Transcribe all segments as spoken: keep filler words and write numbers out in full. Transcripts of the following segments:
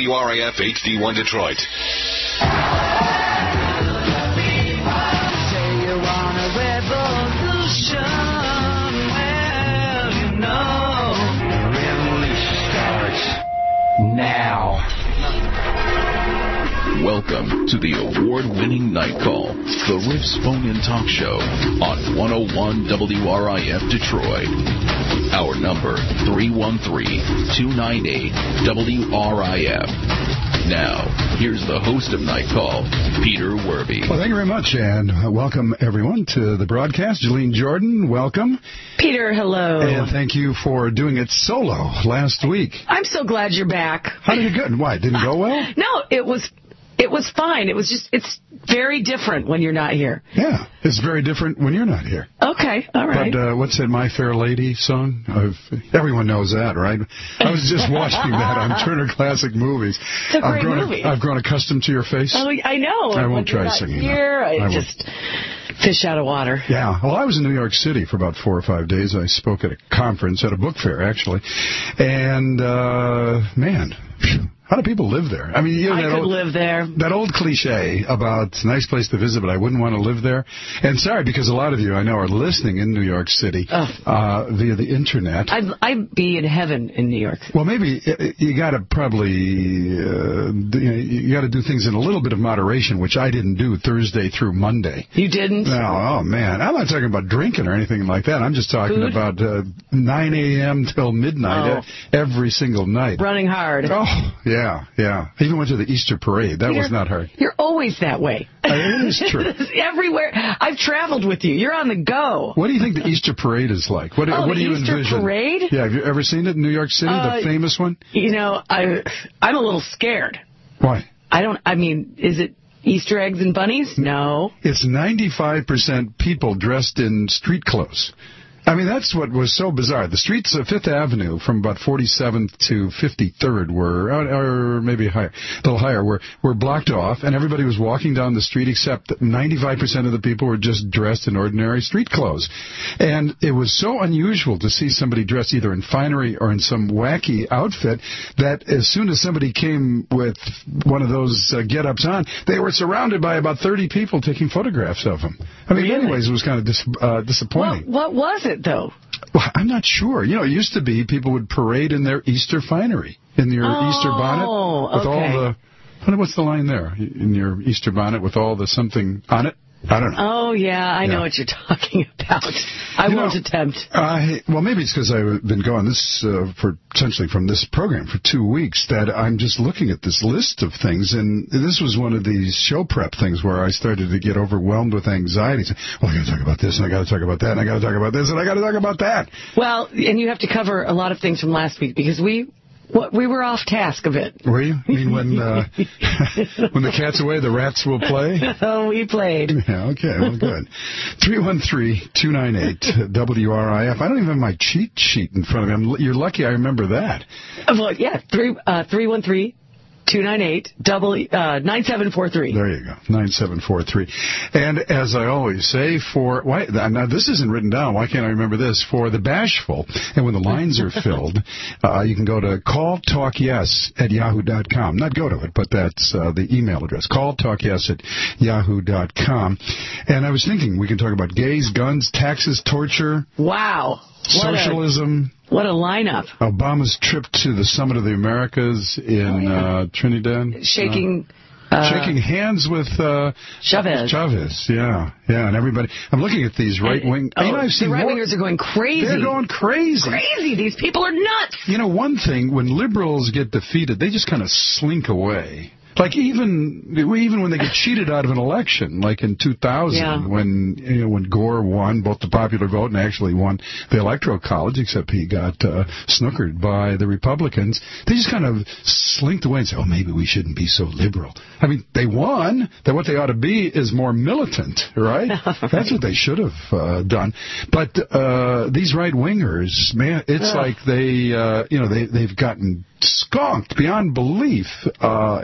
W R I F H D one Detroit. Now. Welcome to the award-winning Night Call, the Riff's phone-in talk show on one oh one W R I F Detroit. Our number, three one three, two nine eight, W R I F. Now, here's the host of Night Call, Peter Werby. Well, thank you very much, and welcome, everyone, to the broadcast. Jalene Jordan, welcome. Peter, hello. And thank you for doing it solo last week. I'm so glad you're back. How did it go? Why, it didn't go well? No, it was... It was fine. It was just, it's very different when you're not here. Yeah, it's very different when you're not here. Okay, all right. But uh, what's that My Fair Lady song? I've, everyone knows that, right? I was just watching that on Turner Classic Movies. It's a great I've grown, movie. I've grown accustomed to your face. Oh, I know. I won't when try you're not singing here, that. I, I just fish out of water. Yeah. Well, I was in New York City for about four or five days. I spoke at a conference, at a book fair, actually. And, uh, man... How do people live there? I mean, you know, I that could old, live there. That old cliche about nice place to visit, but I wouldn't want to live there. And sorry, because a lot of you I know are listening in New York City uh, via the internet. I'd, I'd be in heaven in New York. Well, maybe you got to probably uh, you, know, you got to do things in a little bit of moderation, which I didn't do Thursday through Monday. You didn't? No, oh man, I'm not talking about drinking or anything like that. I'm just talking Food? about uh, nine a.m. till midnight oh. every single night. Running hard. Oh, yeah, yeah. I even went to the Easter parade. That Peter, was not hard. You're always that way. Uh, it is true. Everywhere. I've traveled with you. You're on the go. What do you think the Easter parade is like? What, oh, what do you Easter envision? parade? Yeah, have you ever seen it in New York City, uh, the famous one? You know, I, I'm a little scared. Why? I don't, I mean, is it Easter eggs and bunnies? No. It's ninety-five percent people dressed in street clothes. I mean, that's what was so bizarre. The streets of Fifth Avenue from about forty-seventh to fifty-third were, or maybe higher, a little higher, were, were blocked off, and everybody was walking down the street except that ninety-five percent of the people were just dressed in ordinary street clothes. And it was so unusual to see somebody dressed either in finery or in some wacky outfit that as soon as somebody came with one of those uh, get-ups on, they were surrounded by about thirty people taking photographs of them. I mean, really? in many ways, it was kind of dis- uh, disappointing. What, what was it, though? Well, I'm not sure. You know, it used to be people would parade in their Easter finery, in your oh, Easter bonnet with okay. all the... What's the line there? In your Easter bonnet with all the something on it? I don't know. Oh, yeah, I yeah. know what you're talking about. I you won't know, attempt. I, well, maybe it's because I've been going this, uh, for essentially from this program for two weeks, that I'm just looking at this list of things, and this was one of these show prep things where I started to get overwhelmed with anxiety. Well, I got to talk about this, and I got to talk about that, and I got to talk about this, and I got to talk about that. Well, and you have to cover a lot of things from last week, because we... What, we were off task a bit. Were you? I mean, when uh, when the cat's away, the rats will play? Oh, we played. Yeah, okay, well, good. three one three, two nine eight, W R I F. I don't even have my cheat sheet in front of me. I'm, you're lucky I remember that. Well, yeah, three one three, two nine eight, nine seven four three. There you go, nine seven four three. And as I always say, for why now this isn't written down. Why can't I remember this? For the bashful, and when the lines are filled, uh, you can go to call talk yes at yahoo dot com. Not go to it, but that's uh, the email address. call talk yes at yahoo dot com. And I was thinking we can talk about gays, guns, taxes, torture. Wow. Socialism. What a, what a lineup. Obama's trip to the Summit of the Americas in oh, yeah. uh, Trinidad. Shaking... Uh, Uh, Shaking hands with uh, Chavez. Chavez, yeah, yeah, and everybody. I'm looking at these right wing. Oh, you know, I've seen the right more, wingers are going crazy. They're going crazy. Crazy. These people are nuts. You know, one thing when liberals get defeated, they just kind of slink away. Like even even when they get cheated out of an election, like in two thousand, yeah. when you know when Gore won both the popular vote and actually won the Electoral College, except he got uh, snookered by the Republicans, they just kind of slinked away and said, "Oh, maybe we shouldn't be so liberal." I mean, they won. That what they ought to be is more militant, right? right. That's what they should have uh, done. But uh, these right wingers, man, it's Ugh. like they, uh, you know, they they've gotten skunked beyond belief uh, at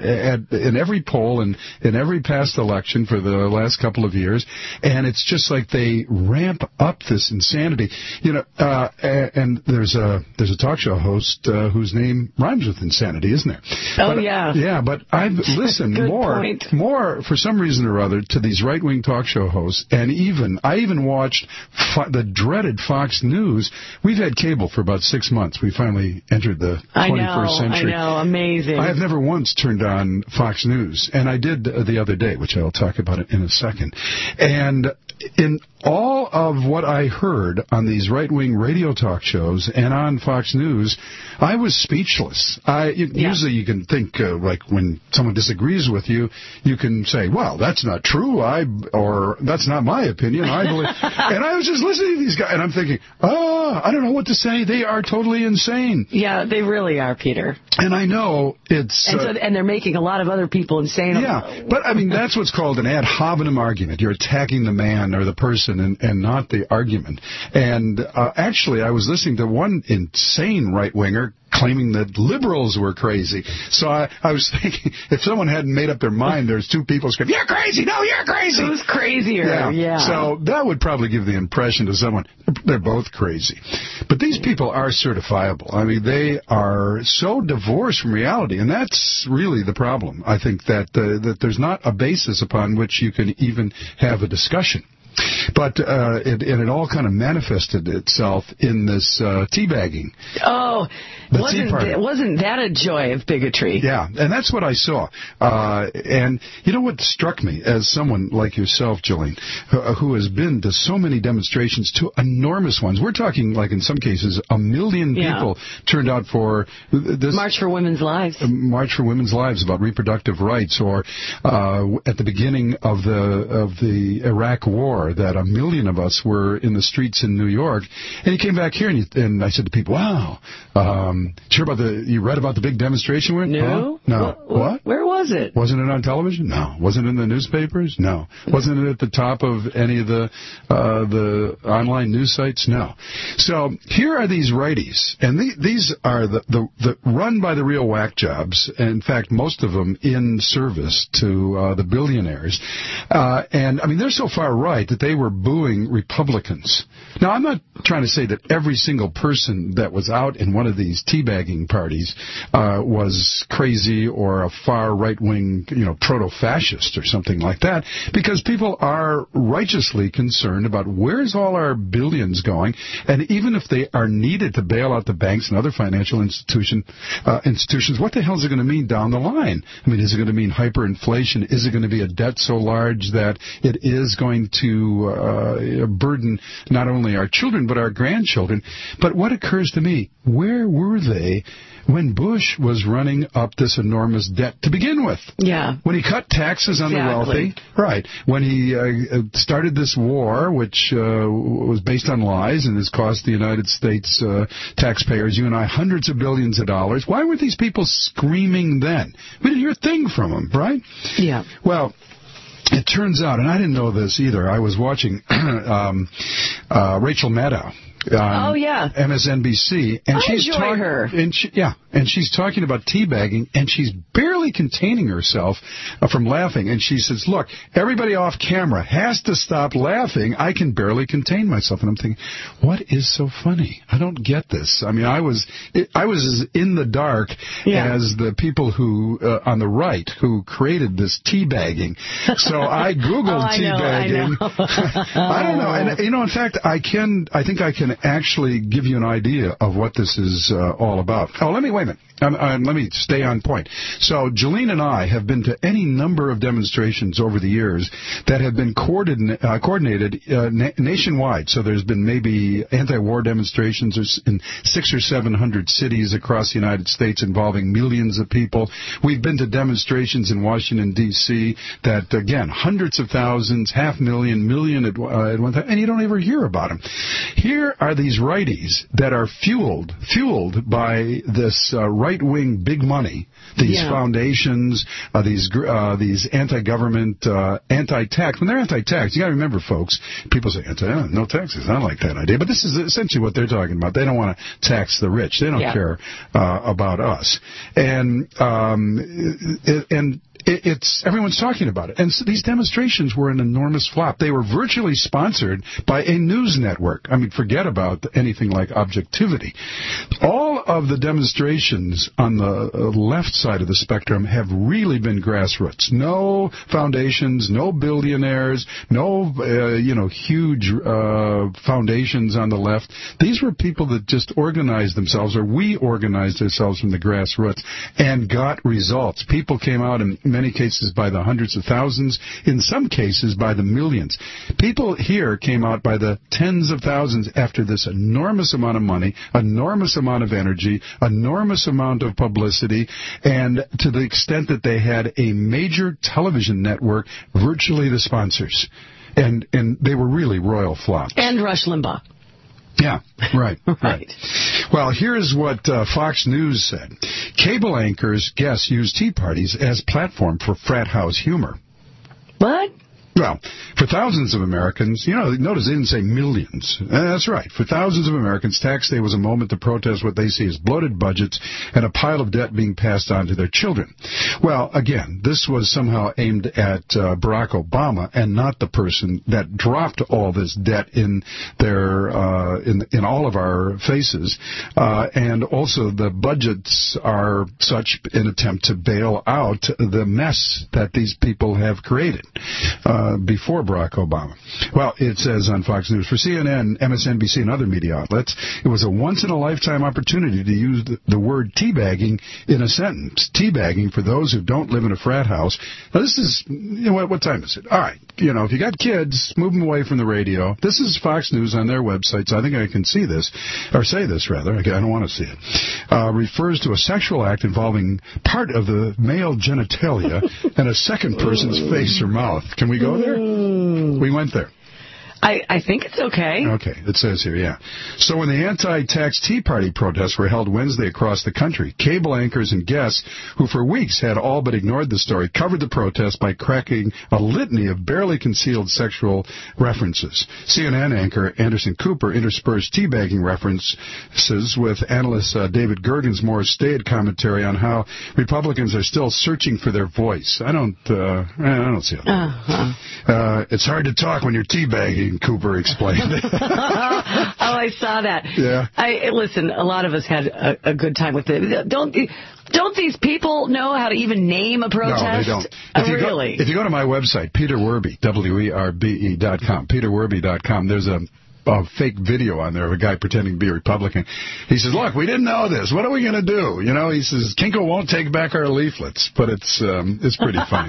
it in every poll and in every past election for the last couple of years, and it's just like they ramp up this insanity. You know, uh, and there's a there's a talk show host uh, whose name rhymes with insanity, isn't there? Oh, but, yeah. Yeah, but I've listened more, point. more for some reason or other to these right-wing talk show hosts, and even I even watched fo- the dreaded Fox News. We've had cable for about six months. We finally entered the twenty-first century. I know, amazing. I have never once turned on Fox News, and I did uh, the other day, which I'll talk about it in a second. And in all of what I heard on these right-wing radio talk shows and on Fox News, I was speechless. I you, yeah. Usually you can think, uh, like, when someone disagrees with you, you can say, well, that's not true, I or that's not my opinion, I believe. And I was just listening to these guys, and I'm thinking, oh, I don't know what to say. They are totally insane. Yeah, they really are, Peter. And I know it's... And, so, uh, and they're making a lot of other people insane. Yeah, but, I mean, that's what's called an ad hominem argument. You're attacking the man or the person and, and not the argument. And uh, actually, I was listening to one insane right-winger claiming that liberals were crazy. So I, I was thinking, if someone hadn't made up their mind, there's two people screaming, you're crazy, no, you're crazy. Who's crazier? Yeah. yeah. So that would probably give the impression to someone, they're both crazy. But these people are certifiable. I mean, they are so divorced from reality, and that's really the problem. I think that uh, that there's not a basis upon which you can even have a discussion. But uh, it, and it all kind of manifested itself in this uh, teabagging. Oh, the wasn't, th- wasn't that a joy of bigotry? Yeah, and that's what I saw. Uh, and you know what struck me, as someone like yourself, Jolene, who, who has been to so many demonstrations, to enormous ones. We're talking, like in some cases, a million yeah. people turned out for this... March for Women's Lives. Uh, March for Women's Lives about reproductive rights, or uh, at the beginning of the of the Iraq War, that a million of us were in the streets in New York. And he came back here, and, you, and I said to people, wow, um, sure about the, you read about the big demonstration? Where? No. Huh? No. What, what? Where was it? Wasn't it on television? No. Wasn't it in the newspapers? No. Wasn't it at the top of any of the uh, the online news sites? No. So here are these righties, and the, these are the, the, the run by the real whack jobs, in fact, most of them in service to uh, the billionaires. Uh, and, I mean, they're so far right that they were booing Republicans. Now, I'm not trying to say that every single person that was out in one of these teabagging parties uh, was crazy or a far right-wing, you know, proto-fascist or something like that, because people are righteously concerned about where's all our billions going, and even if they are needed to bail out the banks and other financial institution, uh, institutions, what the hell is it going to mean down the line? I mean, is it going to mean hyperinflation? Is it going to be a debt so large that it is going to uh, burden not only our children but our grandchildren? But what occurs to me, where were they when Bush was running up this enormous debt to begin with? Yeah. When he cut taxes on exactly. the wealthy. Right. When he uh, started this war, which uh, was based on lies and has cost the United States uh, taxpayers, you and I, hundreds of billions of dollars. Why were these people screaming then? We didn't hear a thing from them, right? Yeah. Well, it turns out, and I didn't know this either, I was watching um, uh, Rachel Maddow. Um, oh yeah, M S N B C, and I she's enjoy talk- her. And she, yeah, and she's talking about teabagging, and she's barely containing herself uh, from laughing. And she says, "Look, everybody off camera has to stop laughing. I can barely contain myself." And I'm thinking, what is so funny? I don't get this. I mean, I was I was as in the dark yeah. as the people who uh, on the right who created this teabagging. So I googled oh, I teabagging. Know, I, know. I don't know, and you know, in fact, I can. I think I can actually give you an idea of what this is uh, all about. Oh, let me, wait a minute. Um, uh, let me stay on point. So, Jolene and I have been to any number of demonstrations over the years that have been coordin- uh, coordinated uh, na- nationwide. So there's been maybe anti-war demonstrations in six or seven hundred cities across the United States involving millions of people. We've been to demonstrations in Washington, D C that, again, hundreds of thousands, half million, million at, uh, at one time, and you don't ever hear about them. Here are these righties that are fueled, fueled by this uh, right-wing big money, these yeah. foundations, uh, these uh, these anti-government, uh, anti-tax. When they're anti-tax, you got to remember, folks, people say, anti- oh, no taxes. I don't like that idea. But this is essentially what they're talking about. They don't want to tax the rich. They don't yeah. care uh, about us. And um, and it, it's everyone's talking about it. And so these demonstrations were an enormous flop. They were virtually sponsored by a news network. I mean, forget about anything like objectivity. All of the demonstrations on the left side of the spectrum have really been grassroots. No foundations, no billionaires, no, uh, you know, huge uh, foundations on the left. These were people that just organized themselves, or we organized ourselves from the grassroots, and got results. People came out in many cases by the hundreds of thousands, in some cases by the millions. People here came out by the tens of thousands after this enormous amount of money, enormous amount of energy, enormous amount of publicity, and to the extent that they had a major television network, virtually the sponsors. And and they were really royal flops. And Rush Limbaugh. Yeah, right, right. Right. Well, here's what uh, Fox News said. Cable anchors, guests use tea parties as platform for frat house humor. What? Well, for thousands of Americans, you know, notice they didn't say millions. Uh, that's right. For thousands of Americans, tax day was a moment to protest what they see as bloated budgets and a pile of debt being passed on to their children. Well, again, this was somehow aimed at uh, Barack Obama and not the person that dropped all this debt in their uh, in in all of our faces. Uh, and also, the budgets are such an attempt to bail out the mess that these people have created. Uh, Uh, before Barack Obama. Well, it says on Fox News, for C N N, M S N B C, and other media outlets, it was a once-in-a-lifetime opportunity to use the, the word teabagging in a sentence. Teabagging, for those who don't live in a frat house. Now, this is, you know, what, what time is it? All right, you know, if you got kids, move them away from the radio. This is Fox News on their website, so I think I can see this, or say this, rather. I don't want to see it. Uh, refers to a sexual act involving part of the male genitalia and a second person's face or mouth. Can we go there? We went there. I, I think it's okay. Okay, it says here, yeah. So when the anti-tax Tea Party protests were held Wednesday across the country, cable anchors and guests, who for weeks had all but ignored the story, covered the protest by cracking a litany of barely concealed sexual references. C N N anchor Anderson Cooper interspersed teabagging references with analyst uh, David Gergen's more staid commentary on how Republicans are still searching for their voice. I don't, uh, I don't see it. Uh-huh. Uh, it's hard to talk when you're teabagging, Cooper explained. Oh, I saw that. Yeah. I listen. A lot of us had a, a good time with it. Don't don't these people know how to even name a protest? No, they don't. Uh, If you really? Go, if you go to my website, Peter Werbe, W E R B E dot com, peter werbe dot com, there's a a fake video on there of a guy pretending to be a Republican. He says, look, we didn't know this. What are we going to do? You know, he says, Kinko won't take back our leaflets. But it's um, it's pretty funny.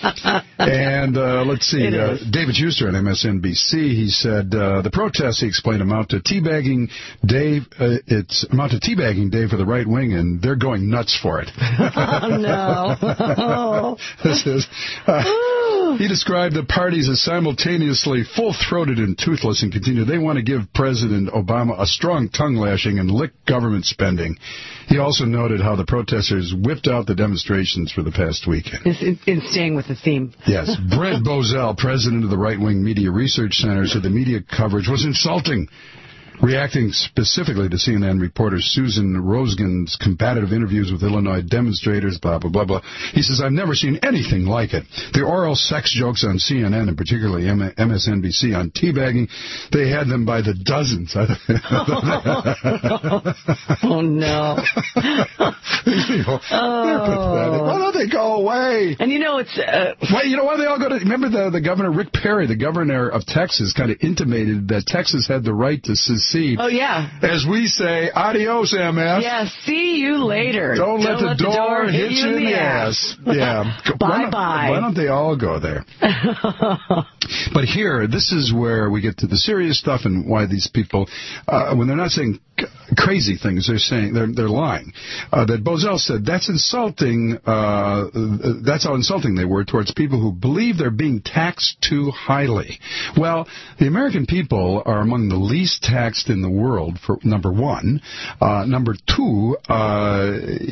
And uh, let's see. Uh, David Schuster on M S N B C, he said, uh, the protests, he explained, amount to teabagging day. Uh, it's amount to teabagging day for the right wing, and they're going nuts for it. Oh, no. This is... Uh, he described the parties as simultaneously full-throated and toothless, and continued, they want to give President Obama a strong tongue-lashing and lick government spending. He also noted how the protesters whipped out the demonstrations for the past weekend. It's in, in staying with the theme. Yes. Brent Bozell, president of the Right-Wing Media Research Center, said the media coverage was insulting. Reacting specifically to C N N reporter Susan Rosgan's combative interviews with Illinois demonstrators, blah, blah, blah, blah. He says, I've never seen anything like it. The oral sex jokes on C N N, and particularly M S N B C on teabagging, they had them by the dozens. Oh, no. People, oh. They're pathetic. Why don't they go away? And you know, it's... Uh, Wait, you know why they all go to... Remember the, the governor, Rick Perry, the governor of Texas, kind of intimated that Texas had the right to secede. Oh, yeah. As we say, adios, M S. Yeah, see you later. Don't, don't let, the, let door, the door hit you in the ass. ass. Yeah. Bye-bye. Why, why don't they all go there? But here, this is where we get to the serious stuff and why these people, uh, when they're not saying crazy things, they're saying they're they're lying. Uh, that Bozell said that's insulting. Uh, that's how insulting they were towards people who believe they're being taxed too highly. Well, the American people are among the least taxed taxed in the world, for number one. Uh, number two, uh,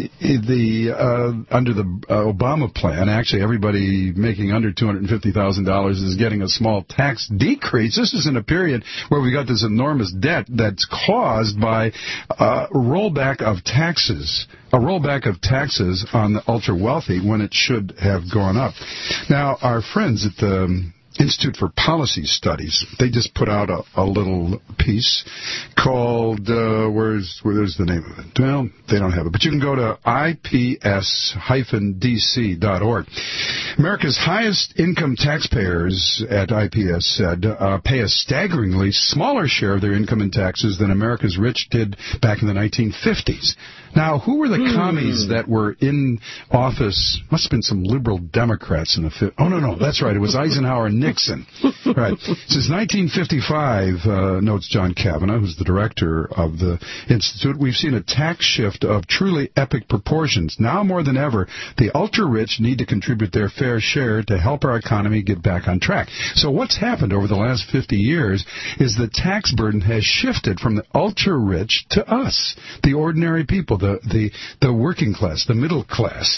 the uh, under the uh, Obama plan, actually everybody making under two hundred fifty thousand dollars is getting a small tax decrease. This is in a period where we got this enormous debt that's caused by uh, rollback of taxes, a rollback of taxes on the ultra-wealthy when it should have gone up. Now, our friends at the Institute for Policy Studies, they just put out a, a little piece called, uh, where's, where's the name of it? Well, they don't have it, but you can go to I P S D C dot org. America's highest income taxpayers at I P S said uh, pay a staggeringly smaller share of their income in taxes than America's rich did back in the nineteen fifties. Now, who were the mm. commies that were in office? Must have been some liberal Democrats in the fifties. Oh, no, no, that's right. It was Eisenhower and Nixon. Right. Since nineteen fifty-five, uh, notes John Kavanagh, who's the director of the Institute, we've seen a tax shift of truly epic proportions. Now more than ever, the ultra-rich need to contribute their fair share to help our economy get back on track. So what's happened over the last fifty years is the tax burden has shifted from the ultra-rich to us, the ordinary people, the, the, the working class, the middle class.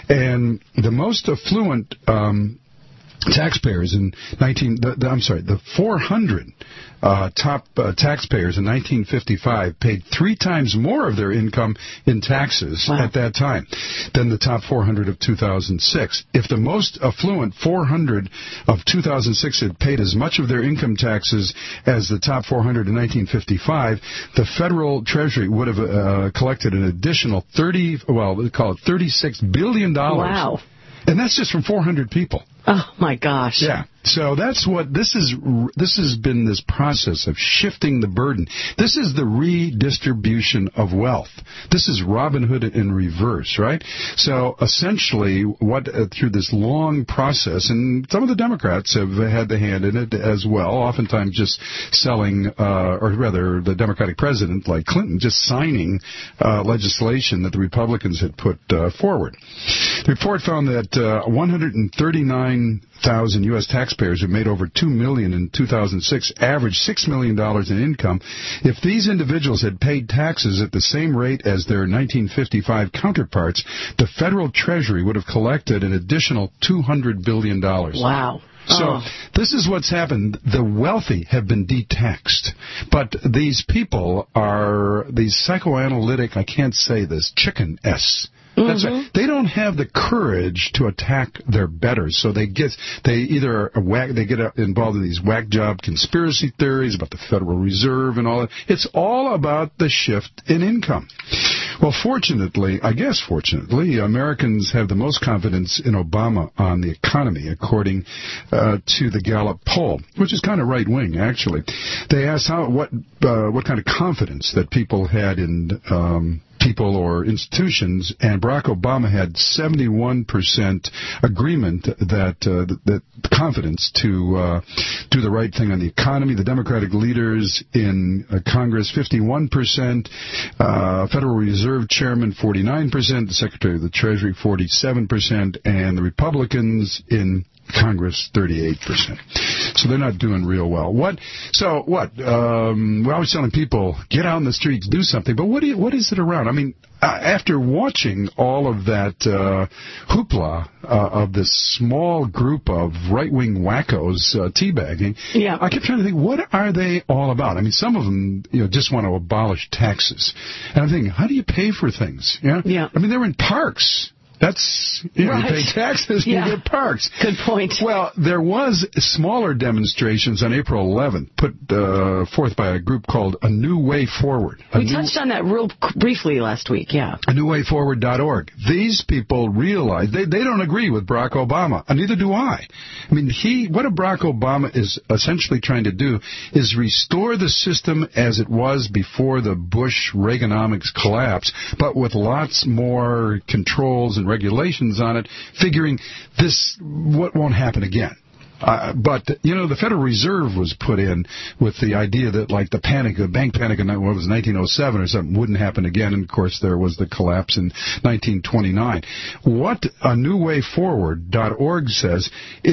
And the most affluent um, taxpayers in nineteen the, the, I'm sorry, the four hundred uh, top uh, taxpayers in nineteen fifty-five paid three times more of their income in taxes wow. at that time than the top four hundred of two thousand six. If the most affluent four hundred of two thousand six had paid as much of their income taxes as the top four hundred in nineteen fifty-five, the federal treasury would have uh, collected an additional thirty, well, they call it thirty-six billion dollars. Wow. And that's just from four hundred people. Oh, my gosh. Yeah. So that's what this is. This has been this process of shifting the burden. This is the redistribution of wealth. This is Robin Hood in reverse, right? So essentially, what uh, through this long process, and some of the Democrats have had the hand in it as well, oftentimes just selling, uh, or rather the Democratic president, like Clinton, just signing uh, legislation that the Republicans had put uh, forward. The report found that uh, one hundred thirty-nine thousand U S taxpayers who made over two million dollars in two thousand six averaged six million dollars in income. If these individuals had paid taxes at the same rate as their nineteen fifty-five counterparts, the federal treasury would have collected an additional two hundred billion dollars. Wow. So oh. this is what's happened. The wealthy have been de-taxed. But these people are, these psychoanalytic, I can't say this, chicken-s. That's mm-hmm. right. They don't have the courage to attack their betters, so they get they either whack, they get involved in these whack job conspiracy theories about the Federal Reserve and all that. It's all about the shift in income. Well, fortunately, I guess fortunately, Americans have the most confidence in Obama on the economy, according uh, to the Gallup poll, which is kind of right wing, actually. They asked how what uh, what kind of confidence that people had in um, people or institutions, and Barack Obama had seventy-one percent agreement that uh, that confidence to uh, do the right thing on the economy. The Democratic leaders in uh, Congress, fifty-one percent, uh, Federal Reserve Chairman, forty-nine percent, the Secretary of the Treasury, forty-seven percent, and the Republicans in Congress, thirty-eight percent. So they're not doing real well. What? So what? Um, we're always telling people, get out in the streets, do something. But what, do you, what is it around? I mean, uh, after watching all of that uh, hoopla uh, of this small group of right-wing wackos uh, teabagging, yeah. I kept trying to think, what are they all about? I mean, some of them, you know, just want to abolish taxes. And I'm thinking, how do you pay for things? Yeah. Yeah. I mean, they're in parks. That's, you know, right. you pay taxes, yeah. you get parks. Good point. Well, there was smaller demonstrations on April eleventh put uh, forth by a group called A New Way Forward. A we new, touched on that real briefly last week, yeah. a new way forward dot org. These people realize they, they don't agree with Barack Obama, and neither do I. I mean, he what Barack Obama is essentially trying to do is restore the system as it was before the Bush Reaganomics collapse, but with lots more controls and regulations on it, figuring this what won't happen again. Uh, but, you know, the Federal Reserve was put in with the idea that, like, the panic, the bank panic in what was nineteen oh seven or something wouldn't happen again. And, of course, there was the collapse in nineteen twenty-nine. What A New Way Forward dot org says, if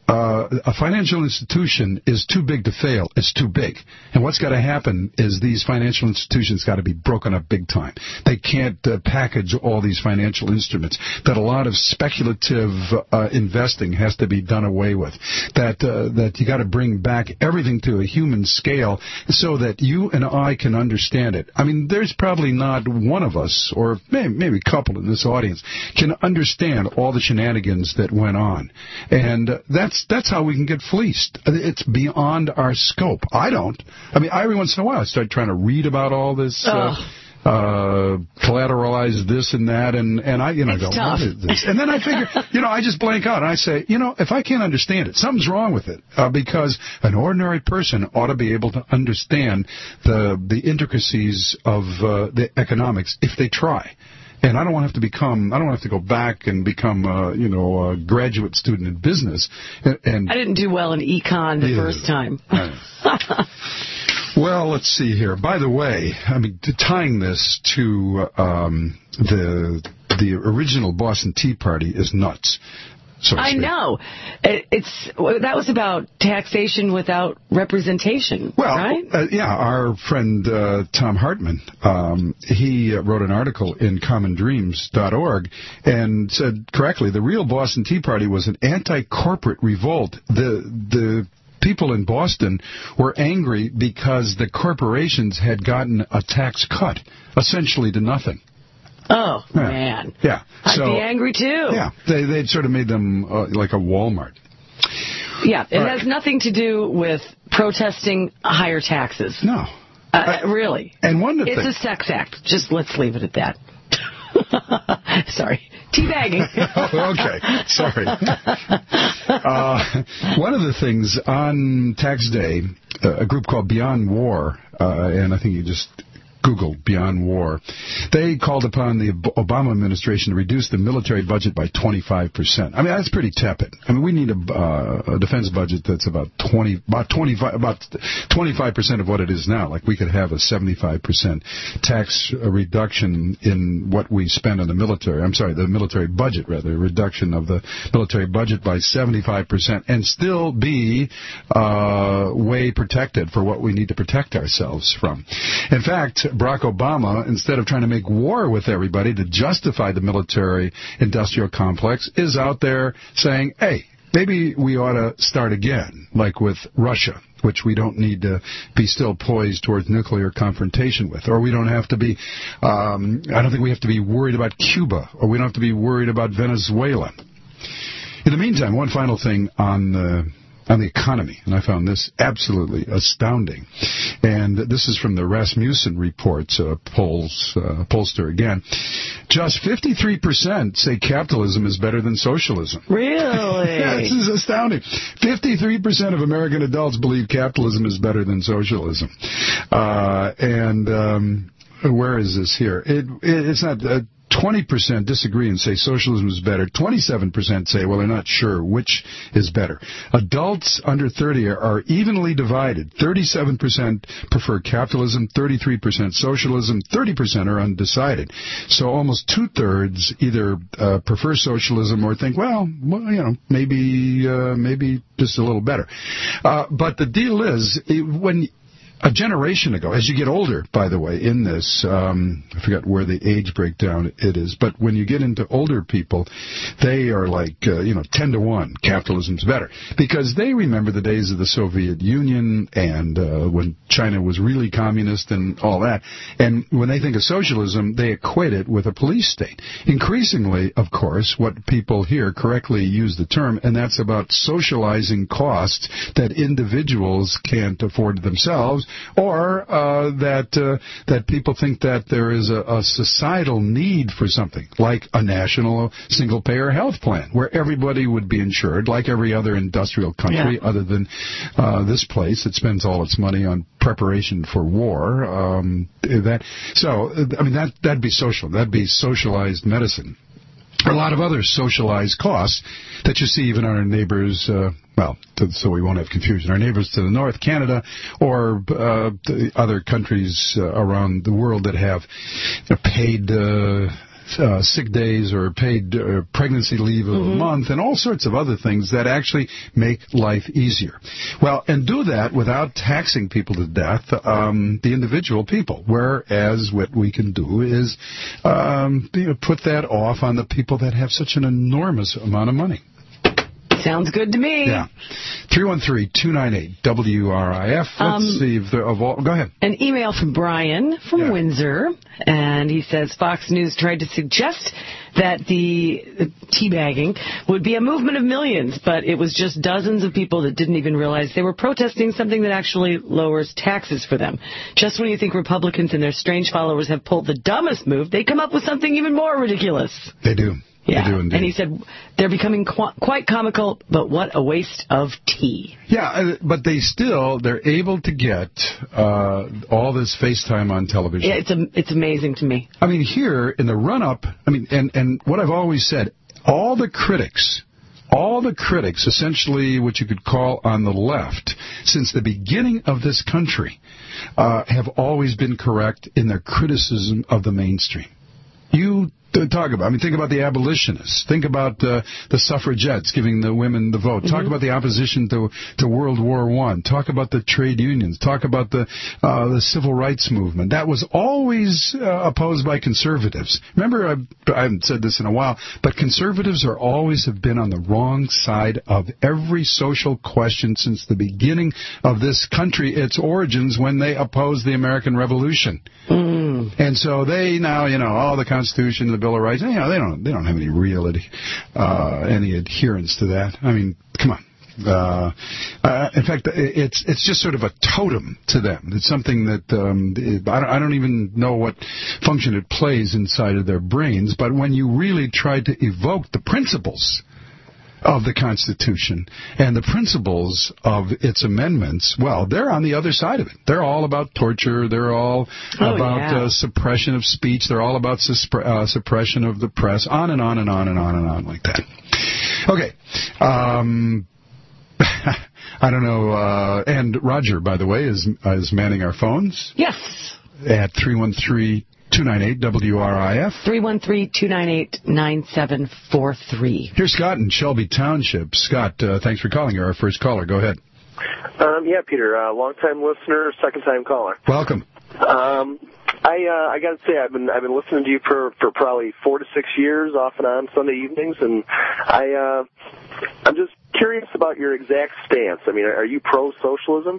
uh, a financial institution is too big to fail. It's too big. And what's got to happen is these financial institutions got to be broken up big time. They can't uh, package all these financial instruments. That a lot of speculative uh, investing has to be done away with. That uh, that you got to bring back everything to a human scale so that you and I can understand it. I mean, there's probably not one of us, or maybe, maybe a couple in this audience, can understand all the shenanigans that went on. And uh, that's That's how we can get fleeced. It's beyond our scope. I don't. I mean, every once in a while I start trying to read about all this, uh, uh, collateralize this and that, and, and I, you know, it's go, tough. what is this? And then I figure, you know, I just blank out and I say, you know, if I can't understand it, something's wrong with it, uh, because an ordinary person ought to be able to understand the the intricacies of uh, the economics if they try. And I don't want to have to become, I don't want to have to go back and become, uh, you know, a graduate student in business. And, and I didn't do well in econ the yeah, first time. Well, let's see here. By the way, I mean, tying this to um, the the original Boston Tea Party is nuts. So I know. It, it's that was about taxation without representation, well, right? Uh, yeah, our friend uh, Tom Hartman, um, he uh, wrote an article in common dreams dot org and said correctly, the real Boston Tea Party was an anti-corporate revolt. The the people in Boston were angry because the corporations had gotten a tax cut, essentially to nothing. Oh, yeah. man. Yeah. I'd so, be angry, too. Yeah. They, they'd sort of made them uh, like a Walmart. Yeah. It right. has nothing to do with protesting higher taxes. No. Uh, uh, really. And one of the It's things... a sex act. Just let's leave it at that. Sorry. Teabagging. Okay. Sorry. Uh, one of the things on tax day, uh, a group called Beyond War, uh, and I think you just... Google Beyond War. They called upon the Obama administration to reduce the military budget by twenty-five percent. I mean, that's pretty tepid. I mean, we need a, uh, a defense budget that's about twenty, about twenty-five, about twenty-five percent of what it is now. Like we could have a seventy-five percent tax reduction in what we spend on the military. I'm sorry, the military budget rather, a reduction of the military budget by seventy-five percent, and still be uh, way protected for what we need to protect ourselves from. In fact, Barack Obama, instead of trying to make war with everybody to justify the military-industrial complex, is out there saying, hey, maybe we ought to start again, like with Russia, which we don't need to be still poised towards nuclear confrontation with. Or we don't have to be, um, I don't think we have to be worried about Cuba, or we don't have to be worried about Venezuela. In the meantime, one final thing on the... on the economy, and I found this absolutely astounding. And this is from the Rasmussen reports, uh, polls, uh, pollster again. Just fifty-three percent say capitalism is better than socialism. Really? Yeah, this is astounding. fifty-three percent of American adults believe capitalism is better than socialism. Uh, and um, where is this here? It, it It's not... Uh, twenty percent disagree and say socialism is better. twenty-seven percent say, well, they're not sure which is better. Adults under thirty are, are evenly divided. thirty-seven percent prefer capitalism, thirty-three percent socialism, thirty percent are undecided. So almost two-thirds either uh, prefer socialism or think, well, well you know, maybe uh, maybe just a little better. Uh, but the deal is, it, when... A generation ago, as you get older, by the way, in this, um, I forgot where the age breakdown it is, but when you get into older people, they are like, uh, you know, ten to one, capitalism's better. Because they remember the days of the Soviet Union and uh, when China was really communist and all that. And when they think of socialism, they equate it with a police state. Increasingly, of course, what people here correctly use the term, and that's about socializing costs that individuals can't afford themselves, or uh, that uh, that people think that there is a, a societal need for something, like a national single-payer health plan, where everybody would be insured, like every other industrial country, yeah. other than uh, this place that spends all its money on preparation for war. Um, that so, I mean, that that'd be social. That'd be socialized medicine. A lot of other socialized costs that you see even on our neighbors, uh, well, to, so we won't have confusion, our neighbors to the north, Canada, or uh, the other countries uh, around the world that have you know, paid uh, uh, sick days or paid uh, pregnancy leave of mm-hmm. a month and all sorts of other things that actually make life easier. Well, and do that without taxing people to death, um, the individual people, whereas what we can do is um, you know, put that off on the people that have such an enormous amount of money. Sounds good to me. Yeah. three one three, two nine eight, W R I F. Let's um, see if there of all. Go ahead. An email from Brian from yeah. Windsor, and he says Fox News tried to suggest that the teabagging would be a movement of millions, but it was just dozens of people that didn't even realize they were protesting something that actually lowers taxes for them. Just when you think Republicans and their strange followers have pulled the dumbest move, they come up with something even more ridiculous. They do. Yeah, and he said they're becoming qu- quite comical, but what a waste of tea. Yeah, but they still, they're able to get uh, all this FaceTime on television. Yeah, it's a, it's amazing to me. I mean, here in the run-up, I mean, and, and what I've always said, all the critics, all the critics, essentially what you could call on the left, since the beginning of this country, uh, have always been correct in their criticism of the mainstream. You talk about, I mean, think about the abolitionists. Think about uh, the suffragettes giving the women the vote. Mm-hmm. Talk about the opposition to to World War One. Talk about the trade unions. Talk about the uh, the civil rights movement. That was always uh, opposed by conservatives. Remember, I, I haven't said this in a while, but conservatives are always have been on the wrong side of every social question since the beginning of this country, its origins, when they opposed the American Revolution. Mm. And so they now, you know, all the Constitution, the Bill of Rights, you know, they don't they don't have any real uh, any adherence to that. I mean, come on. Uh, uh, in fact, it's it's just sort of a totem to them. It's something that um, it, I, don't, I don't even know what function it plays inside of their brains. But when you really try to evoke the principles of the Constitution and the principles of its amendments, well, they're on the other side of it. They're all about torture. They're all oh, about yeah. uh, suppression of speech. They're all about suspre- uh, suppression of the press, on and on and on and on and on like that. Okay. Um, I don't know. Uh, and Roger, by the way, is is manning our phones. Yes. At three one three, two nine eight, W R I F. three one three, two nine eight, nine seven four three. Here's Scott in Shelby Township. Scott, uh, thanks for calling. You're our first caller. Go ahead. Um, yeah, Peter, uh, long-time listener, second-time caller. Welcome. Um, I uh, I got to say, I've been I've been listening to you for, for probably four to six years, off and on Sunday evenings, and I uh, I'm just curious about your exact stance. I mean, are you pro-socialism?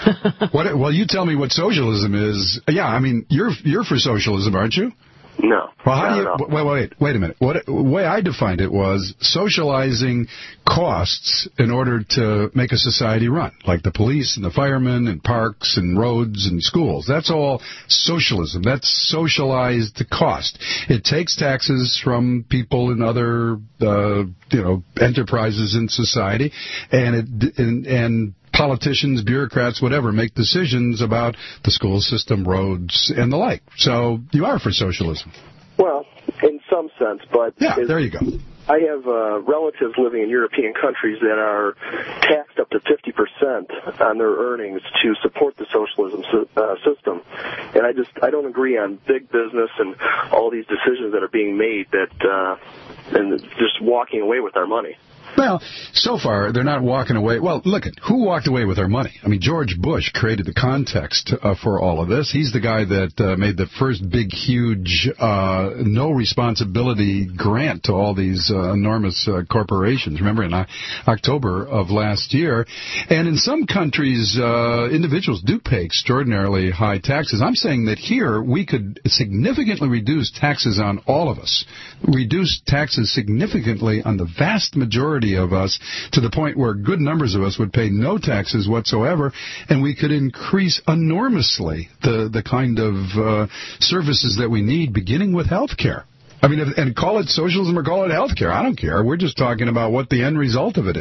What? Well, you tell me what socialism is. Yeah, I mean, you're you're for socialism, aren't you? No. Well, how do you? Know. Wait, wait, wait a minute. What the way I defined it was socializing costs in order to make a society run, like the police and the firemen and parks and roads and schools. That's all socialism. That's socialized cost. It takes taxes from people and other, uh, you know, enterprises in society, and it and, and politicians, bureaucrats, whatever, make decisions about the school system, roads, and the like. So you are for socialism. Well, in some sense, but... Yeah, there you go. I have uh, relatives living in European countries that are taxed up to fifty percent on their earnings to support the socialism uh, system. And I just, I don't agree on big business and all these decisions that are being made that, uh, and just walking away with our money. Well, so far, they're not walking away. Well, look, at who walked away with our money? I mean, George Bush created the context uh, for all of this. He's the guy that uh, made the first big, huge, uh, no responsibility grant to all these uh, enormous uh, corporations. Remember, in uh, October of last year. And in some countries, uh, individuals do pay extraordinarily high taxes. I'm saying that here we could significantly reduce taxes on all of us, reduce taxes significantly on the vast majority of us, to the point where good numbers of us would pay no taxes whatsoever, and we could increase enormously the the kind of uh, services that we need, beginning with health care. I mean, if, and call it socialism or call it health care. I don't care. We're just talking about what the end result of it is.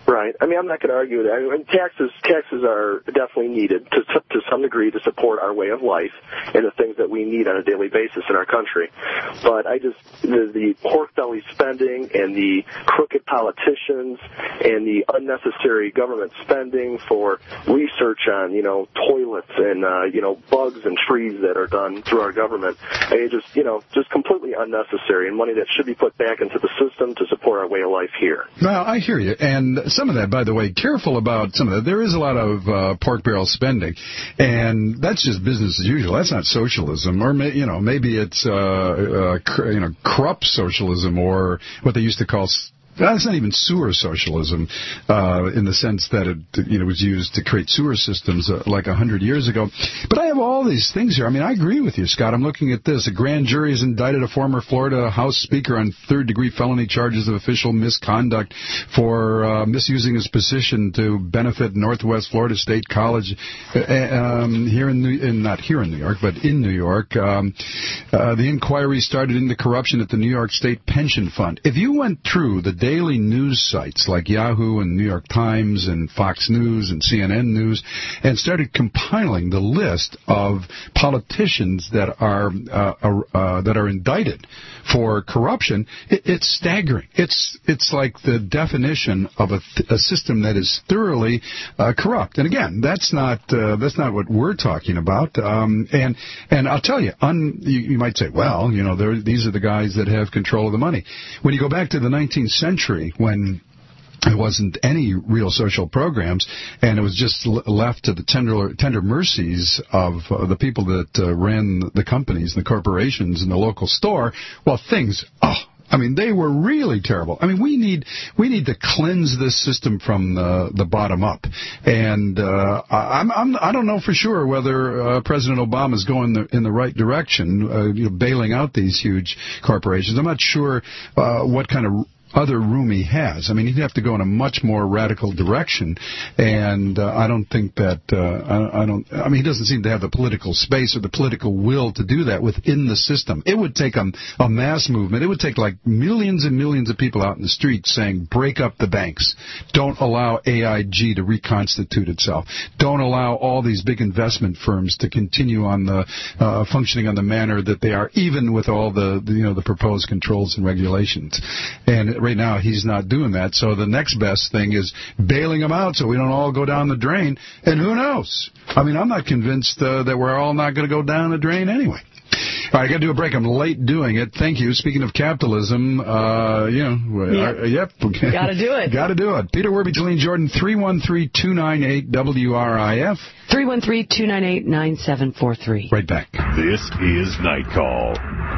Right. I mean, I'm not going to argue with that. I mean, taxes taxes are definitely needed to to some degree to support our way of life and the things that we need on a daily basis in our country. But I just the, the pork belly spending and the crooked politicians and the unnecessary government spending for research on you know toilets and uh, you know bugs and trees that are done through our government. I mean, just you know just completely unnecessary and money that should be put back into the system to support our way of life here. Well, I hear you, and some of that, by the way, careful about some of that. There is a lot of uh, pork barrel spending, and that's just business as usual. That's not socialism, or may, you know, maybe it's uh, uh, cr- you know, corrupt socialism, or what they used to call. That's not even sewer socialism, uh, in the sense that it, you know, was used to create sewer systems uh, like a hundred years ago. But I have all these things here. I mean, I agree with you, Scott. I'm looking at this. A grand jury has indicted a former Florida House Speaker on third-degree felony charges of official misconduct for uh, misusing his position to benefit Northwest Florida State College uh, um, here in, New, in not here in New York, but in New York. Um, uh, the inquiry started into corruption at the New York State Pension Fund. If you went through the daily news sites like Yahoo and New York Times and Fox News and C N N News and started compiling the list of politicians that are uh, uh, that are indicted for corruption, it, it's staggering. It's it's like the definition of a, th- a system that is thoroughly uh, corrupt. And again, that's not uh, that's not what we're talking about. Um, and and I'll tell you, un, you, you might say, well, you know, these are the guys that have control of the money. When you go back to the nineteenth century, when there wasn't any real social programs, and it was just l- left to the tender, tender mercies of uh, the people that uh, ran the companies, the corporations, and the local store. Well, things, oh, I mean, they were really terrible. I mean, we need we need to cleanse this system from the, the bottom up. And uh, I'm, I'm I don't know for sure whether uh, President Obama is going the, in the right direction, uh, you know, bailing out these huge corporations. I'm not sure uh, what kind of other room he has. I mean, he'd have to go in a much more radical direction, and uh, I don't think that, uh, I, I don't, I mean, he doesn't seem to have the political space or the political will to do that within the system. It would take a, a mass movement. It would take like millions and millions of people out in the streets saying, break up the banks. Don't allow A I G to reconstitute itself. Don't allow all these big investment firms to continue on the, uh, functioning on the manner that they are, even with all the, the, you know, the proposed controls and regulations. And right now, he's not doing that. So the next best thing is bailing them out so we don't all go down the drain. And who knows? I mean, I'm not convinced uh, that we're all not going to go down the drain anyway. All right, I got to do a break. I'm late doing it. Thank you. Speaking of capitalism, uh, you know, yeah. uh, yep. Got to do it. Got to do it. Peter Werby, Jolene Jordan, three one three, two nine eight, W R I F. three one three, two nine eight, nine seven four three. Right back. This is Night Call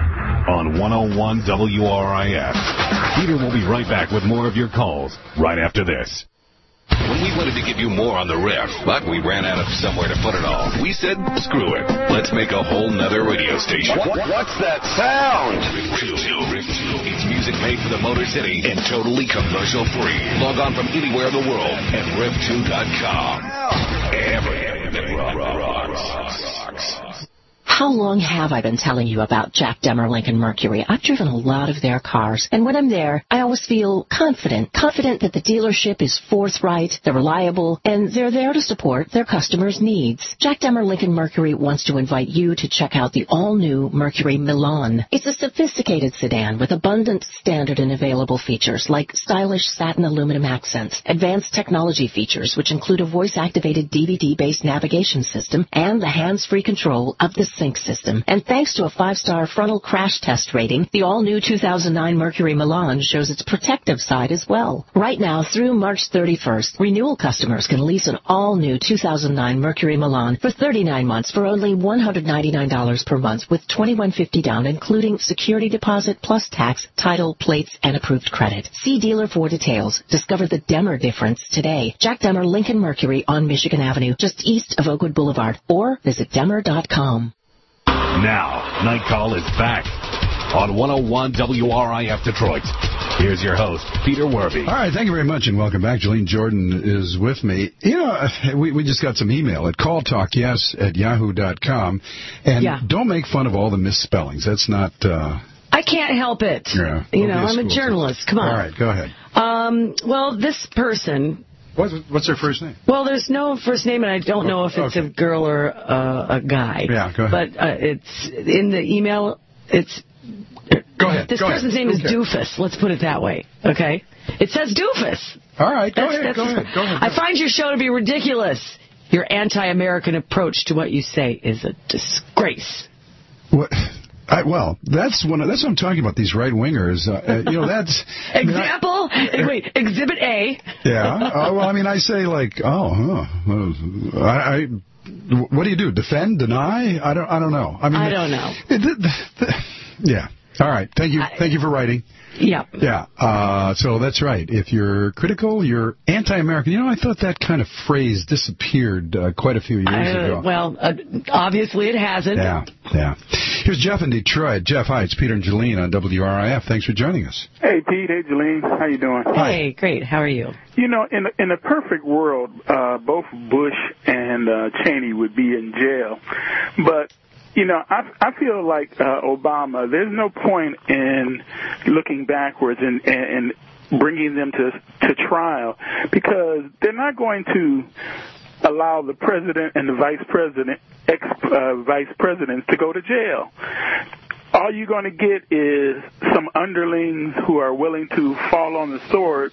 on one oh one W R I F. Peter will be right back with more of your calls right after this. When we wanted to give you more on the riff, but we ran out of somewhere to put it all, we said, screw it. Let's make a whole nother radio station. What, what's that sound? Riff two. Riff two. It's music made for the Motor City and totally commercial free. Log on from anywhere in the world at riff two dot com. Everything that rocks. How long have I been telling you about Jack Demmer Lincoln Mercury? I've driven a lot of their cars, and when I'm there, I always feel confident, confident that the dealership is forthright, they're reliable, and they're there to support their customers' needs. Jack Demmer Lincoln Mercury wants to invite you to check out the all-new Mercury Milan. It's a sophisticated sedan with abundant standard and available features like stylish satin aluminum accents, advanced technology features which include a voice-activated D V D-based navigation system, and the hands-free control of the sync system. And thanks to a five-star frontal crash test rating, the all-new two thousand nine Mercury Milan shows its protective side as well. Right now, through March thirty-first, renewal customers can lease an all-new two thousand nine Mercury Milan for thirty-nine months for only one hundred ninety-nine dollars per month with twenty-one fifty down, including security deposit plus tax, title, plates, and approved credit. See dealer for details. Discover the Demmer difference today. Jack Demmer Lincoln Mercury on Michigan Avenue, just east of Oakwood Boulevard, or visit demmer dot com. Now, Night Call is back on one oh one W R I F Detroit. Here's your host, Peter Werby. All right, thank you very much, and welcome back. Jolene Jordan is with me. You know, we, we just got some email at calltalkyes at yahoo dot com, and yeah. don't make fun of all the misspellings. That's not... Uh, I can't help it. Yeah. You Don't know, be a I'm a school journalist. teacher. Come on. All right, go ahead. Um, well, this person... What's, what's their first name? Well, there's no first name, and I don't know if it's okay. a girl or uh, a guy. Yeah, go ahead. But uh, it's in the email, it's... Go ahead. This go person's ahead. name is Okay. Doofus. Let's put it that way, okay? It says Doofus. All right, go That's, ahead, that's, go ahead, go ahead. I find your show to be ridiculous. Your anti-American approach to what you say is a disgrace. What? I, well, that's one. Of, that's what I'm talking about. These right wingers. Uh, you know, that's example. I mean, I, wait, Exhibit A. Yeah. Uh, well, I mean, I say like, oh, huh. I, I. What do you do? Defend? Deny? I don't. I don't know. I mean, I don't know. The, the, the, yeah. All right. Thank you. Thank you for writing. Yeah. Yeah. Uh, so that's right. If you're critical, you're anti-American. You know, I thought that kind of phrase disappeared uh, quite a few years uh, ago. Well, uh, obviously it hasn't. Yeah. Yeah. Here's Jeff in Detroit. Jeff, hi. It's Peter and Jolene on W R I F. Thanks for joining us. Hey, Pete. Hey, Jolene. How you doing? Hey, great. How are you? You know, in in a perfect world, uh, both Bush and uh, Cheney would be in jail, but. You know, I, I feel like uh, Obama, there's no point in looking backwards and, and, and bringing them to to trial because they're not going to allow the president and the vice president, ex-vice uh, presidents to go to jail. All you're going to get is some underlings who are willing to fall on the sword,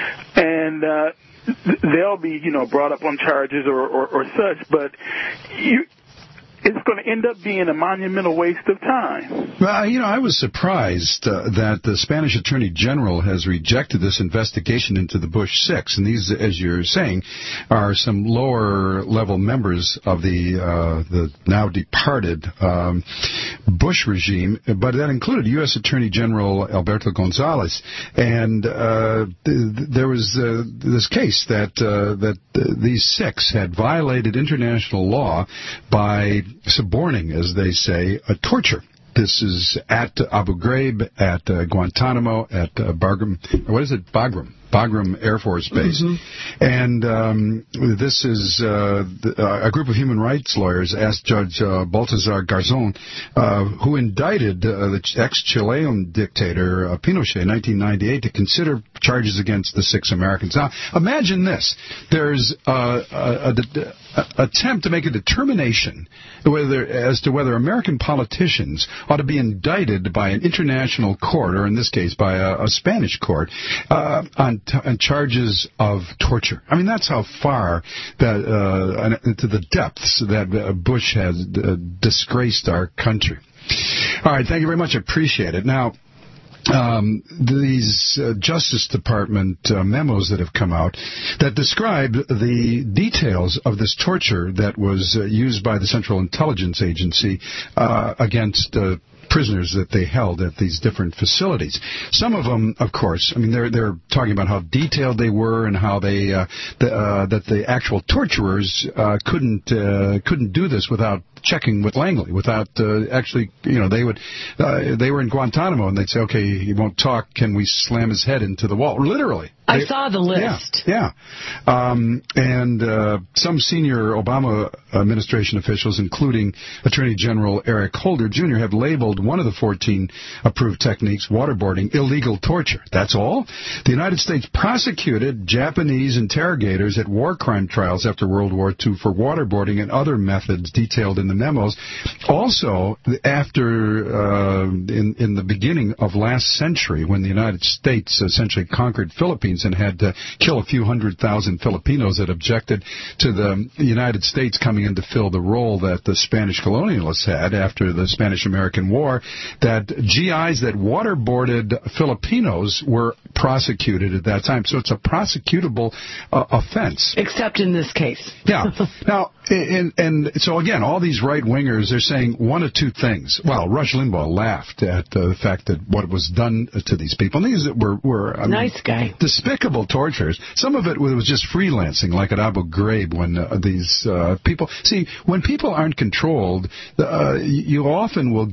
and uh, they'll be, you know, brought up on charges or, or, or such, but you... it's going to end up being a monumental waste of time. Well, you know, I was surprised uh, that the Spanish Attorney General has rejected this investigation into the Bush Six. And these, as you're saying, are some lower-level members of the uh, the now departed um, Bush regime. But that included U S Attorney General Alberto Gonzales. And uh, th- there was uh, this case that, uh, that uh, these six had violated international law by suborning, as they say, a torture. This is at Abu Ghraib, at uh, Guantanamo, at uh, Bagram. What is it? Bagram. Bagram Air Force Base. Mm-hmm. And um, this is uh, the, uh, a group of human rights lawyers asked Judge uh, Baltazar Garzon, uh, who indicted uh, the ex-Chilean dictator uh, Pinochet in nineteen ninety-eight, to consider charges against the six Americans. Now, imagine this. There's uh, a, a, a attempt to make a determination whether, as to whether American politicians ought to be indicted by an international court, or in this case by a, a Spanish court, uh, on T- and charges of torture. I mean, that's how far that uh, into the depths that uh, Bush has uh, disgraced our country. All right, thank you very much. I appreciate it. Now, um, these uh, Justice Department uh, memos that have come out that describe the details of this torture that was uh, used by the Central Intelligence Agency uh, against uh, prisoners that they held at these different facilities. Some of them, of course, I mean, they're they're talking about how detailed they were and how they uh, the, uh, that the actual torturers uh, couldn't uh, couldn't do this without checking with Langley, without uh, actually, you know, they would uh, they were in Guantanamo and they'd say, okay, he won't talk, can we slam his head into the wall? Literally. I They, saw the list. Yeah, yeah. Um, and uh, some senior Obama administration officials, including Attorney General Eric Holder Junior, have labeled one of the fourteen approved techniques, waterboarding, illegal torture. That's all. The United States prosecuted Japanese interrogators at war crime trials after World War Two for waterboarding and other methods detailed in the memos. Also, after uh, in, in the beginning of last century, when the United States essentially conquered Philippines and had to kill a few hundred thousand Filipinos that objected to the United States coming in to fill the role that the Spanish colonialists had after the Spanish-American War, that G Is that waterboarded Filipinos were prosecuted at that time. So it's a prosecutable uh, offense. Except in this case. Yeah. Now, and, and so again, all these right-wingers, they're saying one of two things. Well, Rush Limbaugh laughed at uh, the fact that what was done to these people. And these were, were I mean, nice guy. Despicable tortures. Some of it was just freelancing, like at Abu Ghraib, when uh, these uh, people... See, when people aren't controlled, uh, you often will get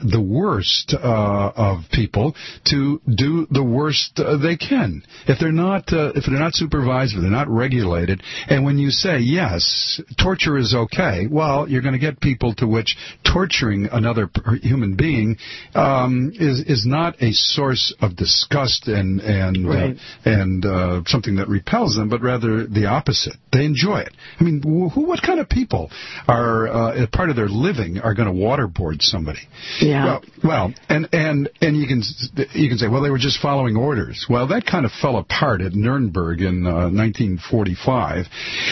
the worst uh, of people to do the worst uh, they can. If they're not, uh, if they're not supervised, if they're not regulated, and when you say yes, torture is okay, well, you're going to get people to which torturing another human being um, is is not a source of disgust and and right. uh, and uh, something that repels them, but rather the opposite. They enjoy it. I mean, who, what kind of people are uh, part of their living are going to waterboard somebody? Yeah. Well, well, and and and you can you can say, well, they were just following orders. Well, that kind of fell apart at Nuremberg in uh, nineteen forty-five,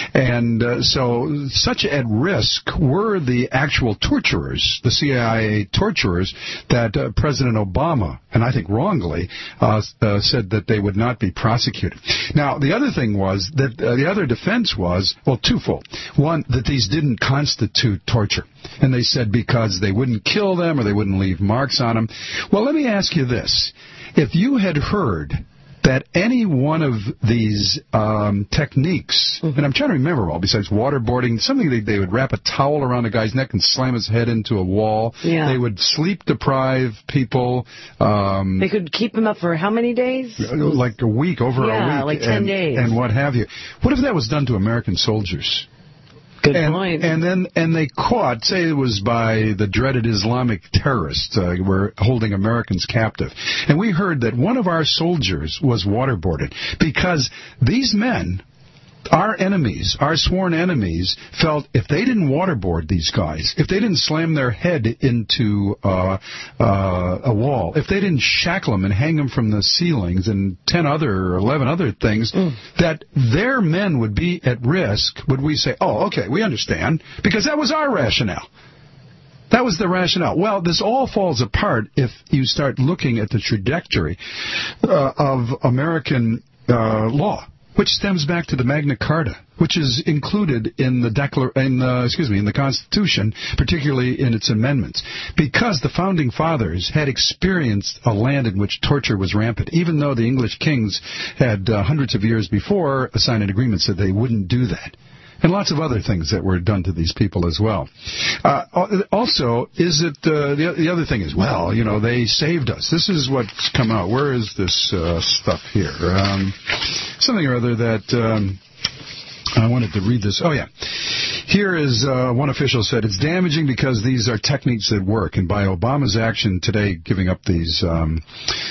and uh, so such at risk were the actual torturers, the C I A torturers, that uh, President Obama, and I think wrongly, uh, uh, said that they would not be prosecuted. Now, the other thing was that uh, the other defense was, well, twofold. One, that these didn't constitute torture. And they said because they wouldn't kill them or they wouldn't leave marks on them. Well, let me ask you this. If you had heard that any one of these um, techniques, mm-hmm. and I'm trying to remember all, besides waterboarding, something they, they would wrap a towel around a guy's neck and slam his head into a wall. Yeah. They would sleep deprive people. Um, they could keep them up for how many days? Like a week, over yeah, a week. like ten and, days. And what have you. What if that was done to American soldiers? Good and, point. And then, and they caught, say it was by the dreaded Islamic terrorists, uh, were holding Americans captive. And we heard that one of our soldiers was waterboarded because these men, our enemies, our sworn enemies, felt if they didn't waterboard these guys, if they didn't slam their head into uh, uh, a wall, if they didn't shackle them and hang them from the ceilings and ten other or eleven other things, mm. that their men would be at risk, would we say, oh, okay, we understand, because that was our rationale. That was the rationale. Well, this all falls apart if you start looking at the trajectory uh, of American uh, law, which stems back to the Magna Carta, which is included in the Declar- in the, excuse me, in the Constitution, particularly in its amendments, because the Founding Fathers had experienced a land in which torture was rampant, even though the English kings had uh, hundreds of years before signed an agreement that they wouldn't do that. And lots of other things that were done to these people as well. Uh, also, is it, uh, the, the other thing is, well, you know, they saved us. This is what's come out. Where is this uh, stuff here? Um, something or other that... Um, I wanted to read this. Oh, yeah. Here is uh, one official said, it's damaging because these are techniques that work. And by Obama's action today giving up these, um,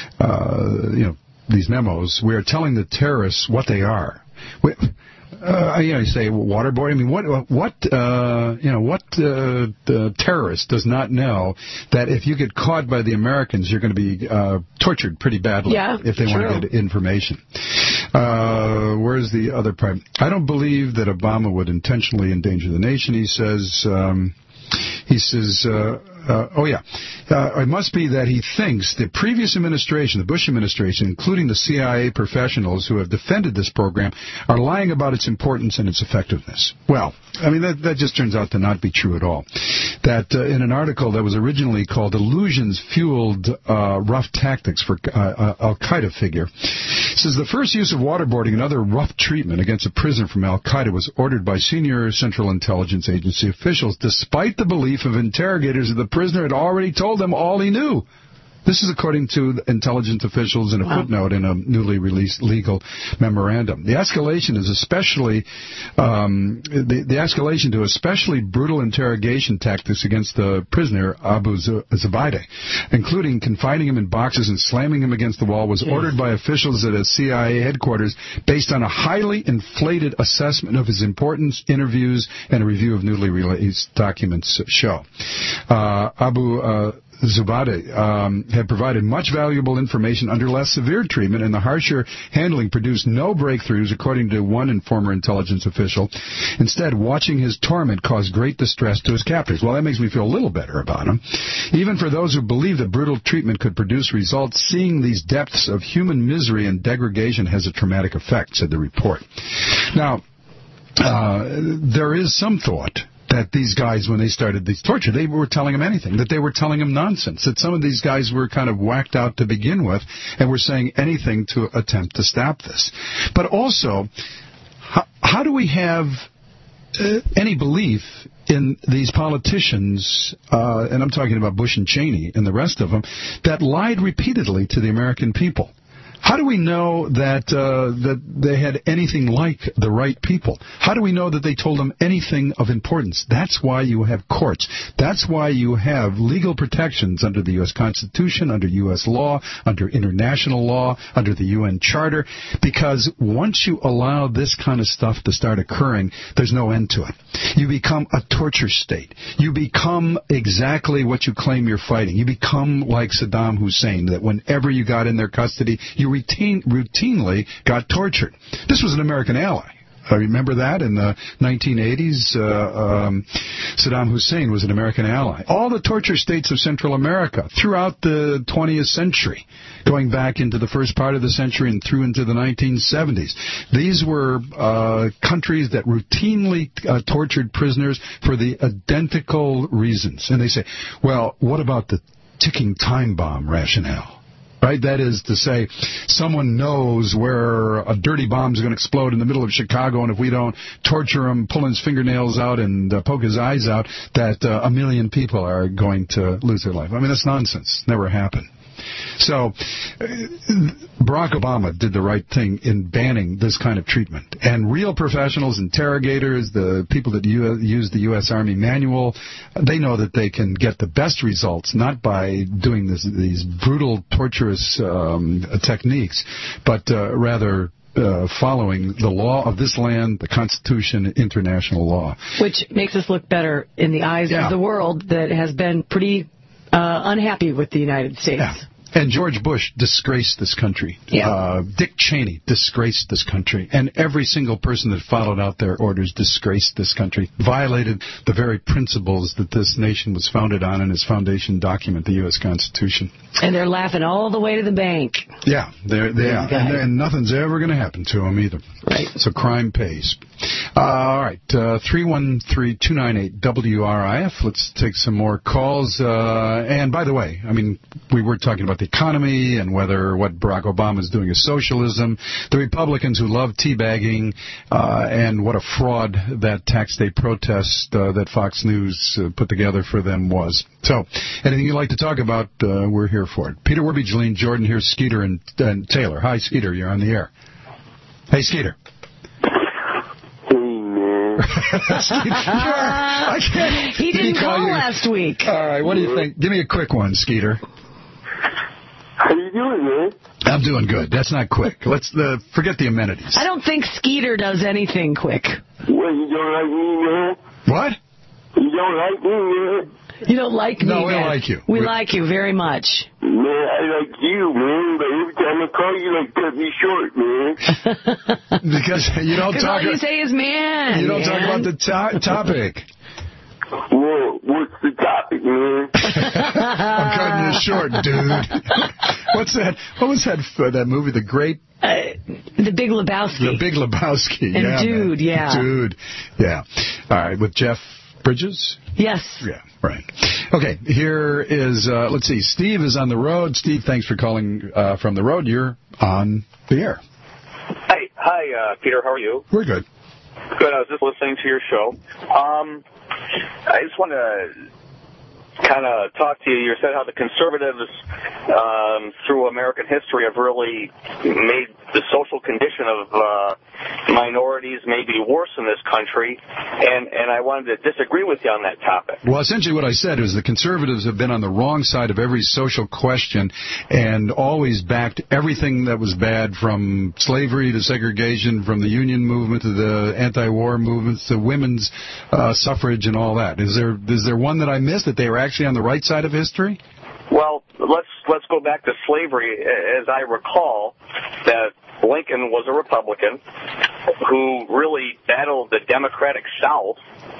uh, you know, these memos, we are telling the terrorists what they are. We, Uh, you know, you say waterboarding. I mean, what, what, uh, you know, what uh, the terrorist does not know that if you get caught by the Americans, you're going to be uh, tortured pretty badly yeah, if they true. want to get information. Uh, where's the other part? I don't believe that Obama would intentionally endanger the nation. He says. Um, He says, uh, uh, oh, yeah, uh, it must be that he thinks the previous administration, the Bush administration, including the C I A professionals who have defended this program, are lying about its importance and its effectiveness. Well, I mean, that, that just turns out to not be true at all. That uh, in an article that was originally called Illusions-Fueled uh, Rough Tactics for uh, uh, Al-Qaeda Figure, says the first use of waterboarding and other rough treatment against a prisoner from Al-Qaeda was ordered by senior Central Intelligence Agency officials, despite the belief of interrogators that the prisoner had already told them all he knew. This is according to intelligence officials in a wow. footnote in a newly released legal memorandum. The escalation is especially um, the, the escalation to especially brutal interrogation tactics against the prisoner Abu Zubaydah, including confining him in boxes and slamming him against the wall, was yes. ordered by officials at a C I A headquarters based on a highly inflated assessment of his importance. Interviews and a review of newly released documents show. Uh, Abu uh, Zubaydah um, had provided much valuable information under less severe treatment, and the harsher handling produced no breakthroughs, according to one and former intelligence official. Instead, watching his torment caused great distress to his captors. Well, that makes me feel a little better about him. Even for those who believe that brutal treatment could produce results, seeing these depths of human misery and degradation has a traumatic effect, said the report. Now, uh, there is some thought that these guys, when they started this torture, they were telling him anything, that they were telling him nonsense, that some of these guys were kind of whacked out to begin with and were saying anything to attempt to stop this. But also, how, how do we have uh, any belief in these politicians, uh, and I'm talking about Bush and Cheney and the rest of them, that lied repeatedly to the American people. How do we know that uh, that they had anything like the right people? How do we know that they told them anything of importance? That's why you have courts. That's why you have legal protections under the U S Constitution, under U S law, under international law, under the U N Charter, because once you allow this kind of stuff to start occurring, there's no end to it. You become a torture state. You become exactly what you claim you're fighting. You become like Saddam Hussein, that whenever you got in their custody, you routine, routinely got tortured. This was an American ally. I remember that in the nineteen eighties, uh, um, Saddam Hussein was an American ally. All the torture states of Central America throughout the twentieth century, going back into the first part of the century and through into the nineteen seventies, these were uh, countries that routinely uh, tortured prisoners for the identical reasons. And they say, well, what about the ticking time bomb rationale? Right? That is to say, someone knows where a dirty bomb is going to explode in the middle of Chicago, and if we don't torture him, pull his fingernails out and uh, poke his eyes out, that uh, a million people are going to lose their life. I mean, that's nonsense. Never happened. So uh, Barack Obama did the right thing in banning this kind of treatment. And real professionals, interrogators, the people that u- use the U S Army manual, they know that they can get the best results, not by doing this, these brutal, torturous um, techniques, but uh, rather Uh, following the law of this land, the Constitution, international law. Which makes us look better in the eyes yeah. of the world that has been pretty uh, unhappy with the United States. Yeah. And George Bush disgraced this country. Yeah. Uh, Dick Cheney disgraced this country. And every single person that followed out their orders disgraced this country, violated the very principles that this nation was founded on in its foundation document, the U S Constitution. And they're laughing all the way to the bank. Yeah, they're, they are. And, and nothing's ever going to happen to them either. Right. So crime pays. Uh, all right, uh, three one three, two nine eight, W R I F. Let's take some more calls. Uh, and by the way, I mean, we were talking about the economy and whether what Barack Obama is doing is socialism. The Republicans who love teabagging uh, and what a fraud that tax day protest uh, that Fox News uh, put together for them was. So anything you'd like to talk about, uh, we're here for it. Peter Werby, Jolene Jordan, here's Skeeter and, and Taylor. Hi, Skeeter, you're on the air. Hey, Skeeter. Skeeter, I can't. He didn't call, call last week. All right, what do you think? Give me a quick one, Skeeter. How you doing, man? I'm doing good. That's not quick. Let's uh, forget the amenities. I don't think Skeeter does anything quick. Well, you don't like me, man? What? You don't like me, man? You don't like me, No, we man. like you. We We're... like you very much. Man, I like you, man, but every time I call you, like, cut me short, man. Because you don't talk... all you say is man, You don't man. talk about the to- topic. Well, what's the topic, man? I'm cutting you short, dude. What's that? What was that uh, that movie, The Great... Uh, the Big Lebowski. The Big Lebowski, and yeah. Dude, man. yeah. Dude, yeah. All right, with Jeff Bridges? Yes. Yeah, right. Okay, here is, uh, let's see, Steve is on the road. Steve, thanks for calling uh, from the road. You're on the air. Hi, hi, uh, Peter, how are you? We're good. Good, I was just listening to your show. Um, I just want to kind of talk to you. You said how the conservatives um, through American history have really made the social condition of uh, minorities maybe worse in this country, and, and I wanted to disagree with you on that topic. Well, essentially what I said is the conservatives have been on the wrong side of every social question and always backed everything that was bad, from slavery to segregation, from the union movement to the anti-war movements to women's uh, suffrage and all that. Is there is there one that I missed, that they were actually on the right side of history? Well, let's let's go back to slavery. As I recall, that Lincoln was a Republican who really battled the Democratic South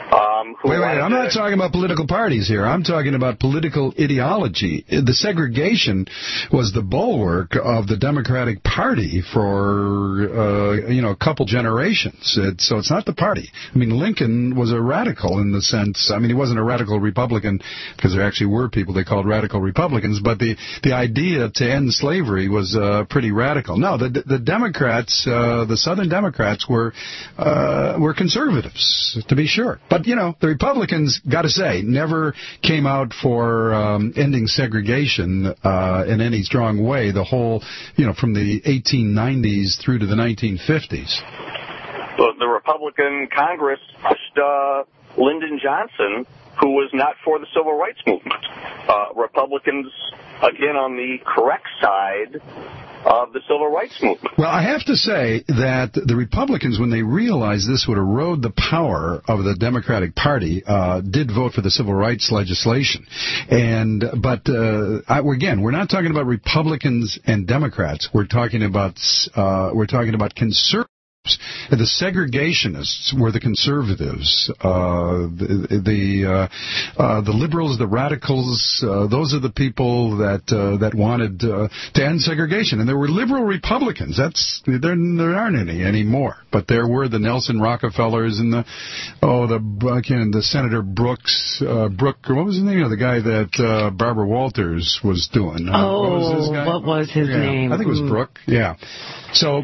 Um, who wait, wait, I'm not to, talking about political parties here. I'm talking about political ideology. The segregation was the bulwark of the Democratic Party for, uh, you know, a couple generations. It, so it's not the party. I mean, Lincoln was a radical in the sense, I mean, he wasn't a radical Republican because there actually were people they called radical Republicans, but the, the idea to end slavery was uh, pretty radical. No, the, the Democrats, uh, the Southern Democrats were, uh, were conservatives, to be sure. But you know, the Republicans, got to say, never came out for um, ending segregation uh, in any strong way. The whole, you know, from the eighteen nineties through to the nineteen fifties. Well, the Republican Congress pushed uh, Lyndon Johnson, who was not for the civil rights movement. Uh, Republicans, again, on the correct side of the civil rights movement. Well, I have to say that the Republicans, when they realized this would erode the power of the Democratic Party, uh, did vote for the civil rights legislation. And but uh, I, again, we're not talking about Republicans and Democrats. We're talking about uh, we're talking about conservatives. The segregationists were the conservatives. Uh, the the, uh, uh, the liberals, the radicals, uh, those are the people that uh, that wanted uh, to end segregation. And there were liberal Republicans. That's there, there aren't any anymore. But there were the Nelson Rockefellers and the oh the I can't, the Senator Brooks uh, Brook. What was the name of the guy that uh, Barbara Walters was doing? Uh, oh, what was, this guy? What was his yeah, name? I think it was Brooke. Yeah. So.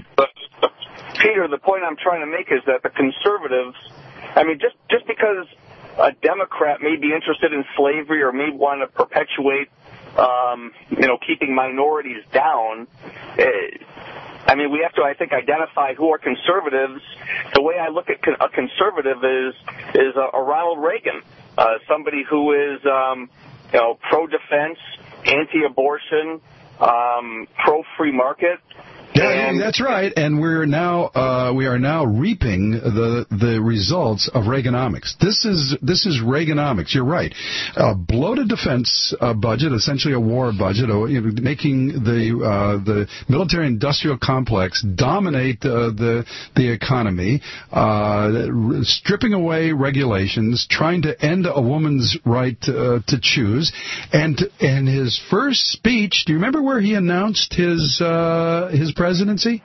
Peter, the point I'm trying to make is that the conservatives, I mean, just, just because a Democrat may be interested in slavery or may want to perpetuate, um, you know, keeping minorities down, eh, I mean, we have to, I think, identify who are conservatives. The way I look at con- a conservative is is a, a Ronald Reagan, uh, somebody who is, um, you know, pro-defense, anti-abortion, um, pro-free market. Yeah, that's right, and we're now uh, we are now reaping the the results of Reaganomics. This is this is Reaganomics. You're right. A bloated defense uh, budget, essentially a war budget, uh, you know, making the uh, the military-industrial complex dominate uh, the the economy, uh, stripping away regulations, trying to end a woman's right uh, to choose, and in his first speech, do you remember where he announced his uh, his presidency?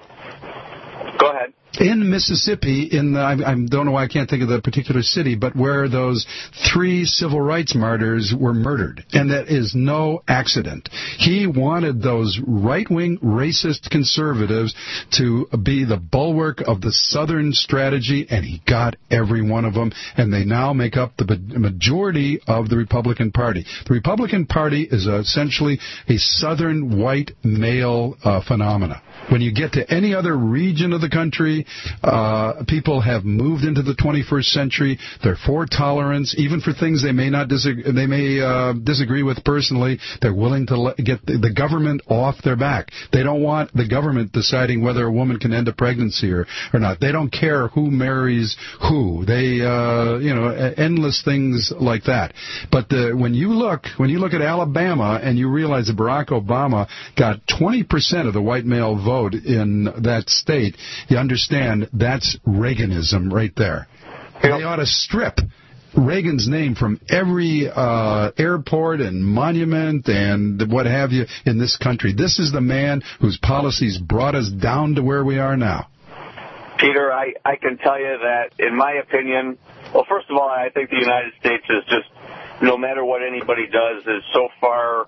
Go ahead. In Mississippi, in the, I, I don't know why I can't think of the particular city, but where those three civil rights martyrs were murdered. And that is no accident. He wanted those right-wing racist conservatives to be the bulwark of the Southern strategy, and he got every one of them, and they now make up the majority of the Republican Party. The Republican Party is essentially a Southern white male uh, phenomena. When you get to any other region of the country, uh, people have moved into the twenty-first century. They're for tolerance, even for things they may not disagree, they may uh, disagree with personally. They're willing to let, get the, the government off their back. They don't want the government deciding whether a woman can end a pregnancy or, or not. They don't care who marries who. They, uh, you know, endless things like that. But the, when you look, when you look at Alabama and you realize that Barack Obama got twenty percent of the white male vote in that state, you understand that's Reaganism right there. They ought to strip Reagan's name from every uh, airport and monument and what have you in this country. This is the man whose policies brought us down to where we are now. Peter, I, I can tell you that, in my opinion, well, first of all, I think the United States is just, no matter what anybody does, is so far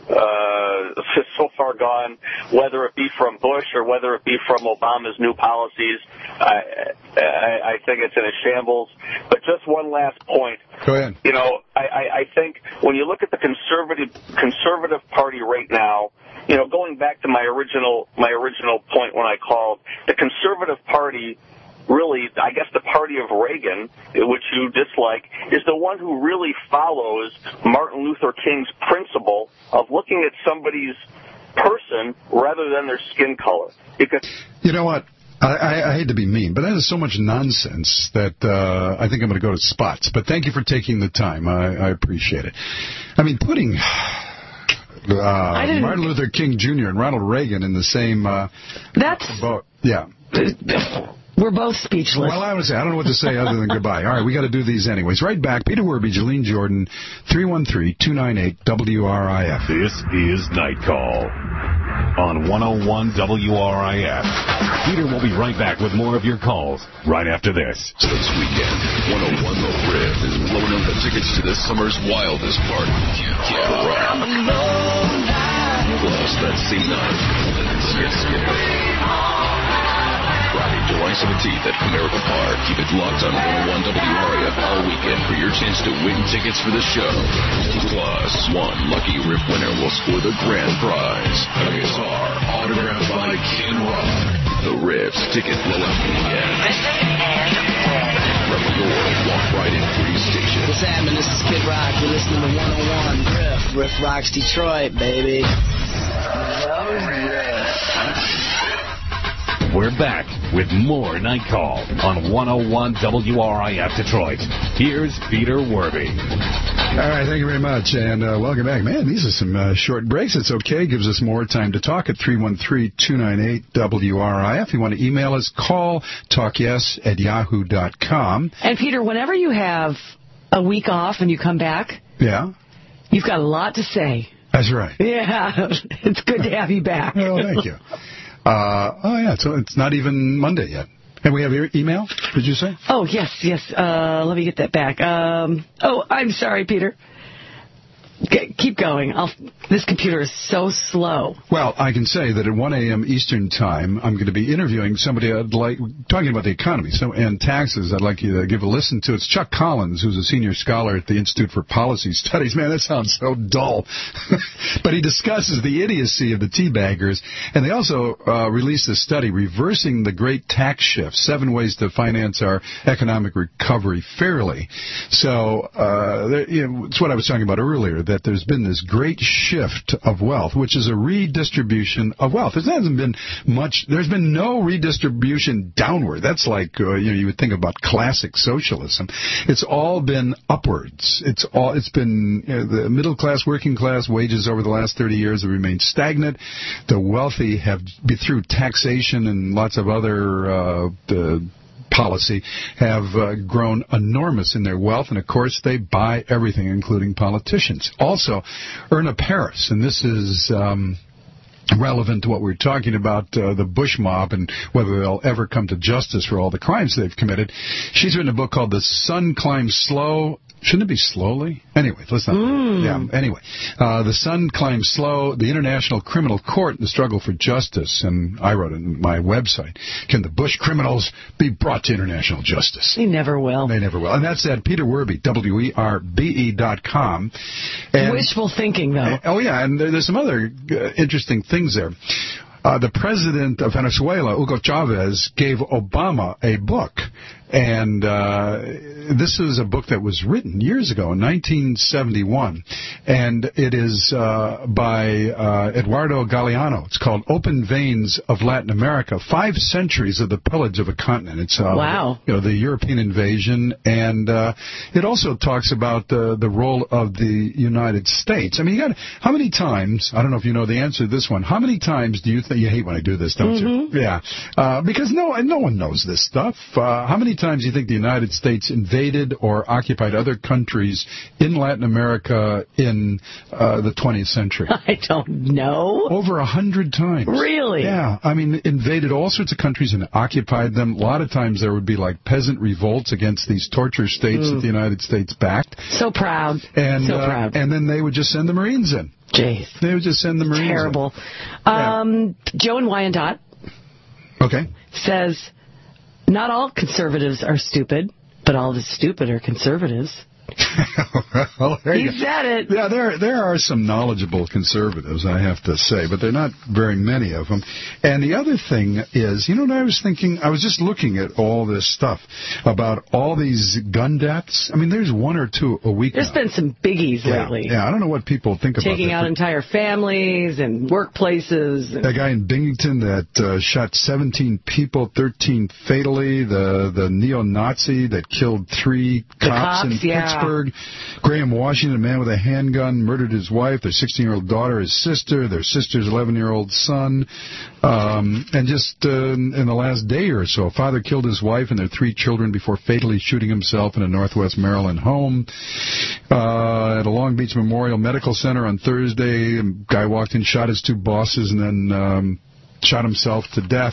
Uh, so far gone, whether it be from Bush or whether it be from Obama's new policies. I, I, I think it's in a shambles. But just one last point. Go ahead. You know, I, I, I think when you look at the conservative conservative party right now, you know, going back to my original my original point when I called, the conservative party, really, I guess the party of Reagan, which you dislike, is the one who really follows Martin Luther King's principle of looking at somebody's person rather than their skin color. Because you know what? I, I, I hate to be mean, but that is so much nonsense that uh, I think I'm going to go to spots. But thank you for taking the time. I, I appreciate it. I mean, putting uh, Martin Luther King Junior and Ronald Reagan in the same uh, That's boat. Yeah. We're both speechless. Well, I would say, I don't know what to say other than goodbye. All right, we got to do these anyways. Right back, Peter Werby, Jalene Jordan, three one three, two nine eight, W R I F. This is Night Call on one oh one W R I F. Peter will be right back with more of your calls right after this. So this weekend, one oh one The Riff is blowing up the tickets to this summer's wildest party, Camp Rock. Plus, that same night, Skip Skipper. Friday, July seventeenth at Comerica Park. Keep it locked on one oh one W R I F all weekend for your chance to win tickets for the show. Plus, one lucky Riff winner will score the grand prize, a guitar autographed by Kid Rock. The Riff's ticket blowout weekend. From your Walk Right In free station. What's happening? This is Kid Rock. You're listening to one oh one Riff. Riff rocks Detroit, baby. We're back with more Night Call on one oh one W R I F Detroit. Here's Peter Werby. All right, thank you very much, and uh, welcome back. Man, these are some uh, short breaks. It's okay. Gives us more time to talk at three one three, two nine eight, W R I F. If you want to email us, call talkyes at yahoo dot com. And, Peter, whenever you have a week off and you come back, yeah, you've got a lot to say. That's right. Yeah, it's good to have you back. Well, thank you. Uh, oh, yeah, so it's not even Monday yet. And we have your email, did you say? Oh, yes, yes. Uh, let me get that back. Um, oh, I'm sorry, Peter. G- keep going. I'll, this computer is so slow. Well, I can say that at one a.m. Eastern Time, I'm going to be interviewing somebody I'd like, talking about the economy so, and taxes. I'd like you to give a listen to. It's Chuck Collins, who's a senior scholar at the Institute for Policy Studies. Man, that sounds so dull. But he discusses the idiocy of the teabaggers. And they also uh, released a study, Reversing the Great Tax Shift, Seven Ways to Finance Our Economic Recovery Fairly. So uh, there, you know, it's what I was talking about earlier, that there's been this great shift of wealth, which is a redistribution of wealth. There hasn't been much, there's been no redistribution downward. That's like, uh, you know, you would think about classic socialism. It's all been upwards. It's all, it's been, you know, the middle class, working class wages over the last thirty years have remained stagnant. The wealthy have, through taxation and lots of other, uh, the, policy, have uh, grown enormous in their wealth, and of course they buy everything, including politicians. Also, Erna Paris, and this is um, relevant to what we were talking about, uh, the Bush mob and whether they'll ever come to justice for all the crimes they've committed. She's written a book called The Sun Climbs Slow. Shouldn't it be slowly? Anyway, let's not. Mm. Yeah. Anyway, uh, The Sun Climbs Slow, the International Criminal Court, and the Struggle for Justice. And I wrote it on my website. Can the Bush criminals be brought to international justice? They never will. They never will. And that's at Peter Werby, W E R B E dot com. And, wishful thinking, though. Uh, oh yeah, and there, there's some other uh, interesting things there. Uh, the president of Venezuela, Hugo Chavez, gave Obama a book. And uh, this is a book that was written years ago, in nineteen seventy-one. And it is uh, by uh, Eduardo Galeano. It's called Open Veins of Latin America, Five Centuries of the Pillage of a Continent. It's uh, wow. you know, the European invasion. And uh, it also talks about the, the role of the United States. I mean, you got how many times, I don't know if you know the answer to this one, how many times do you think, you hate when I do this, don't mm-hmm. you? Yeah. Uh, because no, no one knows this stuff. Uh, how many times do you think the United States invaded or occupied other countries in Latin America in uh, the twentieth century? I don't know. Over a hundred times. Really? Yeah. I mean, invaded all sorts of countries and occupied them. A lot of times there would be like peasant revolts against these torture states mm. that the United States backed. So proud. And, so uh, proud. And then they would just send the Marines in. Jeez. They would just send the Marines Terrible. in. Terrible. Um, yeah. Joe in Wyandotte okay. says, not all conservatives are stupid, but all the stupid are conservatives. Well, there he you go. said it. Yeah, there there are some knowledgeable conservatives, I have to say, but they're not very many of them. And the other thing is, you know what I was thinking? I was just looking at all this stuff about all these gun deaths. I mean, there's one or two a week There's now. been some biggies yeah, lately. Yeah, I don't know what people think about that. Taking out entire families and workplaces. And that guy in Binghamton that uh, shot seventeen people, thirteen fatally. The the neo-Nazi that killed three cops, cops in yeah. Pittsburgh. Pittsburgh. Graham Washington, a man with a handgun, murdered his wife, their sixteen-year-old daughter, his sister, their sister's eleven-year-old son. Um, and just uh, in the last day or so, a father killed his wife and their three children before fatally shooting himself in a Northwest Maryland home. Uh, at a Long Beach Memorial Medical Center on Thursday, a guy walked in, shot his two bosses, and then um, shot himself to death.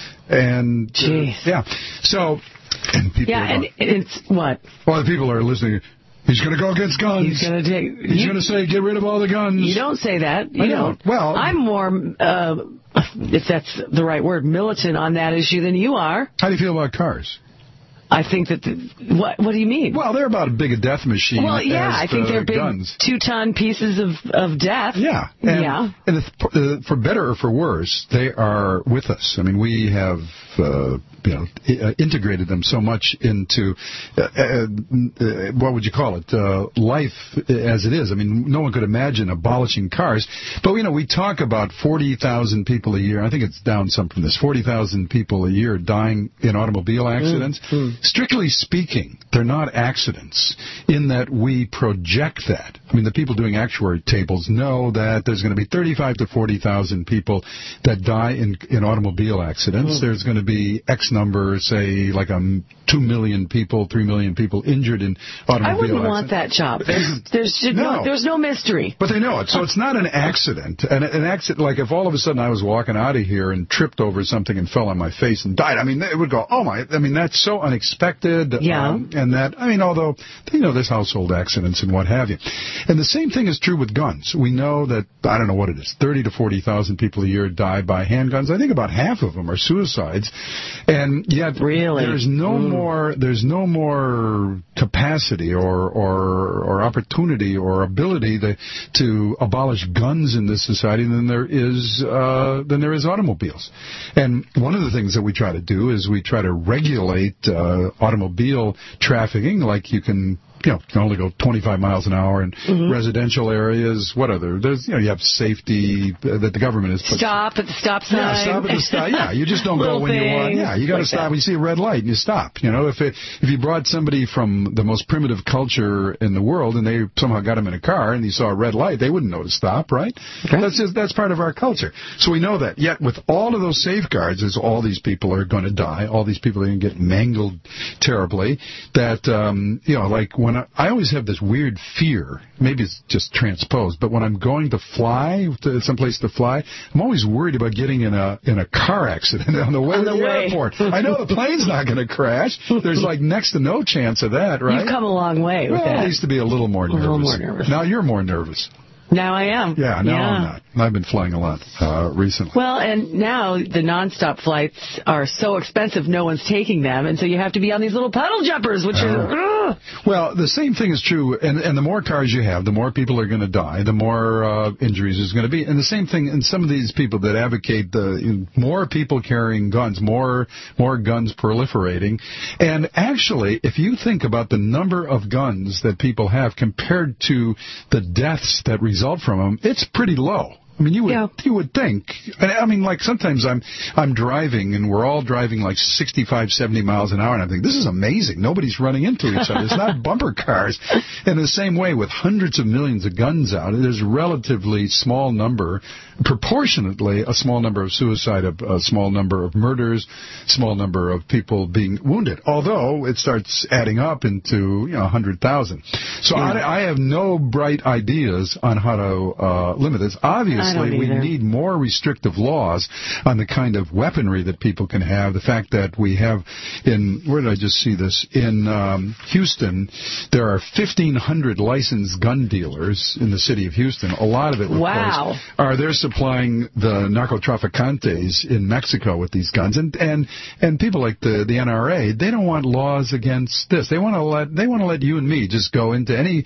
And uh, yeah, so and people yeah, and it's what? Well, the people are listening. He's going to go against guns. He's going to take. He's going to say, "Get rid of all the guns." You don't say that. You I don't. don't. Well, I'm more, uh, if that's the right word, militant on that issue than you are. How do you feel about cars? I think that the, what what do you mean? Well, they're about as big a death machine. Well, yeah, as I think the they're big guns. two-ton pieces of, of death. Yeah, and, yeah. And if, uh, for better or for worse, they are with us. I mean, we have uh, you know uh, integrated them so much into uh, uh, what would you call it? Uh, life as it is. I mean, no one could imagine abolishing cars. But you know, we talk about forty thousand people a year. I think it's down some from this. Forty thousand people a year dying in automobile accidents. Mm-hmm. Strictly speaking, they're not accidents in that we project that. I mean, the people doing actuary tables know that there's going to be thirty-five to forty thousand people that die in, in automobile accidents. Mm. There's going to be X number, say, like um, two million people, three million people injured in automobile I wouldn't accidents. want that job. There's, there's, no. no, there's no mystery. But they know it. So it's not an accident. And an accident, like if all of a sudden I was walking out of here and tripped over something and fell on my face and died, I mean, it would go, oh my, I mean, that's so unexpected. Yeah. Um, and that, I mean, although, you know, there's household accidents and what have you. And the same thing is true with guns. We know that, I don't know what it is, thirty to forty thousand people a year die by handguns. I think about half of them are suicides. And yet, really? there's no mm. more, there's no more capacity or, or, or opportunity or ability to, to abolish guns in this society than there is, uh, than there is automobiles. And one of the things that we try to do is we try to regulate, uh, automobile trafficking, like you can, you know, can only go twenty-five miles an hour in mm-hmm. residential areas. What other? There's, you know, you have safety that the government has put. Stop at the stop sign. Yeah, stop at the stop. Yeah, you just don't go when you want. Yeah, you got to like stop that. When you see a red light and you stop. You know, if it, if you brought somebody from the most primitive culture in the world and they somehow got them in a car and you saw a red light, they wouldn't know to stop, right? Okay. That's just that's part of our culture. So we know that. Yet with all of those safeguards, as all these people are going to die, all these people are going to get mangled terribly. That um, you know, like when I, I always have this weird fear, maybe it's just transposed, but when I'm going to fly to someplace to fly, I'm always worried about getting in a in a car accident on the way on to the, the way. airport. I know the plane's not going to crash. There's like next to no chance of that, right? You've come a long way with well, that. I used to be a little more nervous. A little more nervous. Now you're more nervous. Now I am. Yeah, now yeah. I'm not. I've been flying a lot uh, recently. Well, and now the nonstop flights are so expensive, no one's taking them, and so you have to be on these little puddle jumpers, which uh, are... Uh. Well, the same thing is true, and, and the more cars you have, the more people are going to die, the more uh, injuries there's going to be. And the same thing in some of these people that advocate the you know, more people carrying guns, more more guns proliferating. And actually, if you think about the number of guns that people have compared to the deaths that result from them, it's pretty low. I mean, you would yeah. you would think. I mean, like sometimes I'm I'm driving and we're all driving like sixty-five, seventy miles an hour, and I think this is amazing. Nobody's running into each other. It's not bumper cars. In the same way, with hundreds of millions of guns out, there's a relatively small number, proportionately a small number of suicide, a, a small number of murders, small number of people being wounded. Although it starts adding up into you know a hundred thousand. So yeah. I, I have no bright ideas on how to uh, limit this. Obviously. We need more restrictive laws on the kind of weaponry that people can have. The fact that we have in, where did I just see this? In um, Houston, there are fifteen hundred licensed gun dealers in the city of Houston. A lot of it, of wow. course, are they're supplying the narcotraficantes in Mexico with these guns. And and, and people like the, the N R A, they don't want laws against this. They want to let they want to let you and me just go into any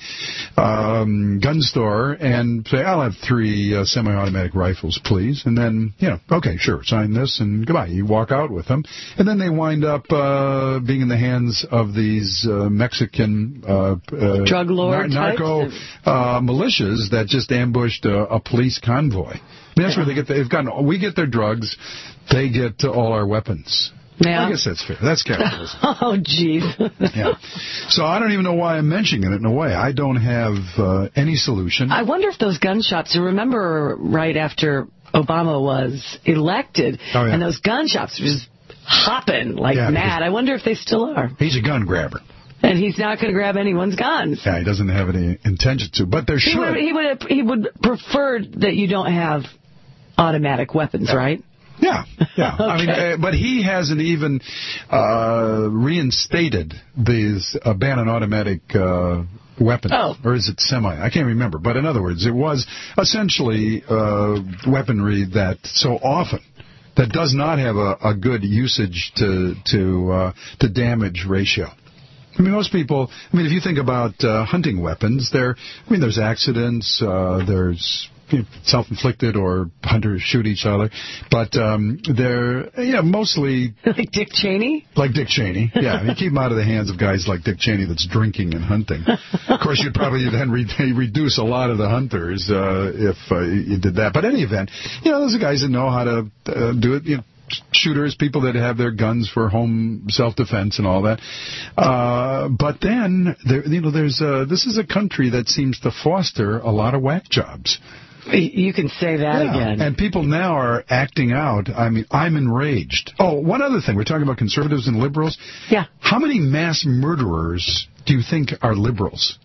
um, gun store and say, I'll have three uh, semi automatic rifles, please. And then, you know, okay, sure, sign this and goodbye. You walk out with them. And then they wind up uh, being in the hands of these uh, Mexican uh, uh, drug lord nar- narco uh, militias that just ambushed a, a police convoy. I mean, that's yeah. where they get the, they've gotten, we get their drugs, they get all our weapons. Yeah. I guess that's fair. That's capitalism. Oh, jeez. Yeah. So I don't even know why I'm mentioning it in a way. I don't have uh, any solution. I wonder if those gun shops, you remember right after Obama was elected, oh, yeah. and those gun shops were just hopping like yeah, mad. I wonder if they still are. He's a gun grabber. And he's not going to grab anyone's guns. Yeah, he doesn't have any intention to, but there should. He would, he would, he would prefer that you don't have automatic weapons, yeah. right? Yeah, yeah. Okay. I mean, uh, but he hasn't even uh, reinstated these uh, ban on automatic uh, weapons. Oh. Or is it semi? I can't remember. But in other words, it was essentially uh, weaponry that so often that does not have a, a good usage to to uh, to damage ratio. I mean, most people, I mean, if you think about uh, hunting weapons, there, I mean, there's accidents, uh, there's you know, self-inflicted or hunters shoot each other, but um, they're, you know, mostly... Like Dick Cheney? Like Dick Cheney, yeah. You keep them out of the hands of guys like Dick Cheney that's drinking and hunting. Of course, you'd probably then re- reduce a lot of the hunters uh, if uh, you did that. But in any event, you know, those are guys that know how to uh, do it, you know, shooters, people that have their guns for home self-defense and all that. Uh, but then, there, you know, there's a, this is a country that seems to foster a lot of whack jobs. You can say that yeah. again. And people now are acting out. I mean, I'm enraged. Oh, one other thing. We're talking about conservatives and liberals. Yeah. How many mass murderers do you think are liberals?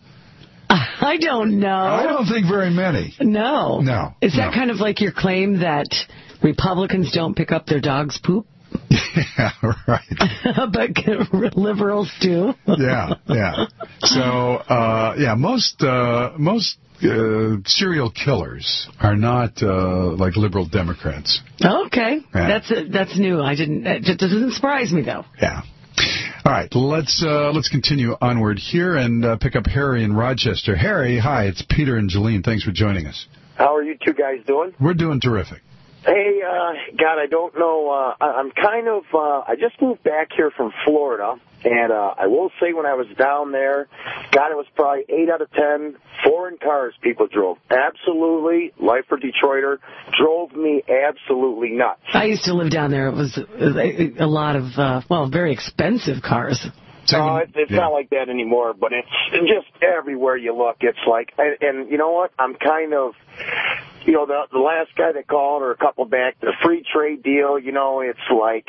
I don't know. I don't think very many. No. No. Is that no. kind of like your claim that Republicans don't pick up their dog's poop? Yeah, right. But liberals do. Yeah, yeah. So, uh, yeah, most uh, most uh, serial killers are not uh, like liberal Democrats. Okay, yeah. that's a, that's new. I didn't. It doesn't surprise me though. Yeah. All right, let's uh, let's continue onward here and uh, pick up Harry in Rochester. Harry, hi, it's Peter and Jolene. Thanks for joining us. How are you two guys doing? We're doing terrific. Hey, uh, God, I don't know. Uh, I'm kind of, uh, I just moved back here from Florida, and uh, I will say when I was down there, God, it was probably eight out of ten foreign cars people drove. Absolutely, life for Detroiter, drove me absolutely nuts. I used to live down there. It was a, a lot of, uh, well, very expensive cars. No, uh, it, it's yeah. not like that anymore, but it's just everywhere you look. It's like, and, and you know what? I'm kind of, you know, the, the last guy that called or a couple back, the free trade deal, you know, it's like,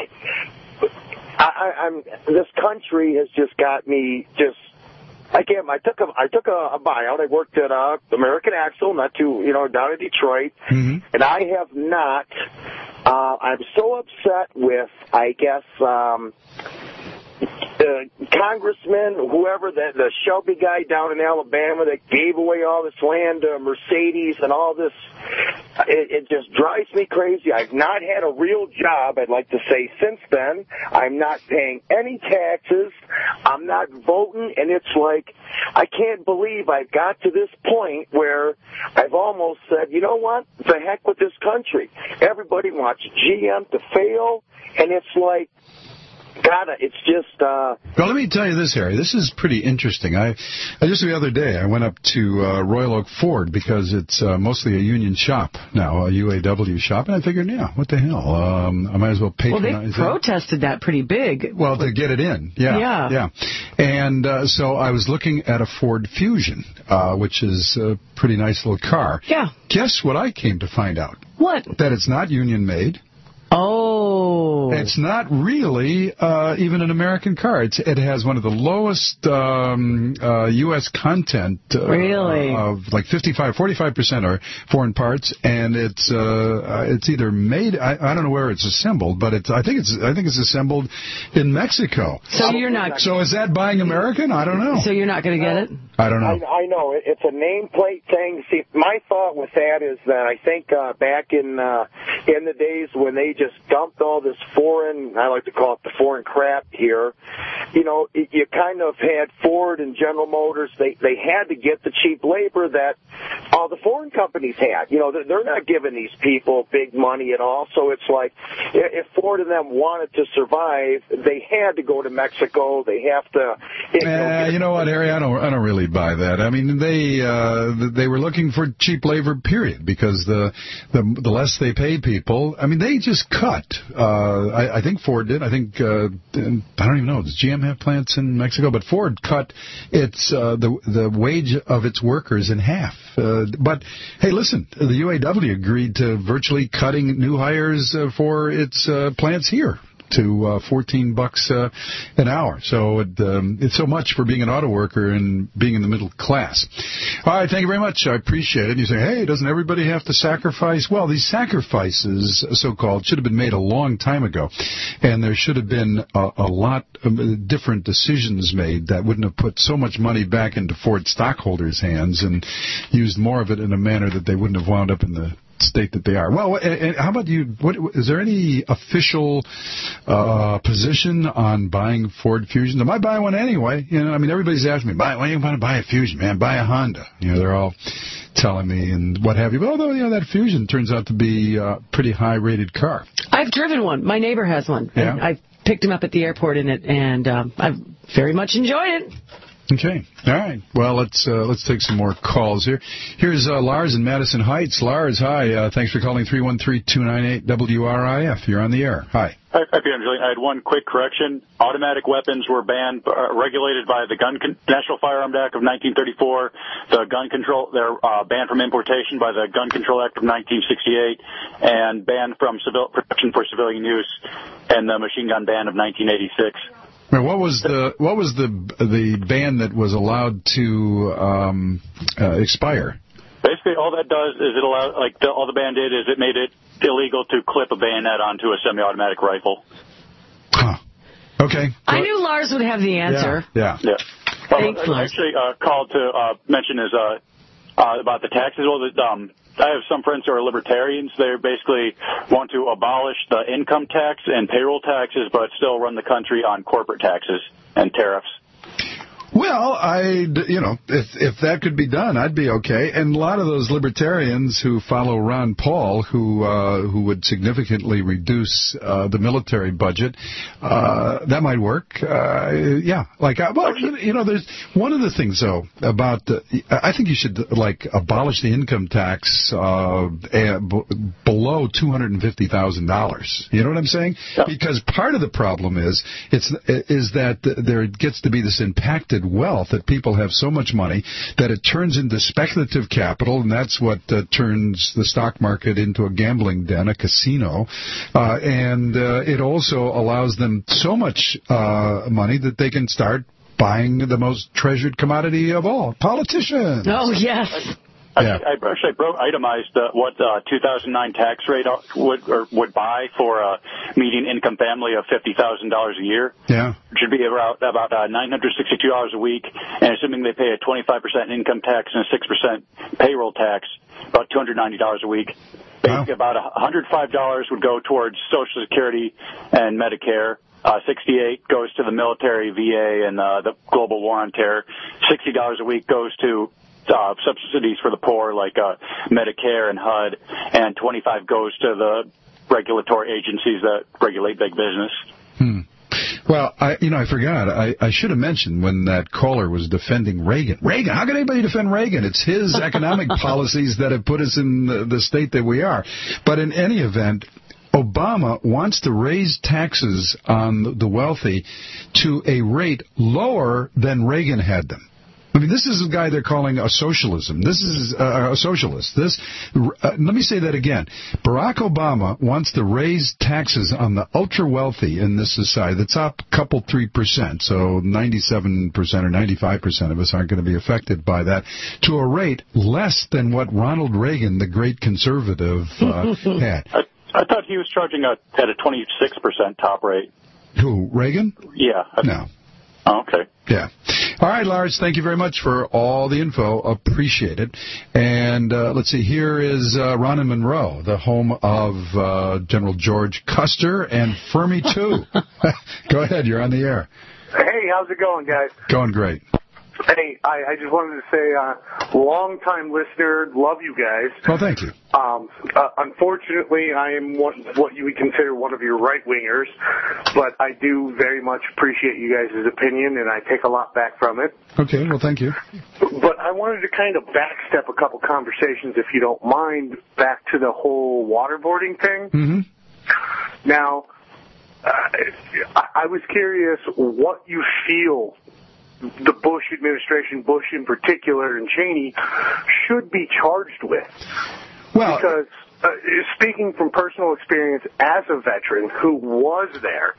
I, I, I'm, this country has just got me just, I can't, I took a, I took a, a buyout. I worked at uh, American Axle, not too, you know, down in Detroit, mm-hmm. and I have not, uh, I'm so upset with, I guess, um, the congressman, whoever, the, the Shelby guy down in Alabama that gave away all this land to Mercedes and all this, it, it just drives me crazy. I've not had a real job, I'd like to say, since then. I'm not paying any taxes. I'm not voting, and it's like, I can't believe I've got to this point where I've almost said, you know what, the heck with this country. Everybody wants G M to fail, and it's like, God, it's just... Uh... Well, let me tell you this, Harry. This is pretty interesting. I, I just the other day, I went up to uh, Royal Oak Ford because it's uh, mostly a union shop now, a U A W shop, and I figured, yeah, what the hell? Um, I might as well patronize Well, they protested that. that pretty big. Well, to get it in, yeah. Yeah. yeah. And uh, so I was looking at a Ford Fusion, uh, which is a pretty nice little car. Yeah. Guess what I came to find out? What? That it's not union-made. Oh. It's not really uh, even an American car. It's, it has one of the lowest um, uh, U S content. Uh, really? Of like fifty-five, forty-five percent are foreign parts, and it's uh, it's either made. I, I don't know where it's assembled, but it's. I think it's. I think it's assembled in Mexico. So you're not. So is that buying American? I don't know. So you're not going to get it? I don't know. I, I know it's a nameplate thing. See, my thought with that is that I think uh, back in uh, in the days when they just dumped all this foreign, I like to call it the foreign crap here, you know, you kind of had Ford and General Motors, they, they had to get the cheap labor that all the foreign companies had. You know, they're not giving these people big money at all, so it's like, if Ford and them wanted to survive, they had to go to Mexico, they have to... You know, uh, you know what, Harry, I don't, I don't really buy that. I mean, they uh, they were looking for cheap labor, period, because the, the, the less they pay people, I mean, they just cut uh, I, I think Ford did. I think, uh, I don't even know, does G M have plants in Mexico? But Ford cut its uh, the the wage of its workers in half. Uh, but, hey, listen, the U A W agreed to virtually cutting new hires uh, for its uh, plants here to uh, fourteen bucks uh, an hour. So it, um, it's so much for being an auto worker and being in the middle class. All right, thank you very much. I appreciate it. And you say, hey, doesn't everybody have to sacrifice? Well, these sacrifices, so-called, should have been made a long time ago. And there should have been a, a lot of different decisions made that wouldn't have put so much money back into Ford stockholders' hands and used more of it in a manner that they wouldn't have wound up in the state that they are. Well, and how about you? What, is there any official uh, position on buying Ford Fusions? I might buy one anyway. You know, I mean, everybody's asking me, buy, why do you want to buy a Fusion, man? Buy a Honda. You know, they're all telling me and what have you. But although, you know, that Fusion turns out to be a pretty high-rated car. I've driven one. My neighbor has one. Yeah. I picked him up at the airport in it, and um, I've very much enjoyed it. Okay. All right. Well, let's uh, let's take some more calls here. Here's uh, Lars in Madison Heights. Lars, hi. Uh, thanks for calling three one three, two nine eight, W R I F. You're on the air. Hi. Hi, Peter Angelini. I had one quick correction. Automatic weapons were banned, uh, regulated by the Gun Con- National Firearms Act of nineteen thirty-four. The gun control, they're uh, banned from importation by the Gun Control Act of nineteen sixty-eight, and banned from civil protection for civilian use, and the machine gun ban of nineteen eighty-six. Now, what was the what was the the ban that was allowed to um, uh, expire? Basically, all that does is it allows, like the, all the ban did is it made it illegal to clip a bayonet onto a semi-automatic rifle. Huh. Okay. I knew Lars would have the answer. Yeah. Yeah. Well, Thanks, I Lars. actually uh, called to uh, mention is uh, uh, about the taxes. Well, the, um, I have some friends who are libertarians. They basically want to abolish the income tax and payroll taxes, but still run the country on corporate taxes and tariffs. Well, I, you know, if if that could be done, I'd be okay. And a lot of those libertarians who follow Ron Paul, who uh, who would significantly reduce uh, the military budget, uh, that might work. Uh, yeah, like, uh, well, you know, there's one of the things though about the, I think you should like abolish the income tax uh, b- below two hundred and fifty thousand dollars. You know what I'm saying? Yeah. Because part of the problem is it's is that there gets to be this impacted wealth, that people have so much money that it turns into speculative capital, and that's what uh, turns the stock market into a gambling den, a casino, uh, and uh, it also allows them so much uh, money that they can start buying the most treasured commodity of all, politicians. Oh, yes. Yeah. I, I actually broke, itemized uh, what the two thousand nine tax rate would or would buy for a median income family of fifty thousand dollars a year. Yeah. Which would be about, about uh, nine hundred sixty-two dollars a week, and assuming they pay a twenty-five percent income tax and a six percent payroll tax, about two hundred ninety dollars a week. Basically, wow. About one hundred five dollars would go towards Social Security and Medicare. Uh, sixty-eight goes to the military, V A, and uh, the global war on terror. sixty dollars a week goes to Uh, subsidies for the poor, like uh, Medicare and H U D, and twenty-five goes to the regulatory agencies that regulate big business. Hmm. Well, I, you know, I forgot. I, I should have mentioned when that caller was defending Reagan. Reagan, how can anybody defend Reagan? It's his economic policies that have put us in the, the state that we are. But in any event, Obama wants to raise taxes on the wealthy to a rate lower than Reagan had them. I mean, this is a guy they're calling a socialism. This is uh, a socialist. This, uh, let me say that again. Barack Obama wants to raise taxes on the ultra-wealthy in this society. That's up a couple, three percent. So ninety-seven percent or ninety-five percent of us aren't going to be affected by that, to a rate less than what Ronald Reagan, the great conservative, uh, had. I, I thought he was charging a, at a twenty-six percent top rate. Who, Reagan? Yeah. No. Oh, okay. Yeah. All right, Lars, thank you very much for all the info. Appreciate it. And uh, let's see, here is uh, Ron and Monroe, the home of uh, General George Custer and Fermi, too. Go ahead, you're on the air. Hey, how's it going, guys? Going great. Hey, I, I just wanted to say, uh, long-time listener, love you guys. Well, thank you. Um, uh, unfortunately, I am what, what you would consider one of your right-wingers, but I do very much appreciate you guys' opinion, and I take a lot back from it. Okay, well, thank you. But I wanted to kind of backstep a couple conversations, if you don't mind, back to the whole waterboarding thing. Mm-hmm. Now, uh, I, I was curious what you feel the Bush administration, Bush in particular, and Cheney, should be charged with. Well, because uh, speaking from personal experience as a veteran who was there,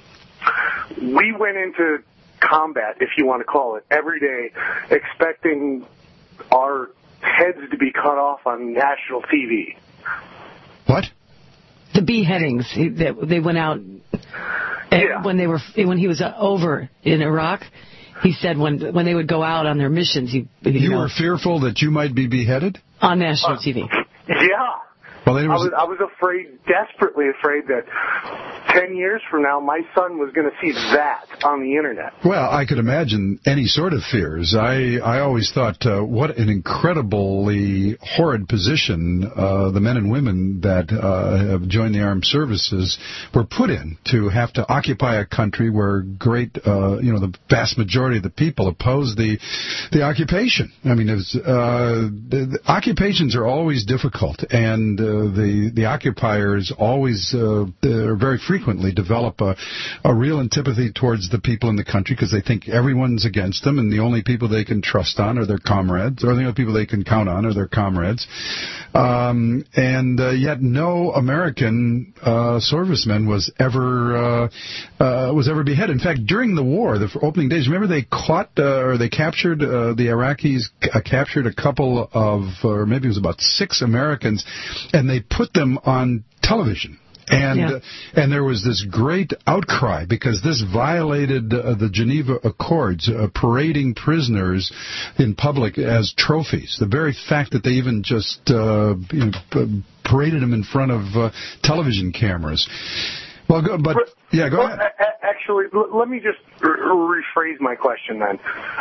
we went into combat, if you want to call it, every day expecting our heads to be cut off on national T V. What? The beheadings. They, they went out yeah. when they were when he was over in Iraq. He said when when they would go out on their missions, you you, you know, were fearful that you might be beheaded on national uh, T V. Yeah. Well, was, I was I was afraid, desperately afraid that ten years from now my son was going to see that on the internet. Well, I could imagine any sort of fears. I I always thought uh, what an incredibly horrid position uh, the men and women that uh, have joined the armed services were put in, to have to occupy a country where great uh, you know the vast majority of the people oppose the the occupation. I mean, it was, uh, the, the occupations are always difficult, and uh, the the occupiers always uh, uh, very frequently develop a, a real antipathy towards the people in the country, because they think everyone's against them, and the only people they can trust on are their comrades, or the only people they can count on are their comrades. Um, and uh, yet, no American uh, serviceman was ever uh, uh, was ever beheaded. In fact, during the war, the opening days, remember they caught uh, or they captured uh, the Iraqis uh, captured a couple of, or maybe it was about six Americans, and they put them on television. And yeah. uh, and there was this great outcry because this violated uh, the Geneva Accords, uh, parading prisoners in public as trophies. The very fact that they even just uh, you know, paraded them in front of uh, television cameras. Well, go, but yeah, go well, ahead. Actually, let me just rephrase my question then.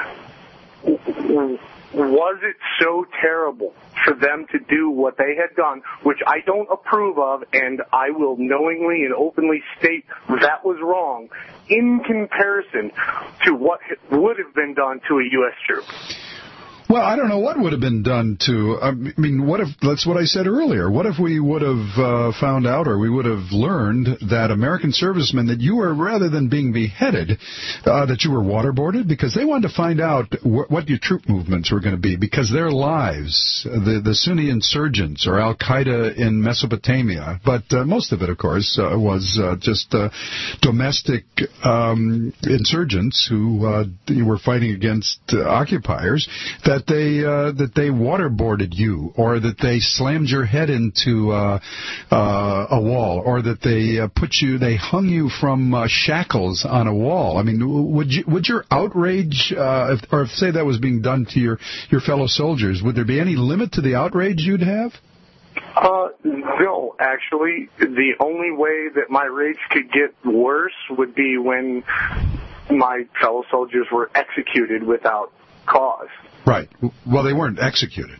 Was it so terrible for them to do what they had done, which I don't approve of, and I will knowingly and openly state that was wrong, in comparison to what would have been done to a U S troop? Well, I don't know what would have been done to, I mean, what if, that's what I said earlier, what if we would have uh, found out, or we would have learned that American servicemen, that you were, rather than being beheaded, uh, that you were waterboarded, because they wanted to find out wh- what your troop movements were going to be, because their lives, the, the Sunni insurgents, or Al-Qaeda in Mesopotamia, but uh, most of it, of course, uh, was uh, just uh, domestic um, insurgents who uh, were fighting against uh, occupiers, that they uh, that they waterboarded you, or that they slammed your head into uh, uh, a wall, or that they uh, put you, they hung you from uh, shackles on a wall. I mean, would you, would your outrage, uh, if, or if say that was being done to your your fellow soldiers, would there be any limit to the outrage you'd have? Uh, no, actually, the only way that my rage could get worse would be when my fellow soldiers were executed without cause. Right. Well, they weren't executed.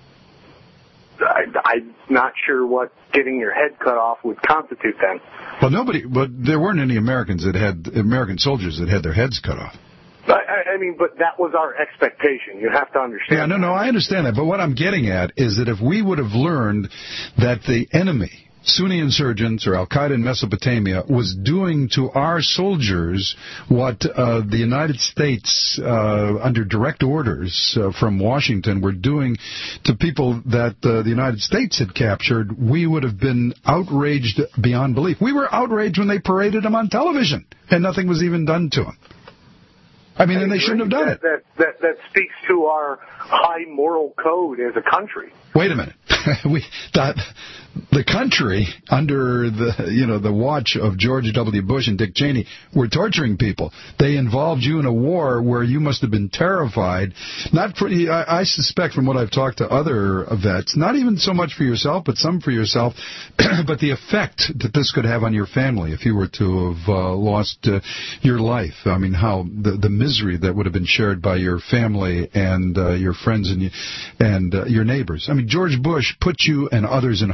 I, I'm not sure what getting your head cut off would constitute then. Well, nobody, but there weren't any Americans that had, American soldiers that had their heads cut off. I, I mean, but that was our expectation. You have to understand. Yeah, no, no, I understand that. But what I'm getting at is that if we would have learned that the enemy, Sunni insurgents or Al-Qaeda in Mesopotamia, was doing to our soldiers what uh, the United States, uh, under direct orders uh, from Washington, were doing to people that uh, the United States had captured, we would have been outraged beyond belief. We were outraged when they paraded them on television, and nothing was even done to them. I mean, I and they shouldn't have done that, it. That, that, that speaks to our high moral code as a country. Wait a minute. we that the country, under the you know the watch of George W. Bush and Dick Cheney, were torturing people. They involved you in a war where you must have been terrified. Not for I, I suspect, from what I've talked to other vets, not even so much for yourself, but some for yourself, but the effect that this could have on your family if you were to have uh, lost uh, your life. I mean, how the the misery that would have been shared by your family and uh, your friends and you, and uh, your neighbors. I mean, George Bush put you and others in harm's way.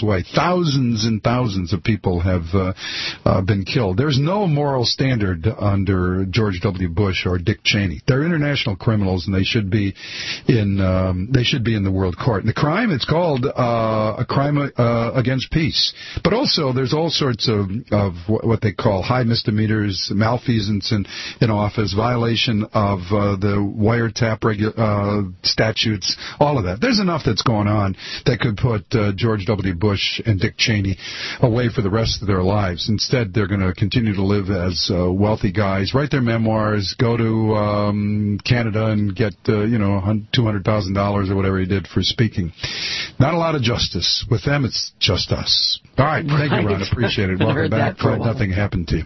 way. Thousands and thousands of people have uh, uh, been killed. There's no moral standard under George W. Bush or Dick Cheney. They're international criminals, and they should be in um, they should be in the world court. And the crime, it's called uh, a crime uh, against peace. But also, there's all sorts of, of what they call high misdemeanors, malfeasance in, in office, violation of uh, the wiretap regu- uh, statutes, all of that. There's enough that's going on that could put uh, George W. Bush and Dick Cheney away for the rest of their lives. Instead, they're going to continue to live as uh, wealthy guys, write their memoirs, go to um, Canada and get, uh, you know, two hundred thousand dollars or whatever he did for speaking. Not a lot of justice. With them, it's just us. All right. Thank right. you, Ron. Appreciate it. Welcome back. Glad nothing happened to you.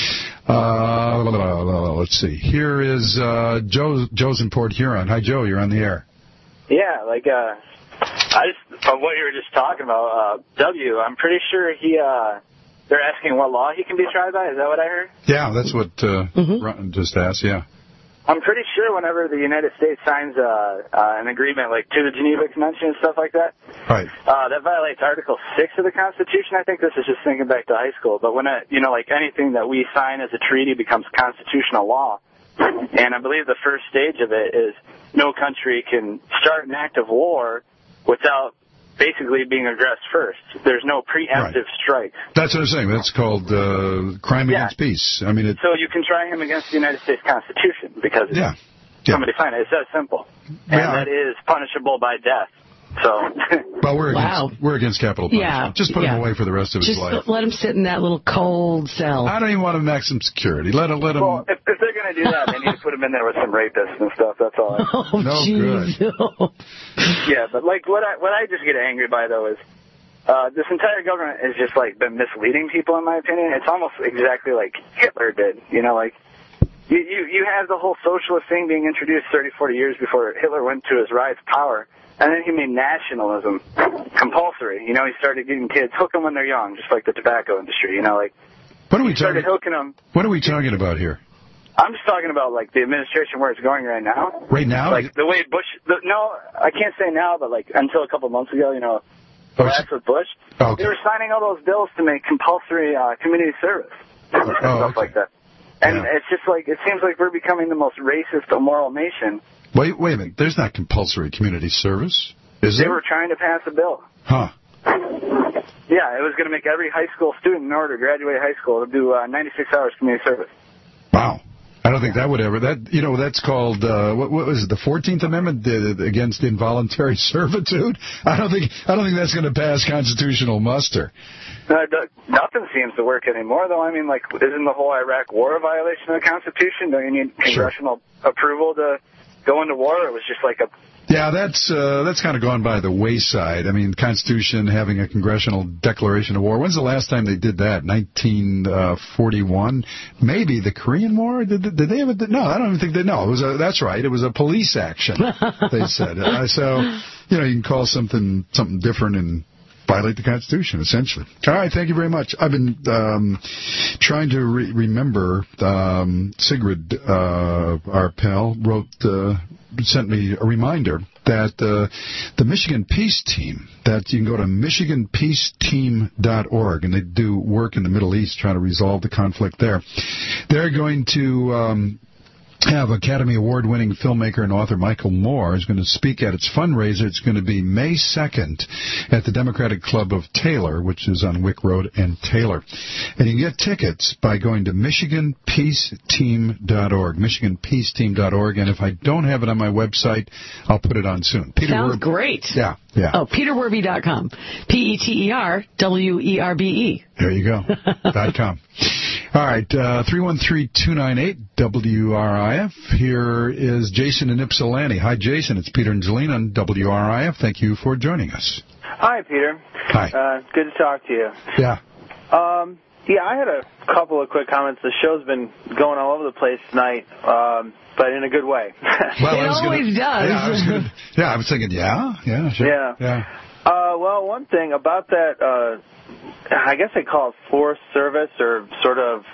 Uh, let's see. Here is uh, Joe, Joe's in Port Huron. Hi, Joe. You're on the air. Yeah, like, uh, I just, of what you were just talking about, uh, W, I'm pretty sure he, uh, they're asking what law he can be tried by. Is that what I heard? Yeah, that's what uh, mm-hmm. Ron just asked, yeah. I'm pretty sure whenever the United States signs uh, uh, an agreement like to the Geneva Convention and stuff like that, right. uh, that violates Article six of the Constitution. I think this is just thinking back to high school. But when, it, you know, like anything that we sign as a treaty becomes constitutional law, and I believe the first stage of it is no country can start an act of war without basically being aggressed first. There's no preemptive right. strike. That's what I'm saying. That's called uh, crime yeah. against peace. I mean, it, so you can try him against the United States Constitution because yeah. somebody signed it. It's that simple. And yeah. that is punishable by death. So, well, we're wow. against we're against capital punishment. Yeah, just put yeah. him away for the rest of his just life. Just let him sit in that little cold cell. I don't even want him maximum security. Let him. Let him. Well, if, if they're going to do that, they need to put him in there with some rapists and stuff. That's all. I oh, no geez. good. Yeah, but like what I what I just get angry by though is uh, this entire government has just like been misleading people. In my opinion, it's almost exactly like Hitler did. You know, like. You, you, you have the whole socialist thing being introduced thirty, forty years before Hitler went to his rise of power. And then he made nationalism compulsory. You know, he started getting kids, hook them when they're young, just like the tobacco industry. You know, like what are we he started talking? hooking them. What are we talking about here? I'm just talking about like the administration where it's going right now. Right now, like the way Bush. The, no, I can't say now, but like until a couple months ago, you know, the oh, last with Bush, oh, okay. they were signing all those bills to make compulsory uh, community service and oh, stuff okay. like that. And yeah. it's just like it seems like we're becoming the most racist, immoral nation. Wait, wait a minute. There's not compulsory community service. Is they there? were trying to pass a bill. Huh. Yeah, it was going to make every high school student, in order to graduate high school, to do uh, ninety-six hours community service. Wow. I don't think that would ever. That you know, that's called uh, what, what was it? The fourteenth Amendment uh, against involuntary servitude. I don't think. I don't think that's going to pass constitutional muster. Uh, nothing seems to work anymore, though. I mean, like, isn't the whole Iraq War a violation of the Constitution? Don't you need congressional sure. approval to go into war? It was just like a. Yeah, that's uh, that's kind of gone by the wayside. I mean, Constitution having a congressional declaration of war. When's the last time they did that? nineteen forty-one? Maybe the Korean War? Did, did they ever? No, I don't even think they. No, it was a, that's right. It was a police action. They said. Uh, so, you know, you can call something something different and violate the Constitution, essentially. All right, thank you very much. I've been um, trying to re- remember. Um, Sigrid, uh, our pal, wrote, uh, sent me a reminder that uh, the Michigan Peace Team, that you can go to michigan peace team dot org, and they do work in the Middle East trying to resolve the conflict there. They're going to um, have Academy Award-winning filmmaker and author Michael Moore is going to speak at its fundraiser. It's going to be May second at the Democratic Club of Taylor, which is on Wick Road and Taylor. And you can get tickets by going to michigan peace team dot org, michigan peace team dot org. And if I don't have it on my website, I'll put it on soon. Peter Sounds Werb- great. Yeah, yeah. Oh, peter werby dot com. P E T E R W E R B E. There you go. dot com. All right, uh, three one three, two nine eight, W R I F. Here is Jason in Ypsilanti. Hi, Jason. It's Peter and Jolene on W R I F. Thank you for joining us. Hi, Peter. Hi. Uh, good to talk to you. Yeah. Um, yeah, I had a couple of quick comments. The show's been going all over the place tonight, um, but in a good way. Well, it always gonna, does. Yeah I, was gonna, yeah, I was thinking, yeah, yeah, sure. Yeah. Yeah. Uh, well, one thing about that, uh, I guess they call it forced service or sort of,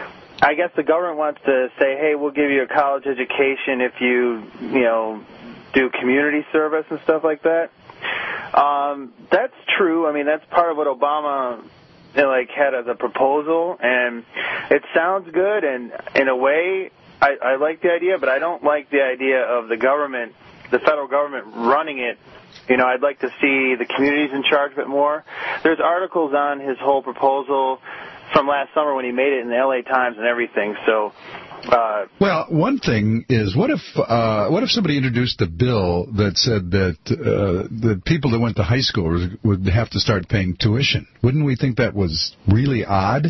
I guess the government wants to say, hey, we'll give you a college education if you, you know, do community service and stuff like that. Um, that's true. I mean, that's part of what Obama you know, like had as a proposal, and it sounds good. And in a way, I, I like the idea, but I don't like the idea of the government, the federal government, running it. You know, I'd like to see the communities in charge a bit more. There's articles on his whole proposal from last summer when he made it in the L A Times and everything. So. Uh, well, one thing is, what if uh, what if somebody introduced a bill that said that uh, the people that went to high school would have to start paying tuition? Wouldn't we think that was really odd?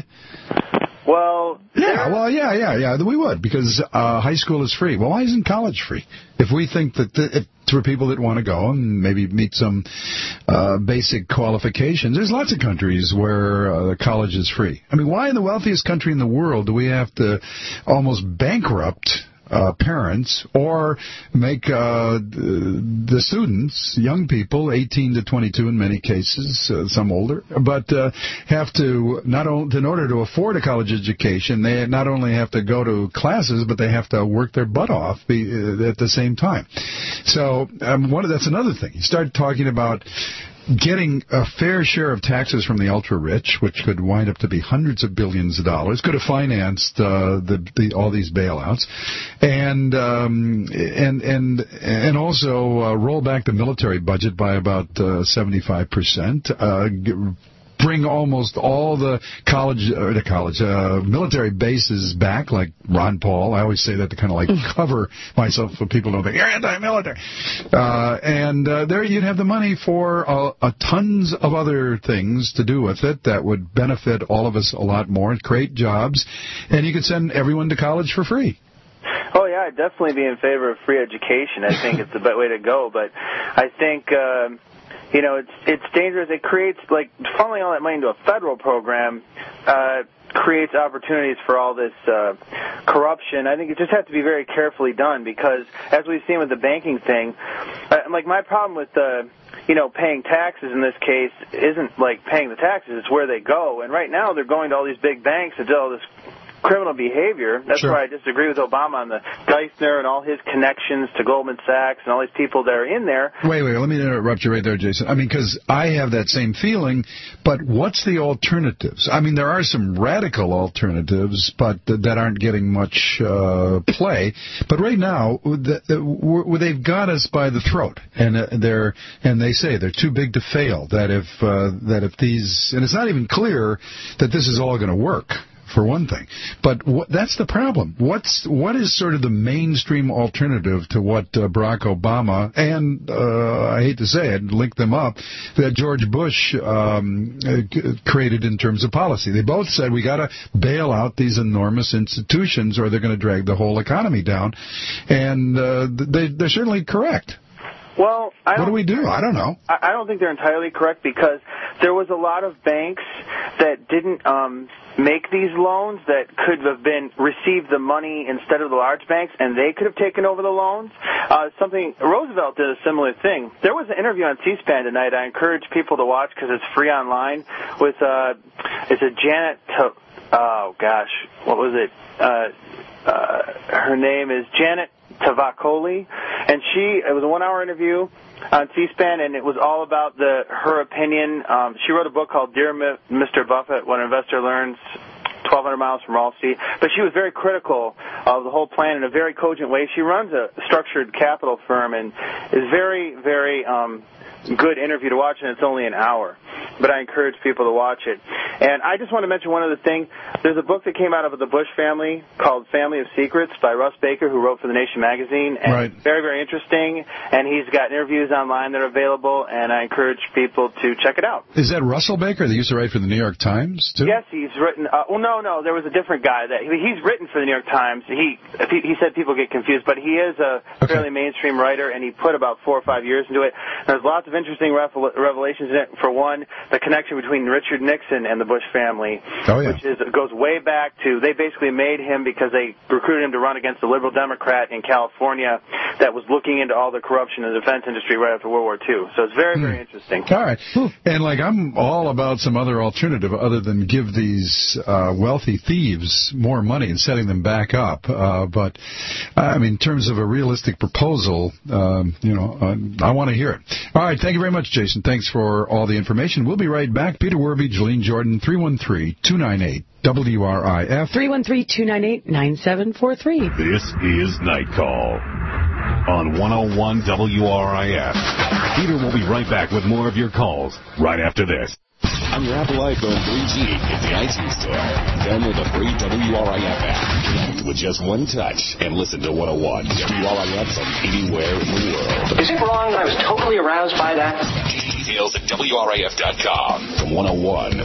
Well, yeah, well, yeah, yeah, yeah, we would, because uh, high school is free. Well, why isn't college free? If we think that the, if, for people that want to go and maybe meet some uh, basic qualifications, there's lots of countries where uh, college is free. I mean, why in the wealthiest country in the world do we have to almost bankrupt Uh, parents, or make uh, the students, young people, eighteen to twenty-two in many cases, uh, some older, but uh, have to, not only, in order to afford a college education, they not only have to go to classes, but they have to work their butt off be, uh, at the same time. So um, one of, that's another thing. You start talking about getting a fair share of taxes from the ultra-rich, which could wind up to be hundreds of billions of dollars, could have financed uh, the, the, all these bailouts, and um, and and and also uh, roll back the military budget by about uh, seventy-five percent. Uh, bring almost all the college, or the college, uh, military bases back, like Ron Paul. I always say that to kind of like cover myself so people don't think, you're anti-military. Uh, and uh, there you'd have the money for uh, uh, tons of other things to do with it that would benefit all of us a lot more, create jobs, and you could send everyone to college for free. Oh, yeah, I'd definitely be in favor of free education. I think it's the best way to go, but I think... Uh, You know, it's it's dangerous. It creates, like, funneling all that money into a federal program uh, creates opportunities for all this uh, corruption. I think it just has to be very carefully done because, as we've seen with the banking thing, uh, like, my problem with, uh, you know, paying taxes in this case isn't, like, paying the taxes. It's where they go. And right now they're going to all these big banks to do all this criminal behavior. That's sure. where I disagree with Obama on the Geithner and all his connections to Goldman Sachs and all these people that are in there. Wait, wait, let me interrupt you right there, Jason. I mean, because I have that same feeling, but what's the alternatives? I mean, there are some radical alternatives, but that aren't getting much uh, play. But right now, the, the, they've got us by the throat, and uh, they're and they say they're too big to fail. That if uh, that if these, and it's not even clear that this is all going to work, for one thing. But what, that's the problem. What's what is sort of the mainstream alternative to what uh, Barack Obama and, uh, I hate to say it, link them up, that George Bush um, created in terms of policy? They both said we got to bail out these enormous institutions or they're going to drag the whole economy down. And uh, they, they're certainly correct. Well, I what do we do? I don't know. I don't think they're entirely correct because there was a lot of banks that didn't um, make these loans that could have been received the money instead of the large banks, and they could have taken over the loans. Uh, something Roosevelt did a similar thing. There was an interview on C-SPAN tonight. I encourage people to watch because it's free online. With uh, it's a Janet. To- oh gosh, what was it? Uh, uh, her name is Janet Tavakoli, and she, it was a one-hour interview on C-SPAN, and it was all about the her opinion. Um, she wrote a book called Dear Mister Buffett, What an Investor Learns, twelve hundred miles from Wall Street. But she was very critical of the whole plan in a very cogent way. She runs a structured capital firm and is very, very um, good interview to watch, and it's only an hour. But I encourage people to watch it. And I just want to mention one other thing. There's a book that came out of the Bush family called Family of Secrets by Russ Baker, who wrote for The Nation magazine. And right. It's very, very interesting. And he's got interviews online that are available, and I encourage people to check it out. Is that Russell Baker that used to write for the New York Times, too? Yes, he's written... Uh, well, no, no, there was a different guy. that He's written for the New York Times. He he said people get confused, but he is a okay. fairly mainstream writer, and he put about four or five years into it. There's lots of interesting revelations in it. For one, the connection between Richard Nixon and the Bush family, oh, yeah. which is goes way back to, they basically made him because they recruited him to run against a liberal Democrat in California that was looking into all the corruption in the defense industry right after World War Two. So it's very, very interesting. All right. And, like, I'm all about some other alternative other than give these uh, wealthy thieves more money and setting them back up. Uh, but, I mean, in terms of a realistic proposal, um, you know, uh, I want to hear it. All right. Thank you very much, Jason. Thanks for all the information. We'll be right back. Peter Werby, Jolene Jordan, three one three, two nine eight, W R I F. three one three, two nine eight, nine seven four three. This is Night Call on one oh one W R I F. Peter will be right back with more of your calls right after this. On your Apple iPhone three G at the iTunes Store. Download the free W R I F app with just one touch and listen to one oh one W R I F from anywhere in the world. Is it wrong that I was totally aroused by that? Details at W R I F dot com from one oh one.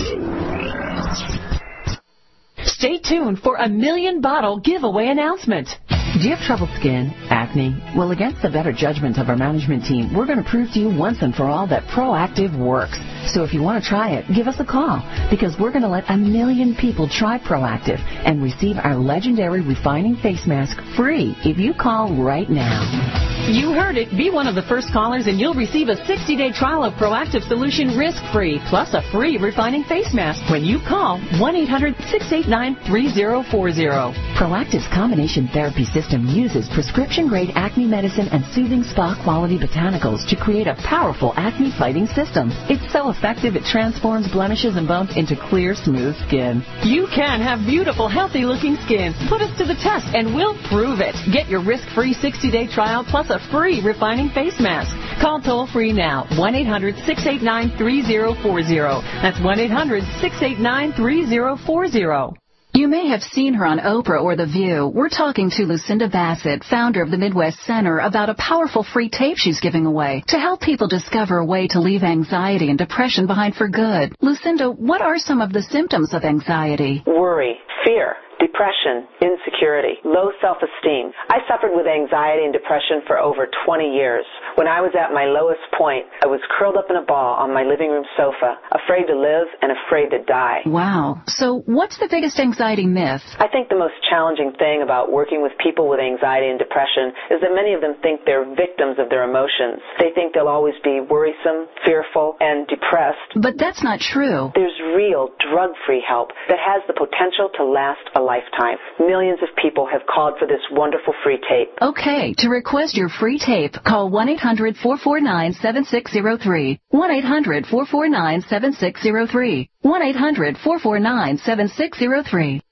Stay tuned for a million bottle giveaway announcement. Do you have troubled skin, acne? Well, against the better judgment of our management team, we're going to prove to you once and for all that Proactiv works. So if you want to try it, give us a call, because we're going to let a million people try Proactiv and receive our legendary refining face mask free if you call right now. You heard it. Be one of the first callers and you'll receive a sixty-day trial of Proactiv solution risk-free, plus a free refining face mask when you call one eight hundred, six eight nine, three oh four oh. Proactiv's combination therapy system uses prescription-grade acne medicine and soothing spa-quality botanicals to create a powerful acne-fighting system. It's so effective it transforms blemishes and bumps into clear, smooth skin. You can have beautiful, healthy-looking skin. Put us to the test and we'll prove it. Get your risk-free sixty-day trial plus a free refining face mask. Call toll-free now, one eight hundred, six eight nine, three oh four oh. That's one eight hundred, six eight nine, three oh four oh. You may have seen her on Oprah or The View. We're talking to Lucinda Bassett, founder of the Midwest Center, about a powerful free tape she's giving away to help people discover a way to leave anxiety and depression behind for good. Lucinda, what are some of the symptoms of anxiety? Worry, fear, depression, insecurity, low self-esteem. I suffered with anxiety and depression for over twenty years. When I was at my lowest point, I was curled up in a ball on my living room sofa, afraid to live and afraid to die. Wow. So what's the biggest anxiety myth? I think the most challenging thing about working with people with anxiety and depression is that many of them think they're victims of their emotions. They think they'll always be worrisome, fearful, and depressed. But that's not true. There's real drug-free help that has the potential to last a lifetime. Millions of people have called for this wonderful free tape. Okay, to request your free tape, call one eight hundred, four four nine, seven six zero three, one eight hundred, four four nine, seven six zero three, one eight hundred, four four nine, seven six zero three.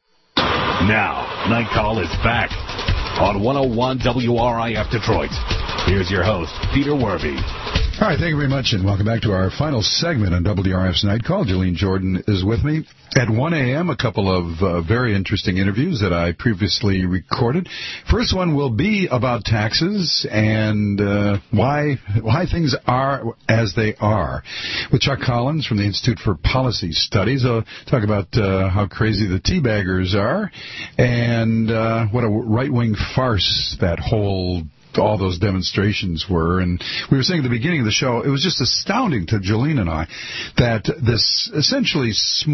Now, Night Call is back on one oh one W R I F Detroit. Here's your host, Peter Werby. All right, thank you very much, and welcome back to our final segment on W R F's Night Call. Jolene Jordan is with me. At one a.m., a couple of uh, very interesting interviews that I previously recorded. First one will be about taxes and uh, why why things are as they are. With Chuck Collins from the Institute for Policy Studies. I'll talk about uh, how crazy the teabaggers are and uh, what a right-wing farce that whole all those demonstrations were. And we were saying at the beginning of the show, it was just astounding to Jolene and I that this essentially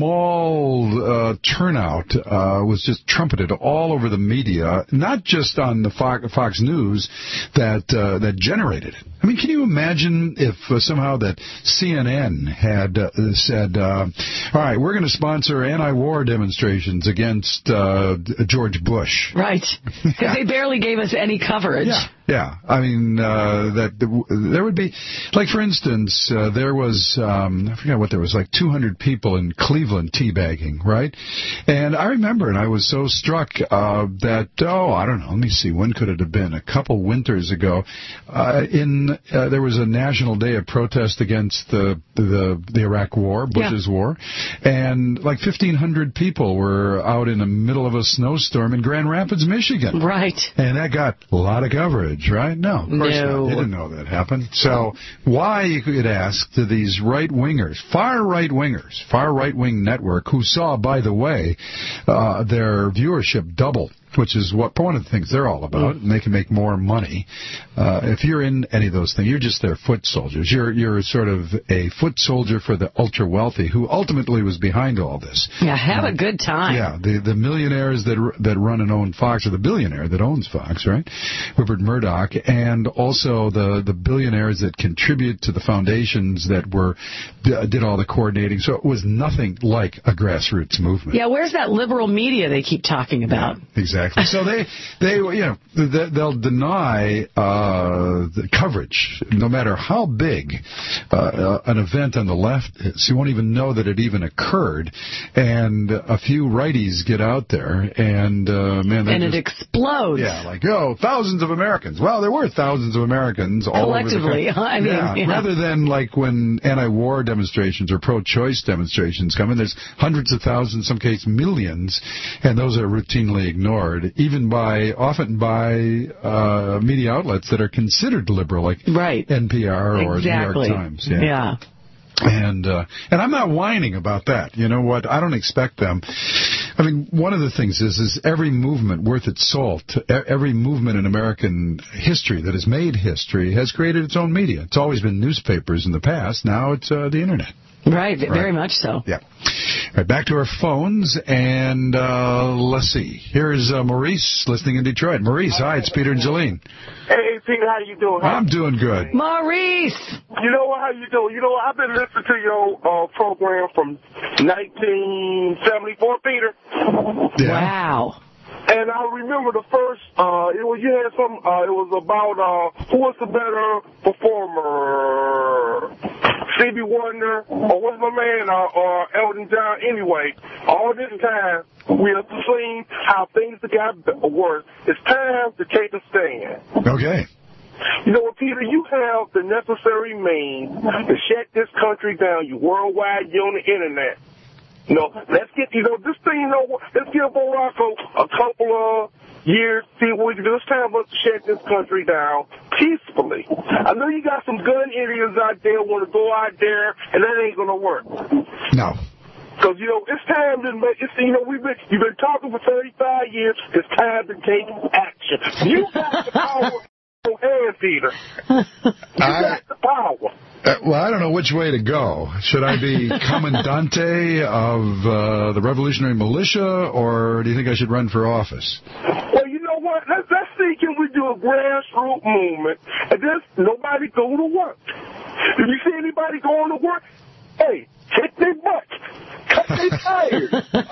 small uh, turnout uh, was just trumpeted all over the media, not just on the Fox, Fox News that uh, that generated it. I mean, can you imagine if uh, somehow that C N N had uh, said, uh, all right, we're going to sponsor anti-war demonstrations against uh, George Bush. Right. Because they barely gave us any coverage. Yeah. Yeah, I mean, uh, that there would be, like, for instance, uh, there was, um, I forget what there was, like two hundred people in Cleveland teabagging, right? And I remember, and I was so struck uh, that, oh, I don't know, let me see, when could it have been? A couple winters ago, uh, in uh, there was a national day of protest against the the, the Iraq War, Bush's yeah. war, and like fifteen hundred people were out in the middle of a snowstorm in Grand Rapids, Michigan. Right. And that got a lot of coverage. Right? No, of course no. not. They didn't know that happened. So why, you could ask, to these right-wingers, far right-wingers, far right-wing network, who saw, by the way, uh, their viewership double which is what one of the things they're all about, and they can make more money. Uh, if you're in any of those things, you're just their foot soldiers. You're you're sort of a foot soldier for the ultra wealthy, who ultimately was behind all this. Yeah, have uh, a good time. Yeah, the the millionaires that that run and own Fox, or the billionaire that owns Fox, right? Rupert Murdoch, and also the the billionaires that contribute to the foundations that were did all the coordinating. So it was nothing like a grassroots movement. Yeah, where's that liberal media they keep talking about? Yeah, exactly. So they they you know they, they'll deny uh, the coverage, no matter how big uh, uh, an event on the left is. You won't even know that it even occurred, and a few righties get out there, and uh, man, and just, it explodes. Yeah, like oh, thousands of Americans. Well, there were thousands of Americans all collectively. over the I mean, yeah, yeah. rather than like when anti-war demonstrations or pro-choice demonstrations come in, there's hundreds of thousands, in some cases millions, and those are routinely ignored, even by often by uh, media outlets that are considered liberal, like right. N P R or exactly. New York Times. Yeah. yeah. And uh, and I'm not whining about that. You know what? I don't expect them. I mean, one of the things is is every movement worth its salt, every movement in American history that has made history has created its own media. It's always been newspapers in the past. Now it's uh, the internet. Right, right, very much so. Yeah. All right, back to our phones, and uh, let's see. Here is uh, Maurice listening in Detroit. Maurice, hi, it's Peter and Jolene. Hey, Peter, how you doing? I'm doing good. Maurice! You know what, how you doing? You know what, I've been listening to your uh, program from nineteen seventy-four, Peter. Yeah. Wow. And I remember the first, uh, it was, you had some, uh, it was about, uh, who was the better performer? Stevie Wonder, or what's my man, uh, or Elton John? Anyway, all this time, we have seen how things have got worse. It's time to take a stand. Okay. You know what, Peter, you have the necessary means to shut this country down. You worldwide, you're on the internet. You know, let's get, you know, this thing, you know, let's give Morocco a couple of years, see what we can do. It's time for us to shut this country down peacefully. I know you got some gun idiots out there who want to go out there, and that ain't going to work. No. Because, you know, it's time to make, it's, you know, we've been, you've been talking for thirty-five years. It's time to take action. You got the power in your hand, Peter. You I, got the power. Uh, well, I don't know which way to go. Should I be Commandante of uh, the Revolutionary Militia, or do you think I should run for office? Well, you know what? Let's, let's see, can we do a grassroots movement and just nobody go to work? If you see anybody going to work, hey, kick their butt. Cut their tires.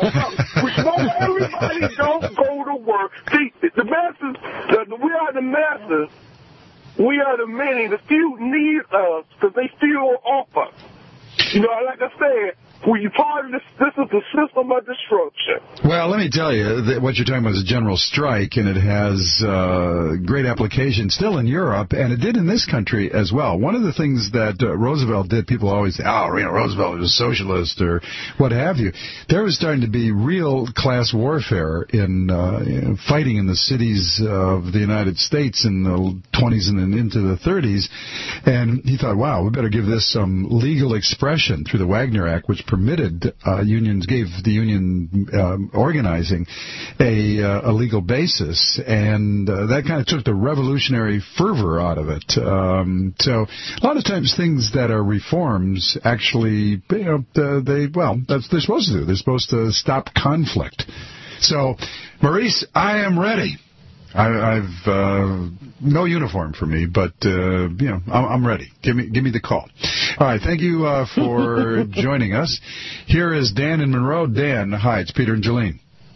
We know everybody don't go to work. See, the masses, the, we are the masses. We are the many. The few need us because they feel off us. You know, like I said, we part of this. This is the system of destruction. Well, let me tell you, that what you're talking about is a general strike, and it has uh, great application still in Europe, and it did in this country as well. One of the things that uh, Roosevelt did, people always say, oh, you know, Roosevelt was a socialist or what have you. There was starting to be real class warfare in uh, you know, fighting in the cities of the United States in the twenties and then into the thirties, and he thought, wow, we better give this some legal expression through the Wagner Act, which permitted uh, unions, gave the union um, organizing a, uh, a legal basis, and uh, that kind of took the revolutionary fervor out of it. Um, so a lot of times things that are reforms actually, you know, uh, they, well, that's they're supposed to do. They're supposed to stop conflict. So, Maurice, I am ready. I, I've uh, no uniform for me, but uh, you know I'm, I'm ready. Give me give me the call. All right, thank you uh, for joining us. Here is Dan in Monroe. Dan, hi, it's Peter and Jolene.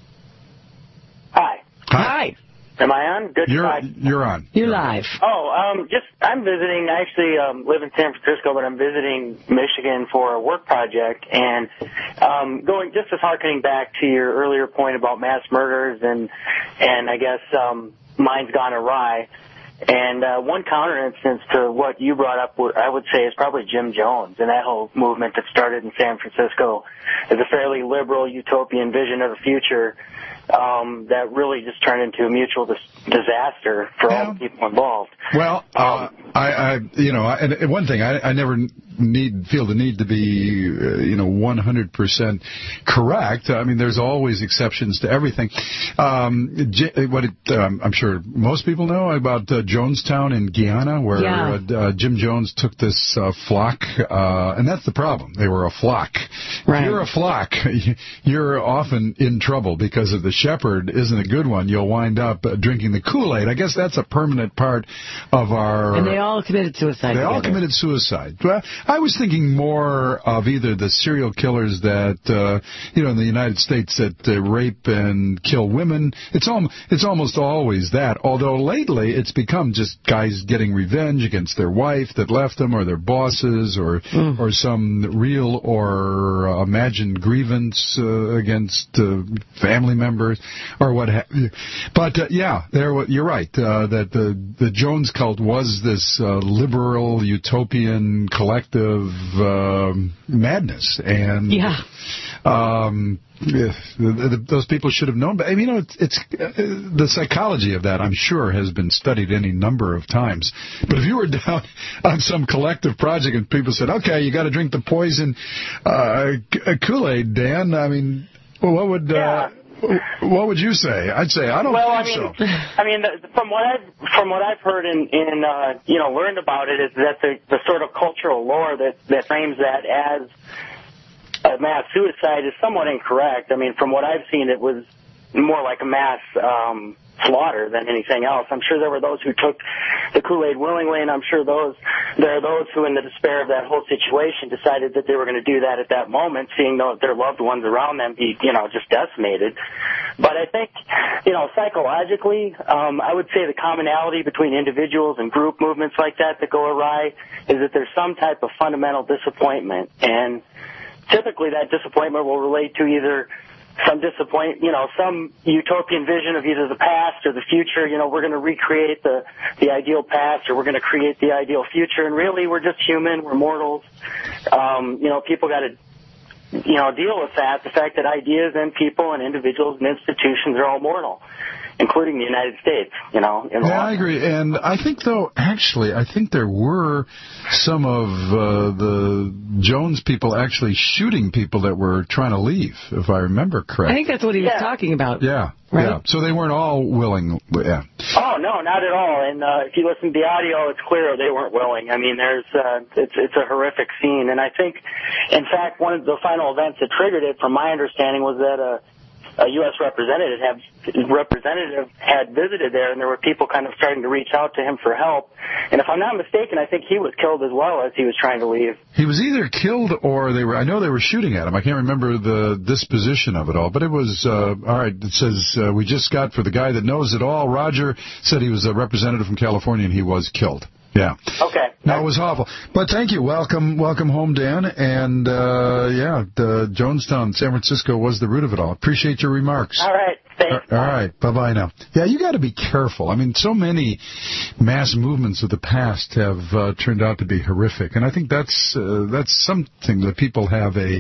Hi. Hi. Hi. Am I on? Good. You're Hi. you're on. You're live. Oh, um, just I'm visiting. I actually um, live in San Francisco, but I'm visiting Michigan for a work project, and um, going just as harkening back to your earlier point about mass murders and and I guess um, mine's gone awry. And uh, one counter instance to what you brought up, I would say, is probably Jim Jones and that whole movement that started in San Francisco as a fairly liberal utopian vision of the future um, that really just turned into a mutual dis- disaster for yeah. all the people involved. Well, uh, I, I, you know, I, and one thing, I, I never need feel the need to be, uh, you know, one hundred percent correct. I mean, there's always exceptions to everything. Um, J- what it, um, I'm sure most people know about uh, Jonestown in Guyana, where Yeah. uh, uh, Jim Jones took this uh, flock, uh, and that's the problem. They were a flock. Right. If you're a flock, you're often in trouble because if the shepherd isn't a good one, you'll wind up uh, drinking the Kool-Aid. I guess that's a permanent part of our... And they all committed suicide They together. all committed suicide. Well, I was thinking more of either the serial killers that, uh, you know, in the United States that uh, rape and kill women. It's, al- it's almost always that, although lately it's become just guys getting revenge against their wife that left them or their bosses or mm. or some real or uh, imagined grievance uh, against uh, family members or what have you. But, uh, yeah, there, you're right, uh, that the, the Jones cult was this uh, liberal, utopian, collective uh, madness. And yeah. um, the, the, those people should have known. But, I mean, you know, it's, it's uh, the psychology of that, I'm sure, has been studied any number of times. But if you were down on some collective project and people said, okay, you got to drink the poison uh, Kool-Aid, Dan, I mean, what would... Uh, What would you say? I'd say I don't well, think I mean, so. I mean, the, from what I've from what I've heard and in, in uh, you know learned about it is that the the sort of cultural lore that that frames that as a mass suicide is somewhat incorrect. I mean, from what I've seen, it was more like a mass um, slaughter than anything else. I'm sure there were those who took the Kool-Aid willingly, and I'm sure those there are those who, in the despair of that whole situation, decided that they were going to do that at that moment, seeing those, their loved ones around them be, you know, just decimated. But I think, you know, psychologically, um, I would say the commonality between individuals and group movements like that that go awry is that there's some type of fundamental disappointment, and typically that disappointment will relate to either some disappoint, you know, some utopian vision of either the past or the future. You know, we're going to recreate the the ideal past, or we're going to create the ideal future. And really, we're just human. We're mortals. Um, you know, people got to, you know, deal with that. The fact that ideas and people and individuals and institutions are all mortal, including the United States. You know. In the yeah, I agree. And I think, though, actually, I think there were some of uh, the Jones people actually shooting people that were trying to leave, if I remember correctly. I think that's what he was yeah. talking about. Yeah, right? yeah. So they weren't all willing. Yeah. Oh no, not at all. And uh, if you listen to the audio, it's clear they weren't willing. I mean, there's uh, it's it's a horrific scene, and I think, in fact, one of the final events that triggered it, from my understanding, was that a. A U S representative had, representative had visited there, and there were people kind of starting to reach out to him for help. And if I'm not mistaken, I think he was killed as well as he was trying to leave. He was either killed or they were, I know they were shooting at him. I can't remember the disposition of it all, but it was, uh, all right, it says, uh, we just got, for the guy that knows it all, Roger said he was a representative from California and he was killed. Yeah. Okay. No, it was awful. But thank you. Welcome welcome home, Dan. And, uh, yeah, the Jonestown, San Francisco was the root of it all. Appreciate your remarks. All right. Thanks. All right. Bye-bye now. Yeah, you got to be careful. I mean, so many mass movements of the past have uh, turned out to be horrific. And I think that's uh, that's something that people have a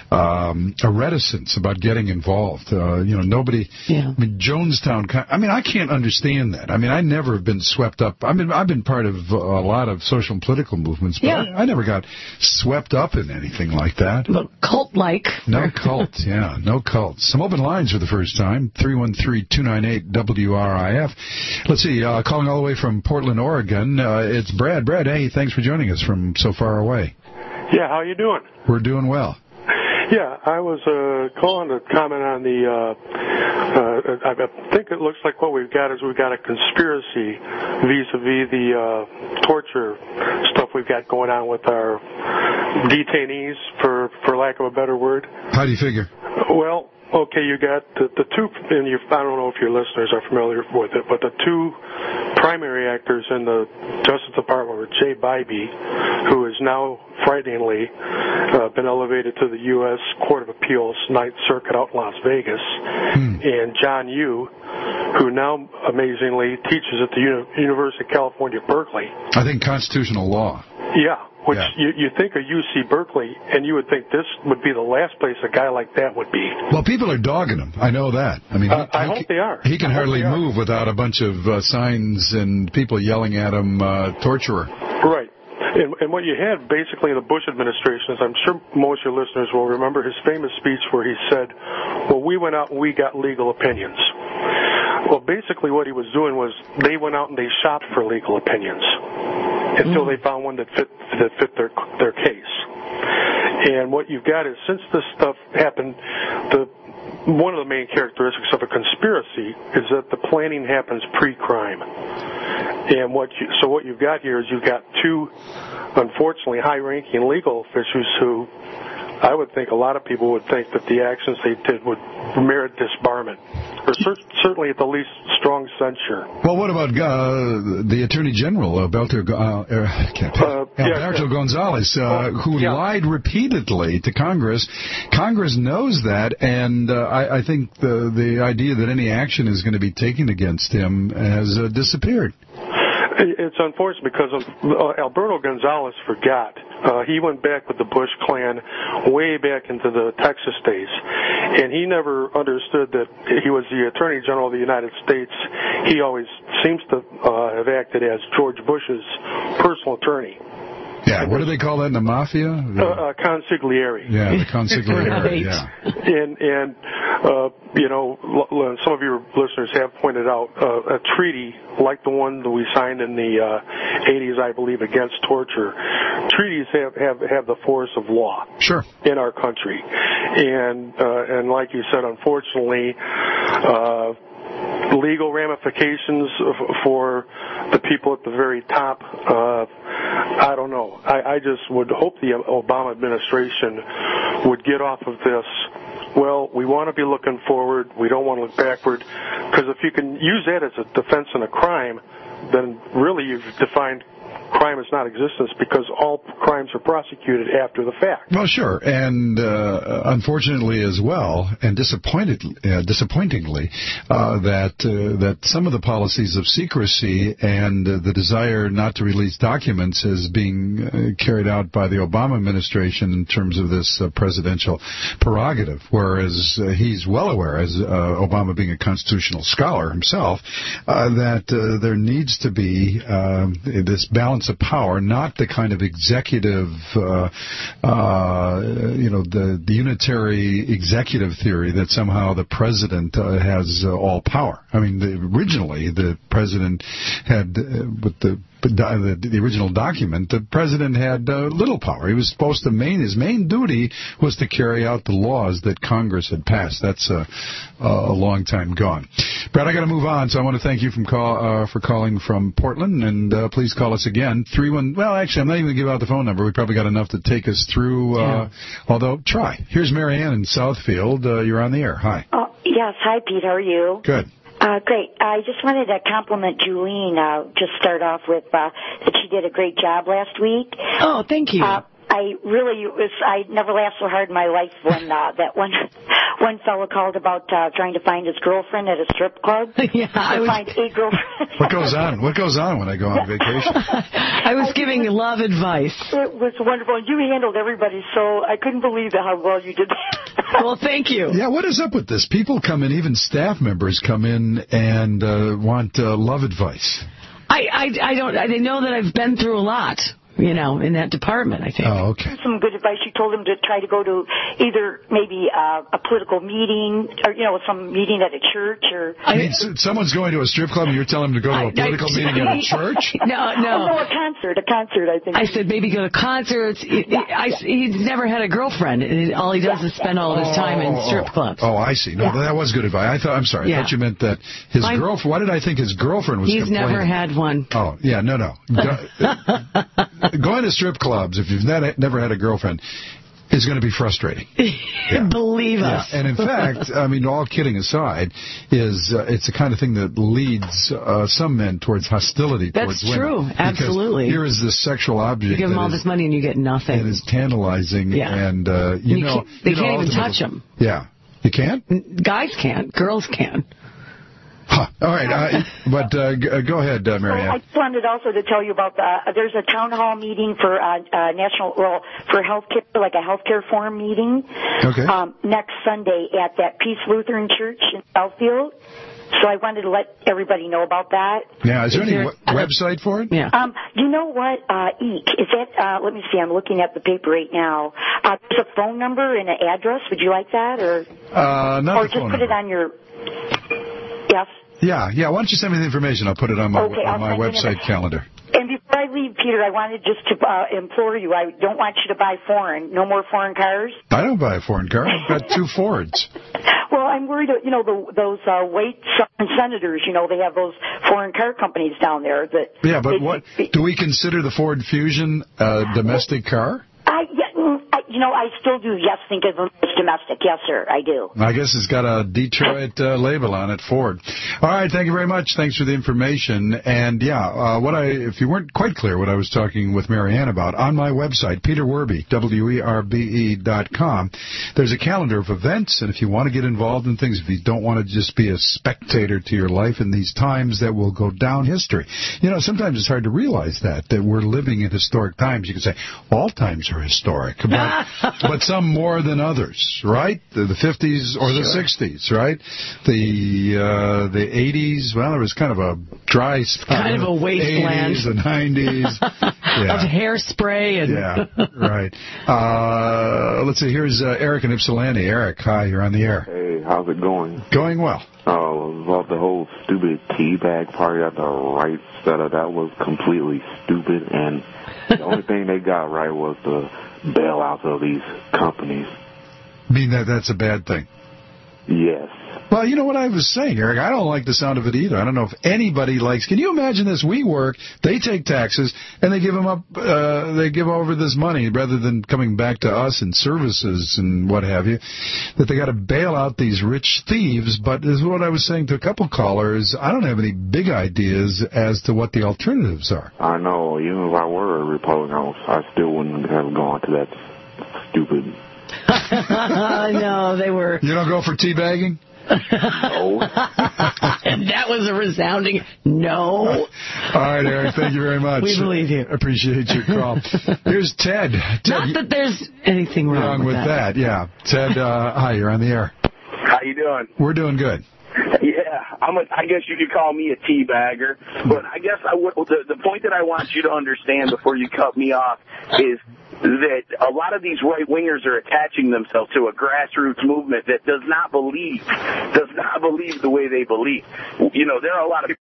um, a reticence about getting involved. Uh, you know, nobody... Yeah. I mean, Jonestown... I mean, I can't understand that. I mean, I never have been swept up. I mean, I've been part of a lot of social and political movements, but yeah. I, I never got swept up in anything like that. But cult-like. No cult, yeah, no cult. Some open lines for the first time. three one three, two nine eight, W R I F. Let's see, uh, calling all the way from Portland, Oregon, uh, it's Brad. Brad, hey, thanks for joining us from so far away. Yeah, how you doing? We're doing well. Yeah, I was uh, calling to comment on the, uh, uh, I think it looks like what we've got is we've got a conspiracy vis-a-vis the uh, torture stuff we've got going on with our detainees, for, for lack of a better word. How do you figure? Well, okay, you got the, the two, and you, I don't know if your listeners are familiar with it, but the two primary actors in the Justice Department were Jay Bybee, who is now frighteningly uh, been elevated to the U S Court of Appeals Ninth Circuit out in Las Vegas, hmm. and John Yoo, who now amazingly teaches at the Uni- University of California, Berkeley. I think constitutional law. Yeah, which Yeah. You, you think of U C Berkeley, and you would think this would be the last place a guy like that would be. Well, people are dogging him. I know that. I mean, he, Uh, I he hope can- they are. He can I hope hardly they are. move without a bunch of uh, signs and people yelling at him, uh, torturer. Right. And, and what you had basically in the Bush administration is, I'm sure most of your listeners will remember his famous speech where he said, well, we went out and we got legal opinions. Well, basically what he was doing was they went out and they shopped for legal opinions until they found one that fit that fit their their case. And what you've got is, since this stuff happened, the one of the main characteristics of a conspiracy is that the planning happens pre-crime. And what you, so what you've got here is you've got two, unfortunately, high-ranking legal officials who I would think a lot of people would think that the actions they did would merit disbarment, or cer- certainly at the least strong censure. Well, what about uh, the Attorney General, Alberto, uh, uh, can't- Uh, yeah, Alberto yeah. Gonzalez, uh, who yeah. lied repeatedly to Congress? Congress knows that, and uh, I, I think the the idea that any action is going to be taken against him has uh, disappeared. It's unfortunate because of, uh, Alberto Gonzalez forgot. Uh, he went back with the Bush clan way back into the Texas days, and he never understood that he was the Attorney General of the United States. He always seems to uh, have acted as George Bush's personal attorney. Yeah, what do they call that in the mafia? Uh, uh, consigliere. Yeah, the consigliere. Right. Yeah. And, and uh, you know, l- l- some of your listeners have pointed out uh, a treaty like the one that we signed in the uh, eighties, I believe, against torture. Treaties have, have, have the force of law. Sure. In our country. And, uh, and like you said, unfortunately, uh, legal ramifications f- for the people at the very top, uh, I don't know. I, I just would hope the Obama administration would get off of this. Well, we want to be looking forward. We don't want to look backward. Because if you can use that as a defense in a crime, then really you've defined crime as non-existence, because all crimes are prosecuted after the fact. Well, sure, and uh, unfortunately as well, and disappointed, uh, disappointingly, uh, that uh, that some of the policies of secrecy and uh, the desire not to release documents is being uh, carried out by the Obama administration in terms of this uh, presidential prerogative, whereas uh, he's well aware, as uh, Obama being a constitutional scholar himself, uh, that uh, there needs to be uh, this balance of power, not the kind of executive, uh, uh, you know, the, the unitary executive theory that somehow the president uh, has uh, all power. I mean, the, originally the president had, uh, with the The, the original document, the president had uh, little power. He was supposed to main his main duty was to carry out the laws that Congress had passed. That's uh, a long time gone. Brad, I got to move on, so I want to thank you from call, uh, for calling from Portland, and uh, please call us again. Three one. Well, actually, I'm not even going to give out the phone number. We probably got enough to take us through. Uh, yeah. Although, try. Here's Marianne in Southfield. Uh, you're on the air. Hi. Oh, yes. Hi, Pete. How are you? Good. Uh, great. I just wanted to compliment Julene, uh, just start off with, uh, that she did a great job last week. Oh, thank you. Uh, I really was, I never laughed so hard in my life when, uh, that one, one fellow called about, uh, trying to find his girlfriend at a strip club. Yeah, I was... find a girlfriend. What goes on? What goes on when I go on vacation? I was giving love advice. It was wonderful. You handled everybody, so I couldn't believe how well you did that. Well, thank you. Yeah, what is up with this? People come in, even staff members come in and uh, want uh, love advice. I, I, I don't, I, they know that I've been through a lot, you know, in that department, I think. Oh, okay. Some good advice. You told him to try to go to either maybe uh, a political meeting or, you know, some meeting at a church or... I mean, so someo's going to a strip club and you're telling him to go to a political I, I, meeting at a church? No, no. Oh, no, a concert, a concert, I think. I said maybe go to concerts. Yeah. I, he's never had a girlfriend. And all he does yeah. is spend all of his time in strip clubs. Oh, I see. No, yeah. that was good advice. I thought, I'm sorry. Yeah. I thought you meant that his My, girlfriend... Why did I think his girlfriend was He's complaining? never had one. Oh, yeah, no, no. Going to strip clubs, if you've not, never had a girlfriend, is going to be frustrating. Yeah. Believe yeah. us. And in fact, I mean, all kidding aside, is uh, it's the kind of thing that leads uh, some men towards hostility That's towards women. That's true. Absolutely. Because here is this sexual object. You give them all is, this money and you get nothing. It is tantalizing, yeah. and uh, you, you know, can't, they you know, can't even touch them. Yeah, you can't. Guys can't. Girls can. Huh. All right, uh, but uh, g- uh, go ahead, uh, Marianne. Well, I just wanted also to tell you about the, uh, there's a town hall meeting for uh, uh, national, well, for healthcare, like a healthcare forum meeting. Okay. Um, next Sunday at that Peace Lutheran Church in Southfield. So I wanted to let everybody know about that. Yeah, is there any w- website for it? Yeah. Um, you know what, uh, E E C, is that, uh, let me see, I'm looking at the paper right now. Uh, there's a phone number and an address. Would you like that? Or, Uh, not or the just phone put number. it on your, yes? Yeah, yeah. Why don't you send me the information? I'll put it on my Okay, on I'll my send you website the- calendar. And before I leave, Peter, I wanted just to uh, implore you, I don't want you to buy foreign, no more foreign cars. I don't buy a foreign car. I've got two Fords. Well, I'm worried, you know, the, those uh, white senators, you know, they have those foreign car companies down there that... Yeah, but what do we consider the Ford Fusion a domestic car? I, yeah, mm, I, you know, I still do, yes, think of them as domestic. Yes, sir, I do. I guess it's got a Detroit uh, label on it, Ford. All right, thank you very much. Thanks for the information. And yeah, uh, what I, if you weren't quite clear what I was talking with Marianne about, on my website, Peter Werbe, W E R B E dot com, there's a calendar of events, and if you want to get involved in things, if you don't want to just be a spectator to your life in these times that will go down history. You know, sometimes it's hard to realize that, that we're living in historic times. You can say, all times are historic, but, but some more than others, right? The, the fifties or the Sure. sixties, right? The uh, the eighties, well, there was kind of a dry spot. Kind of a wasteland. eighties, the nineties. Yeah. Of hairspray and... Yeah, right. Uh, let's see, here's uh, Eric in Ypsilanti. Eric, hi, you're on the air. Hey, how's it going? Going well. Oh, about the whole stupid teabag party at the right setup. That was completely stupid, and the only thing they got right was the bailouts of these companies. Mean that that's a bad thing? Yes. Well, you know what I was saying, Eric? I don't like the sound of it either. I don't know if anybody likes... Can you imagine this? We work, they take taxes, and they give them up, uh, they give over this money rather than coming back to us in services and what have you, that they got to bail out these rich thieves. But this is what I was saying to a couple callers. I don't have any big ideas as to what the alternatives are. I know. Even if I were a Republican, I still wouldn't have gone to that stupid... No, they were... You don't go for teabagging? No. And that was a resounding no. All right, Eric, thank you very much. We believe you. Appreciate your call. Here's Ted. Ted Not that there's anything wrong, wrong with, with that. Yeah. Ted, uh, hi, you're on the air. How you doing? We're doing good. Yeah, I'm a, I guess you could call me a teabagger, but I guess I would, the, the point that I want you to understand before you cut me off is that a lot of these right-wingers are attaching themselves to a grassroots movement that does not believe, does not believe the way they believe. You know, there are a lot of people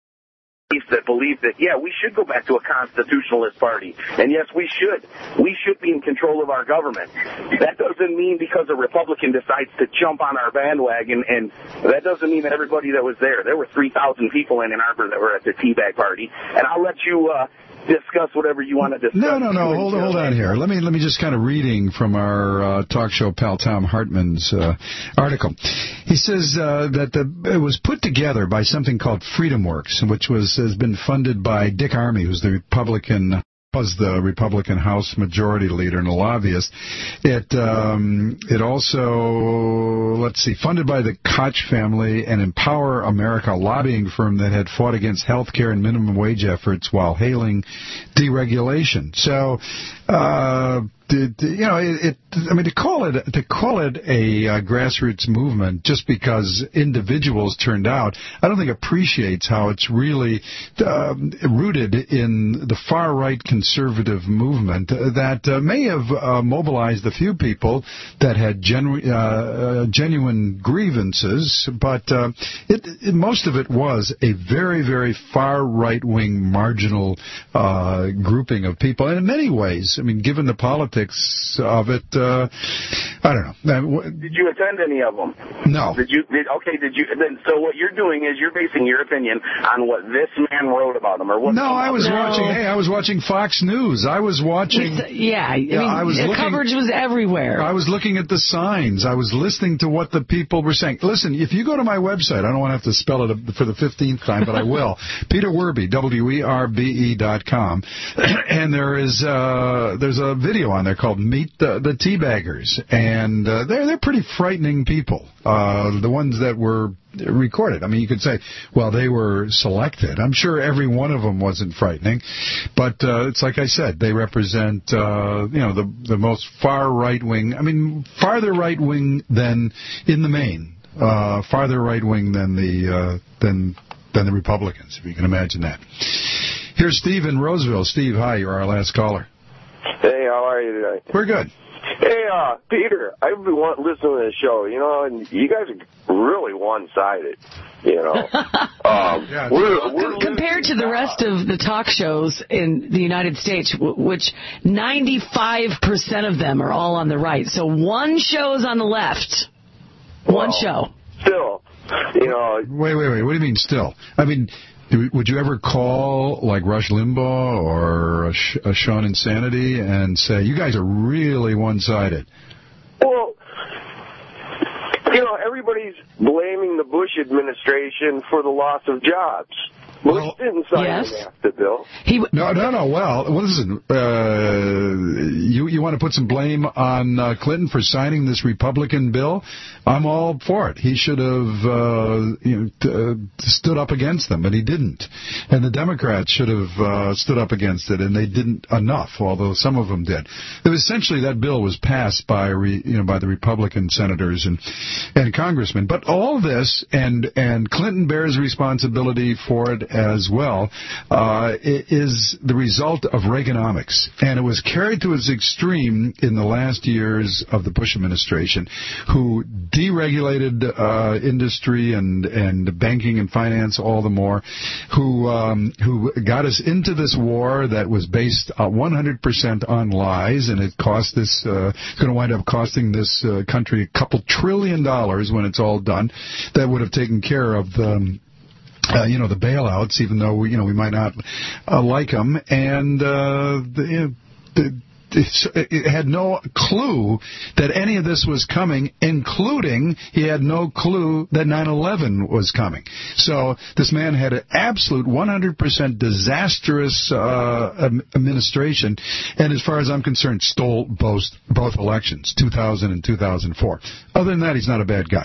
that believe that, yeah, we should go back to a constitutionalist party. And yes, we should. We should be in control of our government. That doesn't mean because a Republican decides to jump on our bandwagon, and that doesn't mean that everybody that was there. There were three thousand people in Ann Arbor that were at the Teabag party. And I'll let you uh, discuss whatever you want to discuss. No, no, no. Hold, hold on here. Let me let me just kind of reading from our uh, talk show pal Tom Hartman's uh, article. He says uh, that the, it was put together by something called Freedom Works, which was has been funded by Dick Armey, who's the Republican. was the Republican House Majority Leader and a lobbyist. It um, it also, let's see, funded by the Koch family and Empower America, a lobbying firm that had fought against health care and minimum wage efforts while hailing deregulation. So, uh, the, the, you know, it, it. I mean, to call it to call it a uh, grassroots movement just because individuals turned out, I don't think appreciates how it's really um, rooted in the far right conservative movement that uh, may have uh, mobilized a few people that had genu- uh, uh, genuine grievances, but uh, it, it, most of it was a very, very far right-wing marginal uh, grouping of people. And in many ways, I mean, given the politics of it, uh, I don't know. Did you attend any of them? No. Did you? Did, okay. Did you? Then, so what you're doing is you're basing your opinion on what this man wrote about them, or what? No, I was no. watching. Hey, I was watching Fox News. I was watching. Yeah, I yeah, mean, I was the looking, coverage was everywhere. I was looking at the signs. I was listening to what the people were saying. Listen, if you go to my website, I don't want to have to spell it for the fifteenth time, but I will. Peter Werbe, W E R B E dot com, and there is uh, there's a video on there called Meet the, the Teabaggers, and uh, they're they're pretty frightening people. Uh, the ones that were recorded. I mean, you could say, well, they were selected. I'm sure every one of them wasn't frightening, but uh, it's like I said, they represent, uh, you know, the the most far right wing. I mean, farther right wing than in the main, uh, farther right wing than the uh, than than the Republicans, if you can imagine that. Here's Steve in Roseville. Steve, hi. You're our last caller. Hey, how are you today? We're good. Hey, uh, Peter, I've been want, listening to the show, you know, and you guys are really one-sided, you know. um, yeah, we're, we're compared to the rest of the talk shows in the United States, which ninety-five percent of them are all on the right. So one show's on the left. One well, show. Still, you know. Wait, wait, wait. What do you mean still? I mean... Would you ever call, like, Rush Limbaugh or a, Sh- a Sean Insanity and say, you guys are really one-sided? Well, you know, everybody's blaming the Bush administration for the loss of jobs. Bush well, didn't sign yes. the NAFTA bill. He w- no, no, no. Well, well listen, uh, you you want to put some blame on uh, Clinton for signing this Republican bill? I'm all for it. He should have uh, you know, t- uh, stood up against them, but he didn't. And the Democrats should have uh, stood up against it, and they didn't enough, although some of them did. It was essentially that bill was passed by re, you know by the Republican senators and and congressmen. But all this, and and Clinton bears responsibility for it as well, uh, is the result of Reaganomics. And it was carried to its extreme in the last years of the Bush administration, who deregulated uh, industry and, and banking and finance all the more, who um, who got us into this war that was based uh, one hundred percent on lies, and it cost this, uh, going to wind up costing this uh, country a couple trillion dollars when it's all done, that would have taken care of the... Uh, you know, the bailouts, even though, we, you know, we might not uh, like them. And uh, the, the, it had no clue that any of this was coming, including he had no clue that nine eleven was coming. So this man had an absolute one hundred percent disastrous uh, administration, and as far as I'm concerned, stole both, both elections, two thousand and two thousand four. Other than that, he's not a bad guy.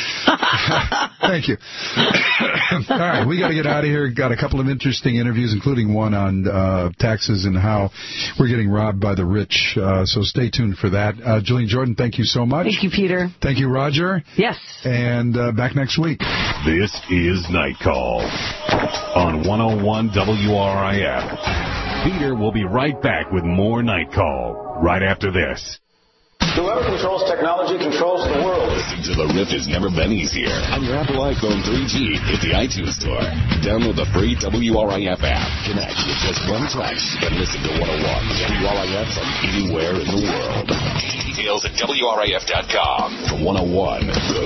Thank you. All right, we got to get out of here. Got a couple of interesting interviews, including one on uh, taxes and how we're getting robbed by the rich. Uh, so stay tuned for that. Uh, Jillian Jordan, thank you so much. Thank you, Peter. Thank you, Roger. Yes. And uh, back next week. This is Night Call on one oh one W R I F. Peter will be right back with more Night Call right after this. Whoever controls technology controls the world. Listening to The Riff has never been easier. On your Apple iPhone three G, hit the iTunes Store. Download the free W R I F app. Connect with just one touch and listen to one oh one W R I F from anywhere in the world. Details at W R I F dot com. For one oh one.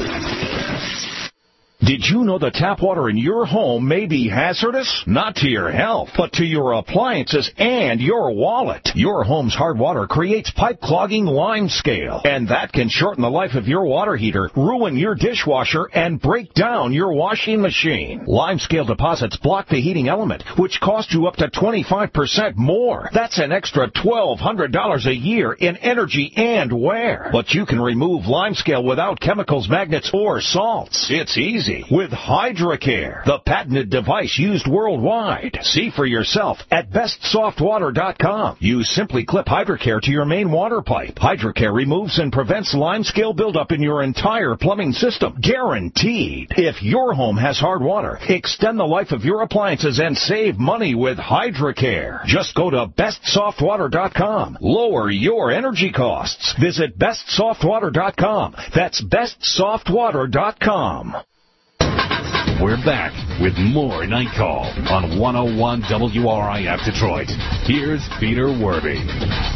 Did you know the tap water in your home may be hazardous? Not to your health, but to your appliances and your wallet. Your home's hard water creates pipe clogging lime scale, and that can shorten the life of your water heater, ruin your dishwasher, and break down your washing machine. Lime scale deposits block the heating element, which costs you up to twenty-five percent more. That's an extra twelve hundred dollars a year in energy and wear. But you can remove lime scale without chemicals, magnets, or salts. It's easy. With HydraCare, the patented device used worldwide. See for yourself at best soft water dot com. You simply clip HydraCare to your main water pipe. HydraCare removes and prevents lime scale buildup in your entire plumbing system. Guaranteed. If your home has hard water, extend the life of your appliances and save money with HydraCare. Just go to best soft water dot com. Lower your energy costs. Visit best soft water dot com. That's best soft water dot com. We're back with more Night Call on one oh one W R I F Detroit. Here's Peter Werby.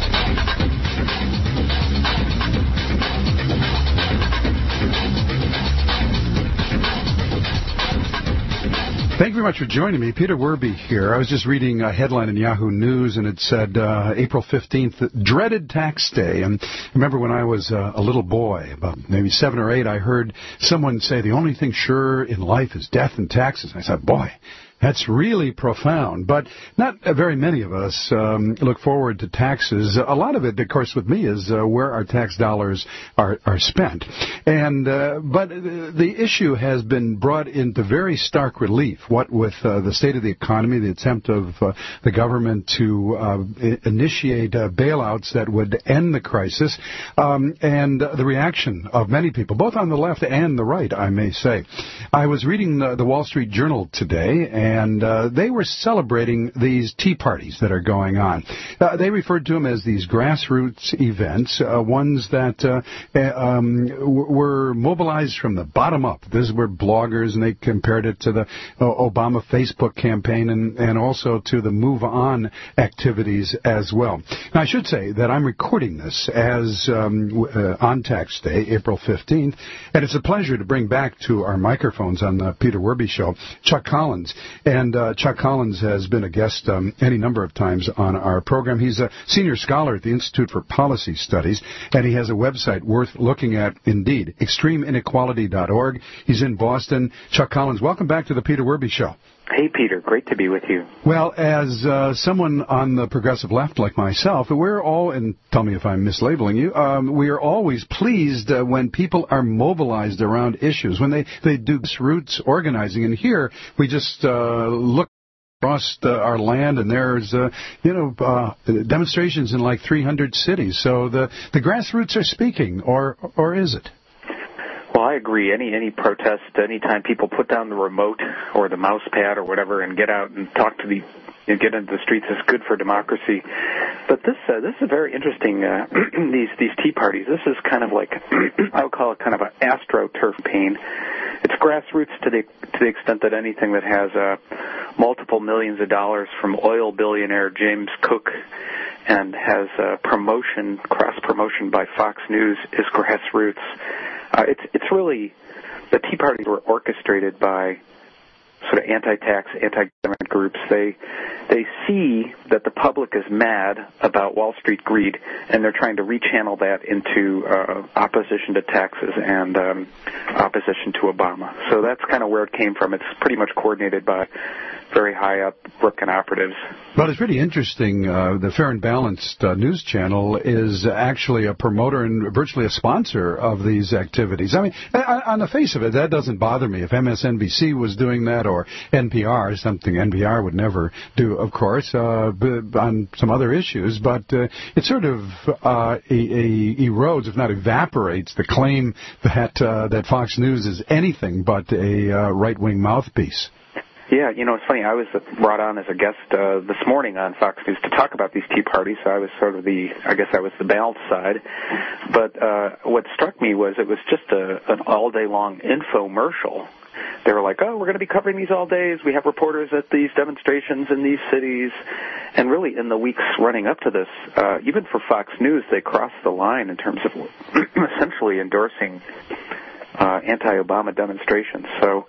Thank you very much for joining me. Peter Werby here. I was just reading a headline in Yahoo News, and it said uh, April fifteenth, dreaded tax day. And I remember when I was uh, a little boy, about maybe seven or eight, I heard someone say the only thing sure in life is death and taxes. And I said, boy, That's really profound, but not uh, very many of us um, look forward to taxes. A lot of it, of course, with me is uh, where our tax dollars are, are spent. And uh, but the issue has been brought into very stark relief, what with uh, the state of the economy, the attempt of uh, the government to uh, I- initiate uh, bailouts that would end the crisis, um, and uh, the reaction of many people, both on the left and the right, I may say. I was reading the, the Wall Street Journal today, and And uh, they were celebrating these tea parties that are going on. Uh, they referred to them as these grassroots events, uh, ones that uh, um, w- were mobilized from the bottom up. This were bloggers, and they compared it to the uh, Obama Facebook campaign and, and also to the Move On activities as well. Now, I should say that I'm recording this as um, uh, on Tax Day, April fifteenth, and it's a pleasure to bring back to our microphones on the Peter Werby Show, Chuck Collins. And uh, Chuck Collins has been a guest um, any number of times on our program. He's a senior scholar at the Institute for Policy Studies, and he has a website worth looking at indeed, extreme inequality dot org. He's in Boston. Chuck Collins, welcome back to the Peter Werby Show. Hey, Peter. Great to be with you. Well, as uh, someone on the progressive left like myself, we're all, and tell me if I'm mislabeling you, um, we are always pleased uh, when people are mobilized around issues, when they, they do grassroots organizing. And here we just uh, look across uh, our land, and there's, uh, you know, uh, demonstrations in like three hundred cities. So the, the grassroots are speaking, or or is it? Well, I agree. Any any protest, anytime people put down the remote or the mouse pad or whatever and get out and talk to the, you know, get into the streets is good for democracy. But this uh, this is very interesting. Uh, these these tea parties. This is kind of like I would call it kind of an astroturf campaign. It's grassroots to the to the extent that anything that has uh, multiple millions of dollars from oil billionaire James Cook and has uh, promotion, cross promotion by Fox News is grassroots. Uh, it's it's really, the Tea Parties were orchestrated by sort of anti-tax, anti-government groups. They they see that the public is mad about Wall Street greed, and they're trying to rechannel that into uh, opposition to taxes and um, opposition to Obama. So that's kind of where it came from. It's pretty much coordinated by very high-up Ripken operatives. Well, it's pretty interesting. Uh, the Fair and Balanced uh, news channel is actually a promoter and virtually a sponsor of these activities. I mean, on the face of it, that doesn't bother me. If M S N B C was doing that, or N P R, something N P R would never do, of course, uh, on some other issues, but uh, it sort of uh, e- e- erodes, if not evaporates, the claim that uh, that Fox News is anything but a uh, right-wing mouthpiece. Yeah, you know, it's funny. I was brought on as a guest uh, this morning on Fox News to talk about these tea parties, so I was sort of the, I guess I was the balanced side. But uh, what struck me was it was just a, an all-day-long infomercial. They were like, oh, we're going to be covering these all days. We have reporters at these demonstrations in these cities. And really, in the weeks running up to this, uh, even for Fox News, they crossed the line in terms of essentially endorsing uh, anti-Obama demonstrations. So,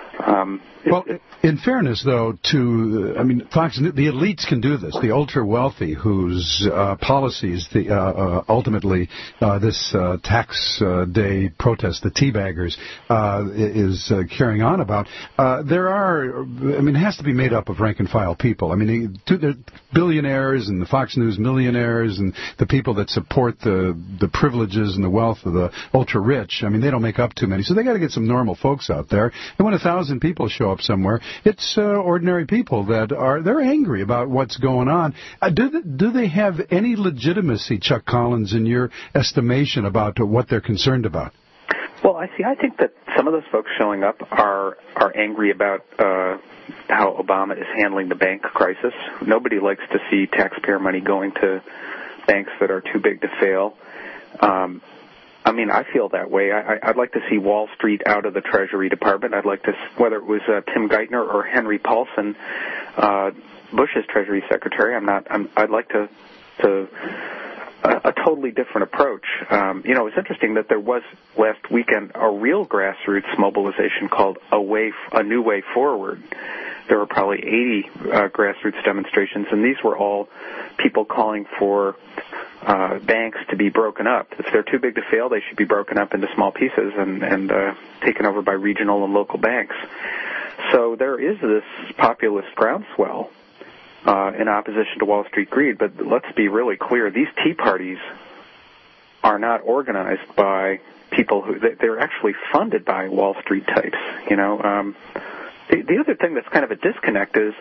um, well, in fairness, though, to, I mean, Fox, the elites can do this. The ultra-wealthy whose uh, policies, the, uh, uh, ultimately, uh, this uh, tax uh, day protest, the teabaggers, uh, is uh, carrying on about, uh, there are, I mean, it has to be made up of rank-and-file people. I mean, the billionaires and the Fox News millionaires and the people that support the, the privileges and the wealth of the ultra-rich, I mean, they don't make up too many. So they got to get some normal folks out there. And when a thousand people show up somewhere, it's uh, ordinary people that are, they're angry about what's going on. Uh, do, they, do they have any legitimacy, Chuck Collins, in your estimation about uh, what they're concerned about? Well, I see. I think that some of those folks showing up are are angry about uh, how Obama is handling the bank crisis. Nobody likes to see taxpayer money going to banks that are too big to fail. Um, I mean, I feel that way. I, I'd like to see Wall Street out of the Treasury Department. I'd like to, whether it was uh, Tim Geithner or Henry Paulson, uh, Bush's Treasury Secretary. I'm not. I'm, I'd like to to a, a totally different approach. Um, you know, it's interesting that there was last weekend a real grassroots mobilization called a way, a new way forward. There were probably eighty uh, grassroots demonstrations, and these were all people calling for Uh, banks to be broken up. If they're too big to fail, they should be broken up into small pieces and, and uh, taken over by regional and local banks. so there is this populist groundswell uh, in opposition to Wall Street greed. But let's be really clear: these tea parties are not organized by people who they're actually funded by Wall Street types. You know, um, the, the other thing that's kind of a disconnect is,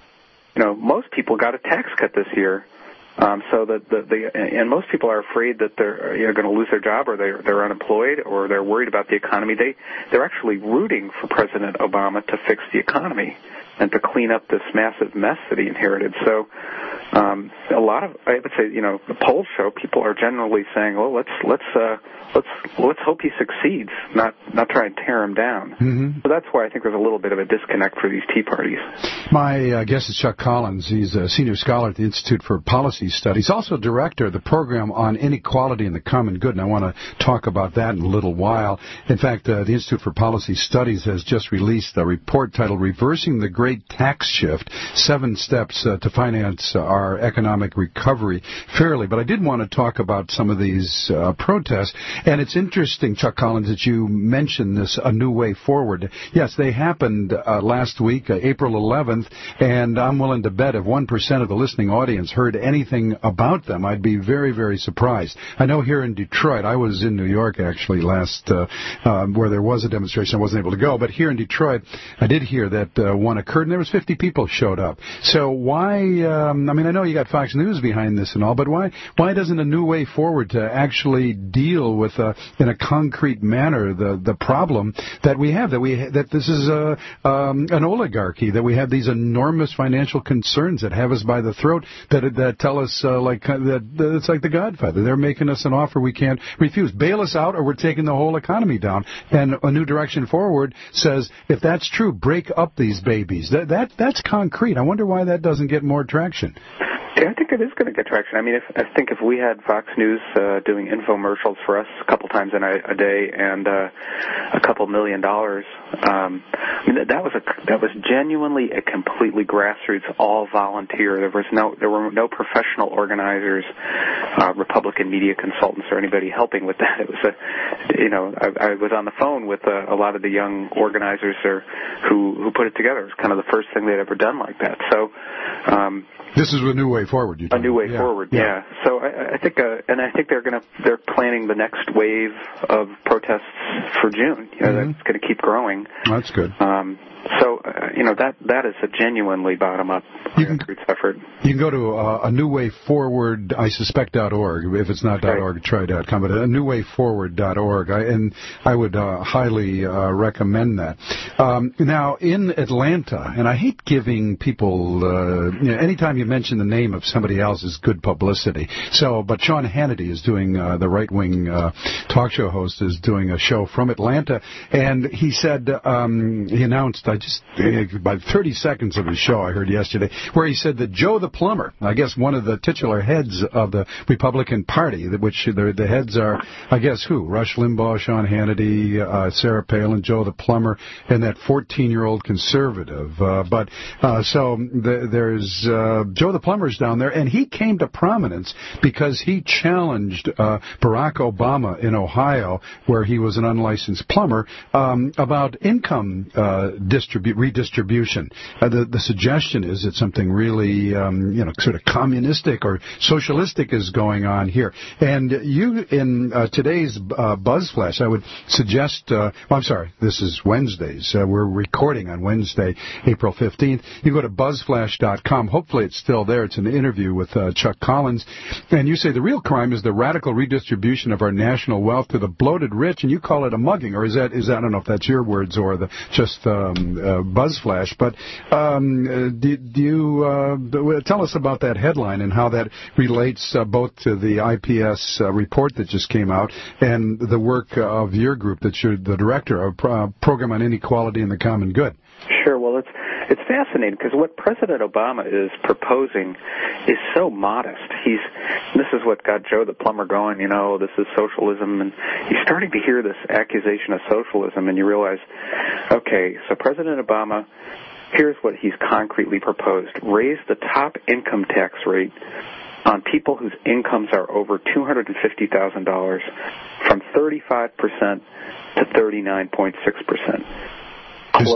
you know, most people got a tax cut this year. Um, so that the, the and most people are afraid that they're you know, going to lose their job, or they're they're unemployed, or they're worried about the economy. They they're actually rooting for President Obama to fix the economy and to clean up this massive mess that he inherited. So um, a lot of I would say you know the polls show people are generally saying, well, let's let's uh, let's let's hope he succeeds, not not try and tear him down. Mm-hmm. So that's why I think there's a little bit of a disconnect for these tea parties. My uh, guest is Chuck Collins. He's a senior scholar at the Institute for Policy Studies, also director of the program on inequality and the common good, and I want to talk about that in a little while. In fact, uh, the Institute for Policy Studies has just released a report titled Reversing the Great Tax Shift, Seven Steps uh, to Finance Our Economic Recovery Fairly. But I did want to talk about some of these uh, protests, and it's interesting, Chuck Collins, that you mentioned this A New Way Forward. Yes, they happened uh, last week, uh, April eleventh, and I'm willing to bet if one percent of the listening audience heard anything about them, I'd be very, very surprised. I know here in Detroit, I was in New York actually last, uh, uh, where there was a demonstration. I wasn't able to go, but here in Detroit, I did hear that uh, one occurred, and there was fifty people showed up. So why, um, I mean, I know you got Fox News behind this and all, but why why doesn't A New Way Forward to actually deal with, uh, in a concrete manner, the the problem that we have, that we that this is a, um, an oligarchy, that we have these enormous financial concerns that have us by the throat, that that tell us uh, like uh, that, that it's like The Godfather. They're making us an offer we can't refuse. Bail us out, or we're taking the whole economy down. And A New Direction Forward says, if that's true, break up these babies. That that that's concrete. I wonder why that doesn't get more traction. Yeah, I think it is going to get traction. I mean, if, I think if we had Fox News uh, doing infomercials for us a couple times in a, a day and uh, a couple million dollars, um, I mean, that, that was a that was genuinely a completely grassroots, all volunteer. There was no there were no professional organizers, uh, Republican media consultants, or anybody helping with that. It was a, you know, I, I was on the phone with a, a lot of the young organizers or who who put it together. It was kind of the first thing they'd ever done like that. So. Um, This is A New Way Forward. You a new way yeah. forward, yeah. yeah. So I, I think, uh, and I think they're going to they're planning the next wave of protests for June. You know, Mm-hmm. that's going to keep growing. That's good. Um, so uh, you know that that is a genuinely bottom up grassroots effort. You can go to uh, a new way forward, I suspect dot org. If it's not right. .org, try dot com. But a new way forward dot org, I, and I would uh, highly uh, recommend that. Um, now in Atlanta, and I hate giving people uh, you know, anytime you mention the name of somebody else is good publicity. So, but Sean Hannity is doing uh, the right wing uh, talk show host is doing a show from Atlanta, and he said um, he announced. I just by thirty seconds of his show I heard yesterday, where he said that Joe the plumber, I guess one of the titular heads of the Republican Party, which the, the heads are, I guess who? Rush Limbaugh, Sean Hannity, uh, Sarah Palin, Joe the plumber, and that fourteen-year-old conservative. Uh, but uh, so the, there's uh, Joe the plumber's down there, and he came to prominence because he challenged uh, Barack Obama in Ohio, where he was an unlicensed plumber, um, about income uh, distribu- redistribution. Uh, the, the suggestion is that something really, um, you know, sort of communistic or socialistic is going on here. And you, in uh, today's uh, Buzz Flash, I would suggest, uh, well, I'm sorry, this is Wednesdays. Uh, we're recording on Wednesday, April fifteenth. You go to buzz flash dot com. Hopefully it's still there. It's an interview with uh, Chuck Collins. And you say the real crime is the radical redistribution of our national wealth to the bloated rich, and you call it a mugging. Or is that, is that I don't know if that's your words or the just um, uh, Buzz Flash. But um, uh, do, do you uh, tell us about that headline and how that relates uh, both to the I P S uh, report that just came out and the work of your group that you're the director of uh, Program on Inequality and the Common Good? Sure. Well, it's it's fascinating because what President Obama is proposing is so modest. He's this is what got Joe the plumber going. You know, this is socialism, and you're starting to hear this accusation of socialism, and you realize, okay, so President Obama. Here's what he's concretely proposed. Raise the top income tax rate on people whose incomes are over two hundred fifty thousand dollars from thirty-five percent to thirty-nine point six percent. Close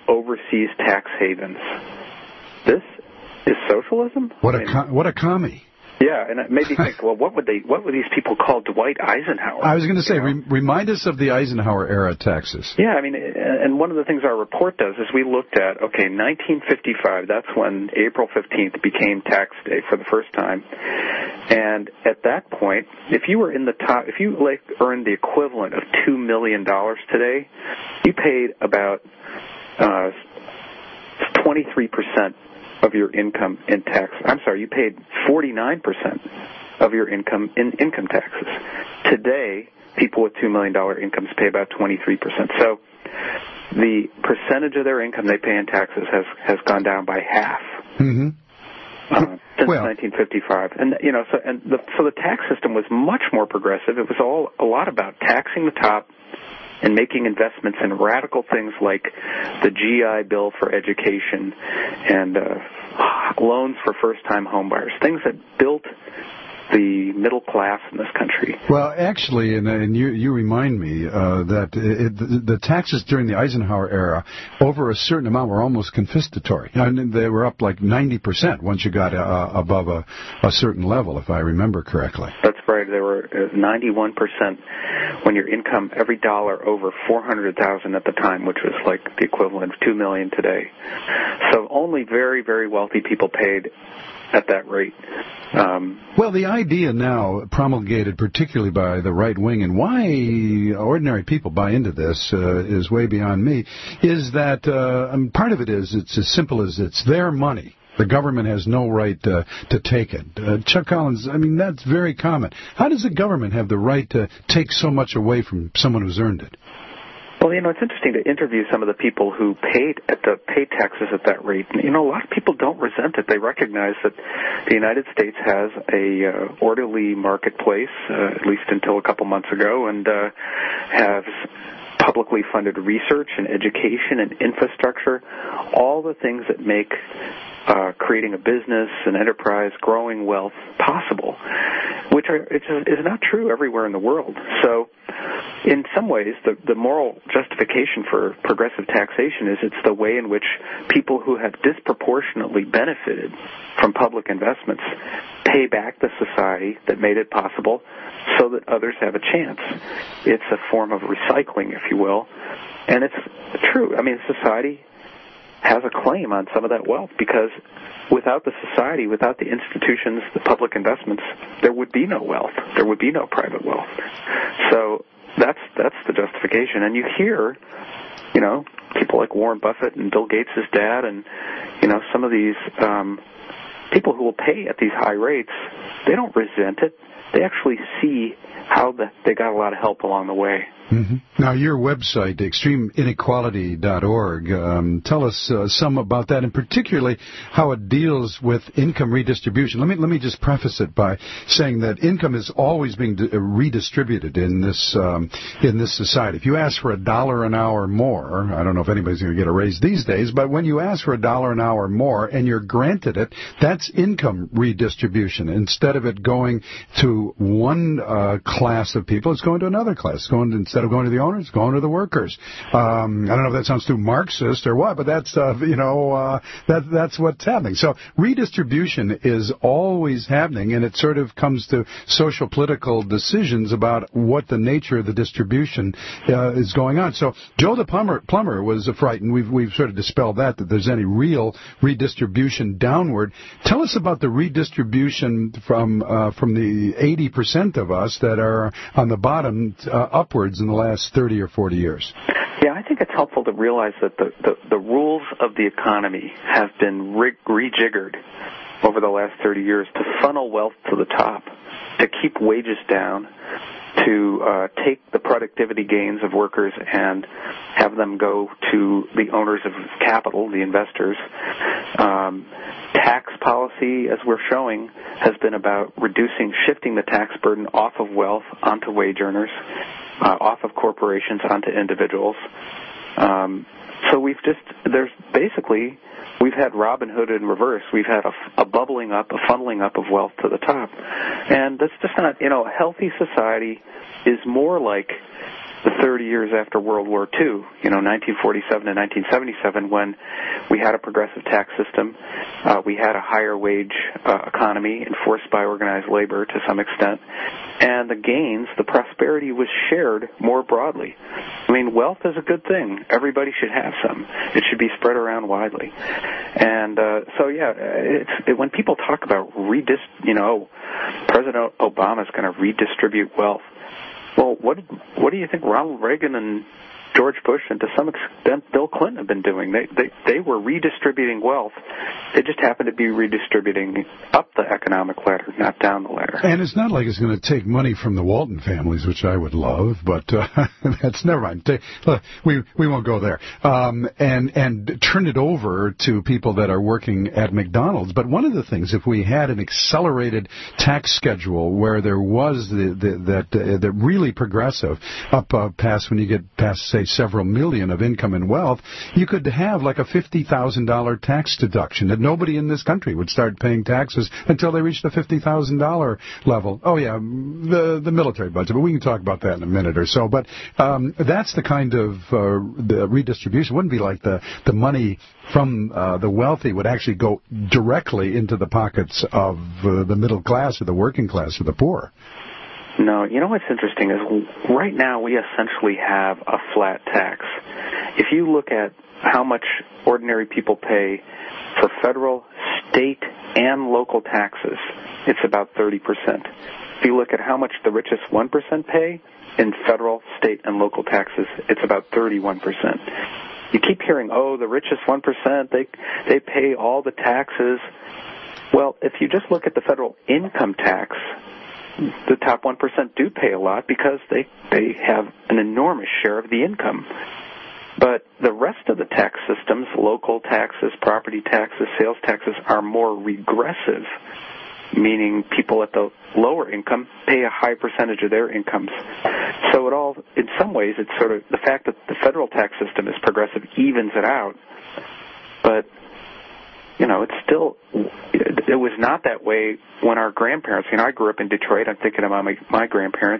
overseas tax havens. This is socialism? What I a mean, com- what a commie. Yeah, and it made me think, well, what would they? What would these people call Dwight Eisenhower? I was going to say, re- remind us of the Eisenhower era taxes. Yeah, I mean, and one of the things our report does is we looked at, okay, nineteen fifty-five, that's when April fifteenth became tax day for the first time. And at that point, if you were in the top, if you like earned the equivalent of two million dollars today, you paid about uh, twenty-three percent of your income in tax. I'm sorry, you paid forty-nine percent of your income in income taxes. Today, people with two million dollars incomes pay about twenty-three percent. So the percentage of their income they pay in taxes has, has gone down by half. Mm-hmm. Uh, since well, nineteen fifty-five, and you know, so and the, so the tax system was much more progressive. It was all a lot about taxing the top and making investments in radical things like the G I Bill for education and uh, loans for first-time homebuyers, things that built the middle class in this country. Well, actually, and, and you, you remind me uh, that it, the, the taxes during the Eisenhower era, over a certain amount, were almost confiscatory. I mean, they were up like ninety percent once you got uh, above a, a certain level, if I remember correctly. That's right. There were ninety-one percent when your income, every dollar over four hundred thousand dollars at the time, which was like the equivalent of two million dollars today. So only very, very wealthy people paid at that rate. Um, well, the idea now promulgated particularly by the right wing, and why ordinary people buy into this uh, is way beyond me, is that uh, I mean, part of it is it's as simple as it's their money. The government has no right uh, to take it. Uh, Chuck Collins, I mean, that's very common. How does the government have the right to take so much away from someone who's earned it? Well, you know, it's interesting to interview some of the people who paid at the paid taxes at that rate. You know, a lot of people don't resent it. They recognize that the United States has a uh, orderly marketplace, uh, at least until a couple months ago, and uh, has publicly funded research and education and infrastructure, all the things that make uh, creating a business, an enterprise, growing wealth possible, which are, it's, is not true everywhere in the world. So in some ways, the, the moral justification for progressive taxation is it's the way in which people who have disproportionately benefited from public investments pay back the society that made it possible so that others have a chance. It's a form of recycling, if you will. And it's true. I mean, society has a claim on some of that wealth because without the society, without the institutions, the public investments, there would be no wealth. There would be no private wealth. So that's that's the justification. And you hear, you know, people like Warren Buffett and Bill Gates' dad and, you know, some of these um, people who will pay at these high rates, they don't resent it. They actually see how the, they got a lot of help along the way. Mm-hmm. Now, your website, extreme inequality dot org, um, tell us uh, some about that, and particularly how it deals with income redistribution. Let me let me just preface it by saying that income is always being d- redistributed in this um, in this society. If you ask for a dollar an hour more, I don't know if anybody's going to get a raise these days, but when you ask for a dollar an hour more and you're granted it, that's income redistribution. Instead of it going to one uh, class of people, it's going to another class. It's going to, instead of going to the owners, going to the workers. Um, I don't know if that sounds too Marxist or what, but that's uh, you know uh, that that's what's happening. So redistribution is always happening, and it sort of comes to social political decisions about what the nature of the distribution uh, is going on. So Joe the plumber, plumber was frightened. We've we've sort of dispelled that that there's any real redistribution downward. Tell us about the redistribution from uh, from the eighty percent of us that are on the bottom uh, upwards in the last thirty or forty years. Yeah, I think it's helpful to realize that the, the, the rules of the economy have been re- rejiggered over the last thirty years to funnel wealth to the top, to keep wages down, to uh, take the productivity gains of workers and have them go to the owners of capital, the investors. Um, tax policy, as we're showing, has been about reducing, shifting the tax burden off of wealth onto wage earners, uh, off of corporations onto individuals. Um, so we've just, there's basically, we've had Robin Hood in reverse. We've had a, a bubbling up, a funneling up of wealth to the top. And that's just not, you know, a healthy society is more like the thirty years after World War Two, you know, nineteen forty-seven to nineteen seventy-seven, when we had a progressive tax system, uh, we had a higher wage uh, economy enforced by organized labor to some extent, and the gains, the prosperity was shared more broadly. I mean, wealth is a good thing. Everybody should have some. It should be spread around widely. And uh, so, yeah, it's, it, when people talk about redist, you know, President Obama is going to redistribute wealth. Well, what what do you think Ronald Reagan and George Bush and to some extent Bill Clinton have been doing? They they they were redistributing wealth. They just happened to be redistributing up the economic ladder, not down the ladder. And it's not like it's going to take money from the Walton families, which I would love, but uh, that's never mind. Take, look, we we won't go there. Um, and and turn it over to people that are working at McDonald's. But one of the things, if we had an accelerated tax schedule where there was the, the that uh, the really progressive up uh, past when you get past say several million of income and wealth, you could have like a fifty thousand dollars tax deduction that nobody in this country would start paying taxes until they reach the fifty thousand dollars level. Oh, yeah, the the military budget, but we can talk about that in a minute or so. But um, that's the kind of uh, the redistribution. It wouldn't be like the, the money from uh, the wealthy would actually go directly into the pockets of uh, the middle class or the working class or the poor. No, you know what's interesting is right now we essentially have a flat tax. If you look at how much ordinary people pay for federal, state, and local taxes, it's about thirty percent. If you look at how much the richest one percent pay in federal, state, and local taxes, it's about thirty-one percent. You keep hearing, oh, the richest one percent, they they pay all the taxes. Well, if you just look at the federal income tax, the top one percent do pay a lot because they, they have an enormous share of the income. But the rest of the tax systems, local taxes, property taxes, sales taxes, are more regressive, meaning people at the lower income pay a high percentage of their incomes. So it all, in some ways, it's sort of the fact that the federal tax system is progressive evens it out. But you know, it's still, it, it was not that way when our grandparents, you know, I grew up in Detroit, I'm thinking about my, my grandparents,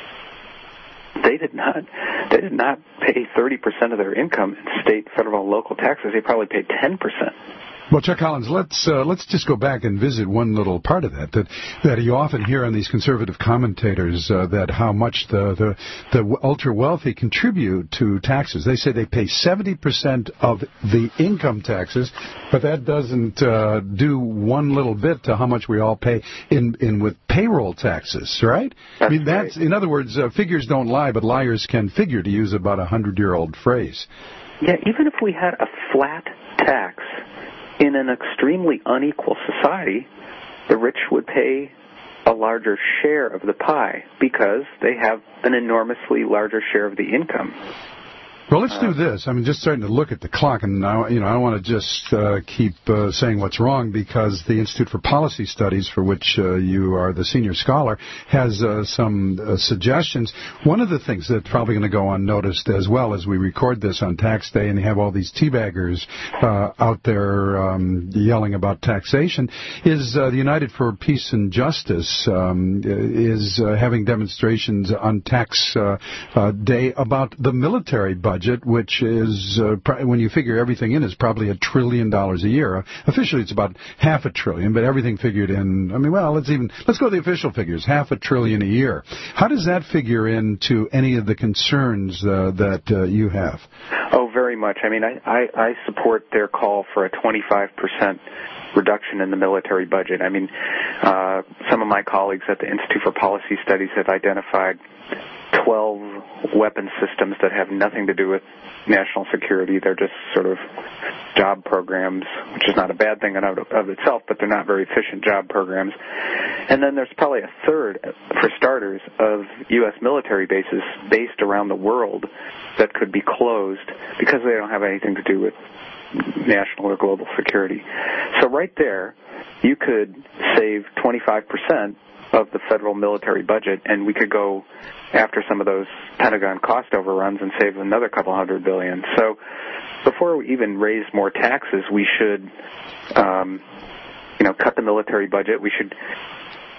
they did not, they did not pay thirty percent of their income in state, federal, and local taxes. They probably paid ten percent. Well, Chuck Collins, let's uh, let's just go back and visit one little part of that that that you often hear on these conservative commentators uh, that how much the the, the ultra wealthy contribute to taxes. They say they pay seventy percent of the income taxes, but that doesn't uh, do one little bit to how much we all pay in in with payroll taxes, right? That's I mean, that's right. In other words, uh, figures don't lie, but liars can figure, to use about a hundred-year-old phrase. Yeah, even if we had a flat tax in an extremely unequal society, the rich would pay a larger share of the pie because they have an enormously larger share of the income. Well, let's do this. I'm just starting to look at the clock, and I, you know, I don't want to just uh, keep uh, saying what's wrong, because the Institute for Policy Studies, for which uh, you are the senior scholar, has uh, some uh, suggestions. One of the things that's probably going to go unnoticed as well as we record this on tax day, and you have all these teabaggers uh, out there um, yelling about taxation, is uh, the United for Peace and Justice um, is uh, having demonstrations on tax uh, uh, day about the military budget. Which is, uh, pr- when you figure everything in, is probably a trillion dollars a year. Uh, officially, it's about half a trillion, but everything figured in. I mean, well, let's even let's go to the official figures: half a trillion a year. How does that figure into any of the concerns uh, that uh, you have? Oh, very much. I mean, I, I, I support their call for a twenty-five percent reduction in the military budget. I mean, uh, some of my colleagues at the Institute for Policy Studies have identified twelve weapon systems that have nothing to do with national security. They're just sort of job programs, which is not a bad thing in of, of itself, but they're not very efficient job programs. And then there's probably a third, for starters, of U S military bases based around the world that could be closed because they don't have anything to do with national or global security. So right there, you could save twenty-five percent of the federal military budget, and we could go after some of those Pentagon cost overruns and save another couple hundred billion. So before we even raise more taxes, we should, um, you know, cut the military budget. We should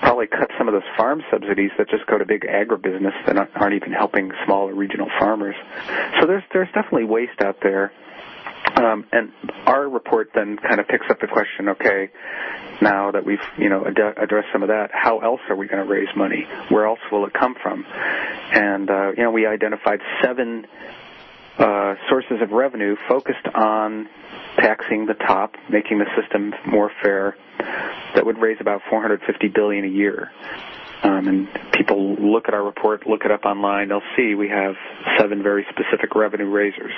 probably cut some of those farm subsidies that just go to big agribusiness that aren't even helping small regional farmers. So there's there's definitely waste out there. Um, and our report then kind of picks up the question, okay, now that we've, you know, ad- addressed some of that, how else are we going to raise money? Where else will it come from? And, uh, you know, we identified seven uh, sources of revenue focused on taxing the top, making the system more fair, that would raise about four hundred fifty billion dollars a year. Um, and people look at our report, look it up online, they'll see we have seven very specific revenue raisers.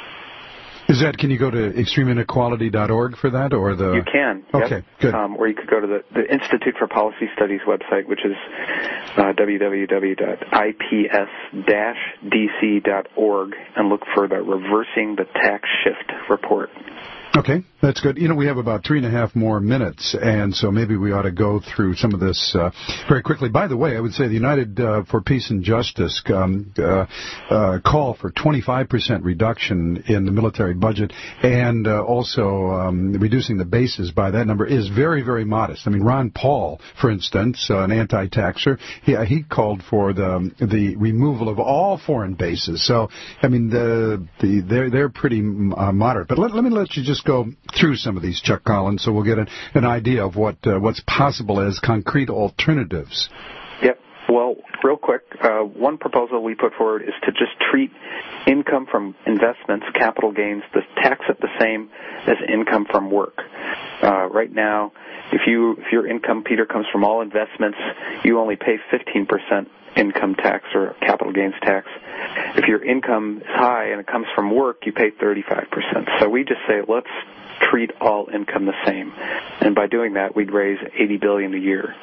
Is that, can you go to extreme inequality dot org for that, or the? You can. Okay, yep. good. Um, or you could go to the, the Institute for Policy Studies website, which is uh, w w w dot i p s dash d c dot org, and look for the Reversing the Tax Shift report. Okay, that's good. You know, we have about three and a half more minutes, and so maybe we ought to go through some of this uh, very quickly. By the way, I would say the United uh, for Peace and Justice um, uh, uh, call for twenty-five percent reduction in the military budget, and uh, also um, reducing the bases by that number is very, very modest. I mean, Ron Paul, for instance, uh, an anti-taxer, he, he called for the the removal of all foreign bases. So, I mean, the the they're they're pretty uh, moderate. But let, let me let you just go through some of these, Chuck Collins, so we'll get an, an idea of what uh, what's possible as concrete alternatives. Yep. Well, real quick, uh, one proposal we put forward is to just treat income from investments, capital gains, the tax it the same as income from work. Uh, right now, if you if your income, Peter, comes from all investments, you only pay fifteen percent income tax or capital gains tax. If your income is high and it comes from work, you pay thirty-five percent. So we just say, let's treat all income the same. And by doing that, we'd raise eighty billion dollars a year.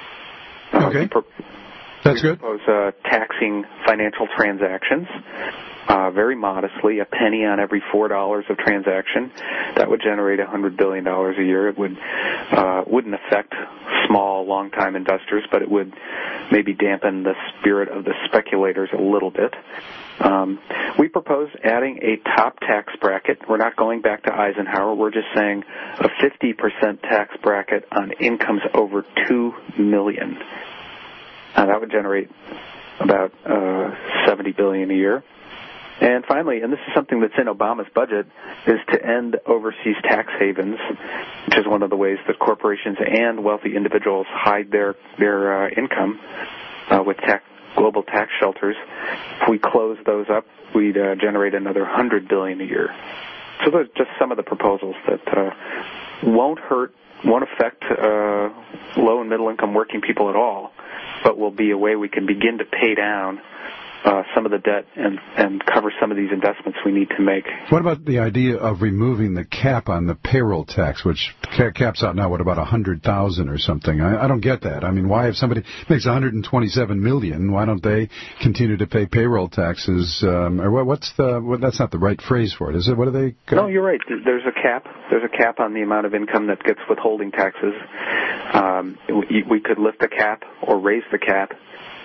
Uh, okay. Pro- That's good. We propose uh, taxing financial transactions uh, very modestly, a penny on every four dollars of transaction. That would generate one hundred billion dollars a year. It would, uh, wouldn't affect small, long-time investors, but it would maybe dampen the spirit of the speculators a little bit. Um, we propose adding a top tax bracket. We're not going back to Eisenhower. We're just saying a fifty percent tax bracket on incomes over two million dollars. Uh, that would generate about uh, seventy billion dollars a year. And finally, and this is something that's in Obama's budget, is to end overseas tax havens, which is one of the ways that corporations and wealthy individuals hide their their uh, income uh, with tax, global tax shelters. If we close those up, we'd uh, generate another one hundred billion dollars a year. So those are just some of the proposals that uh, won't hurt, won't affect uh, low and middle income working people at all, but will be a way we can begin to pay down uh, some of the debt and, and cover some of these investments we need to make. What about the idea of removing the cap on the payroll tax, which caps out now, what, about one hundred thousand dollars or something? I, I don't get that. I mean, why, if somebody makes one hundred twenty-seven million dollars, why don't they continue to pay payroll taxes? Um, or what, what's the, what, that's not the right phrase for it, is it? What are they? No, you're right. There's a cap. There's a cap on the amount of income that gets withholding taxes. Um, we, we could lift the cap or raise the cap.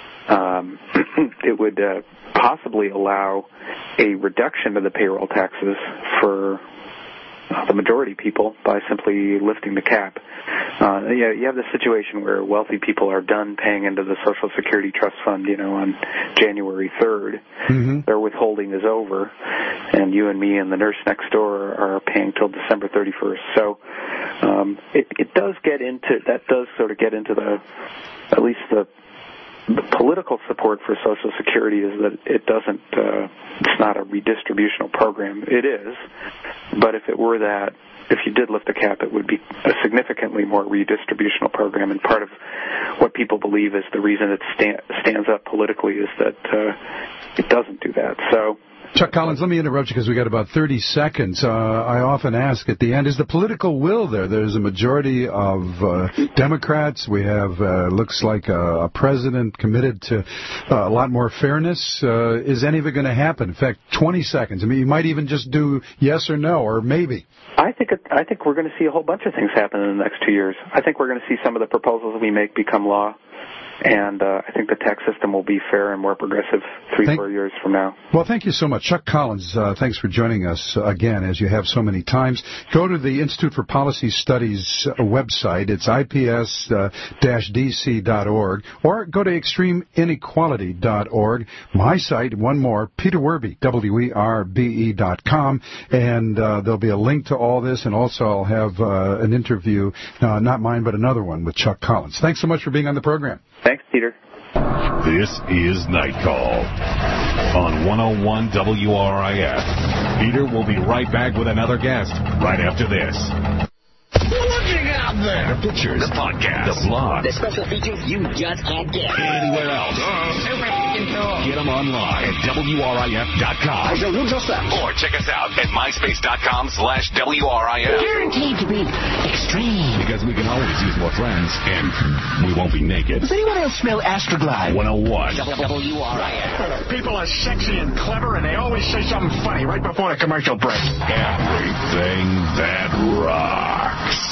Um, it would uh, possibly allow a reduction of the payroll taxes for uh, the majority people by simply lifting the cap. Uh, yeah, you have this situation where wealthy people are done paying into the Social Security Trust Fund, you know, on January third. Mm-hmm. Their withholding is over, and you and me and the nurse next door are paying till December thirty-first. So um, it, it does get into, that does sort of get into the, at least the, the political support for Social Security is that it doesn't, uh, it's not a redistributional program. It is, but if it were that, if you did lift the cap, it would be a significantly more redistributional program, and part of what people believe is the reason it sta- stands up politically is that uh, it doesn't do that. So, Chuck Collins, let me interrupt you because we got about thirty seconds. Uh, I often ask at the end, is the political will there? There's a majority of uh, Democrats. We have, uh, looks like a, a president committed to uh, a lot more fairness. Uh, is any of it going to happen? In fact, twenty seconds. I mean, you might even just do yes or no, or maybe. I think it, I think we're going to see a whole bunch of things happen in the next two years. I think we're going to see some of the proposals we make become law. and uh, I think the tax system will be fair and more progressive three, Thank- four years from now. Well, thank you so much. Chuck Collins, uh, thanks for joining us again, as you have so many times. Go to the Institute for Policy Studies uh, website. It's I P S D C dot org, or go to extreme inequality dot org. My site, one more, Peter Werbe, W E R B E dot com, and uh, there'll be a link to all this, and also I'll have uh, an interview, uh, not mine, but another one with Chuck Collins. Thanks so much for being on the program. Thanks, Peter. This is Night Call on one oh one W R I F. Peter will be right back with another guest right after this. Looking out there. The pictures, the podcast, the blog, The special features you just can't get anywhere else. Get them online at W R I F dot com. Or check us out at myspace dot com slash W R I F. Guaranteed to be extreme. Because we can always use more friends, and we won't be naked. Does anyone else smell Astroglide? one oh one. W R I F. People are sexy and clever, and they always say something funny right before the commercial break. Everything that rocks.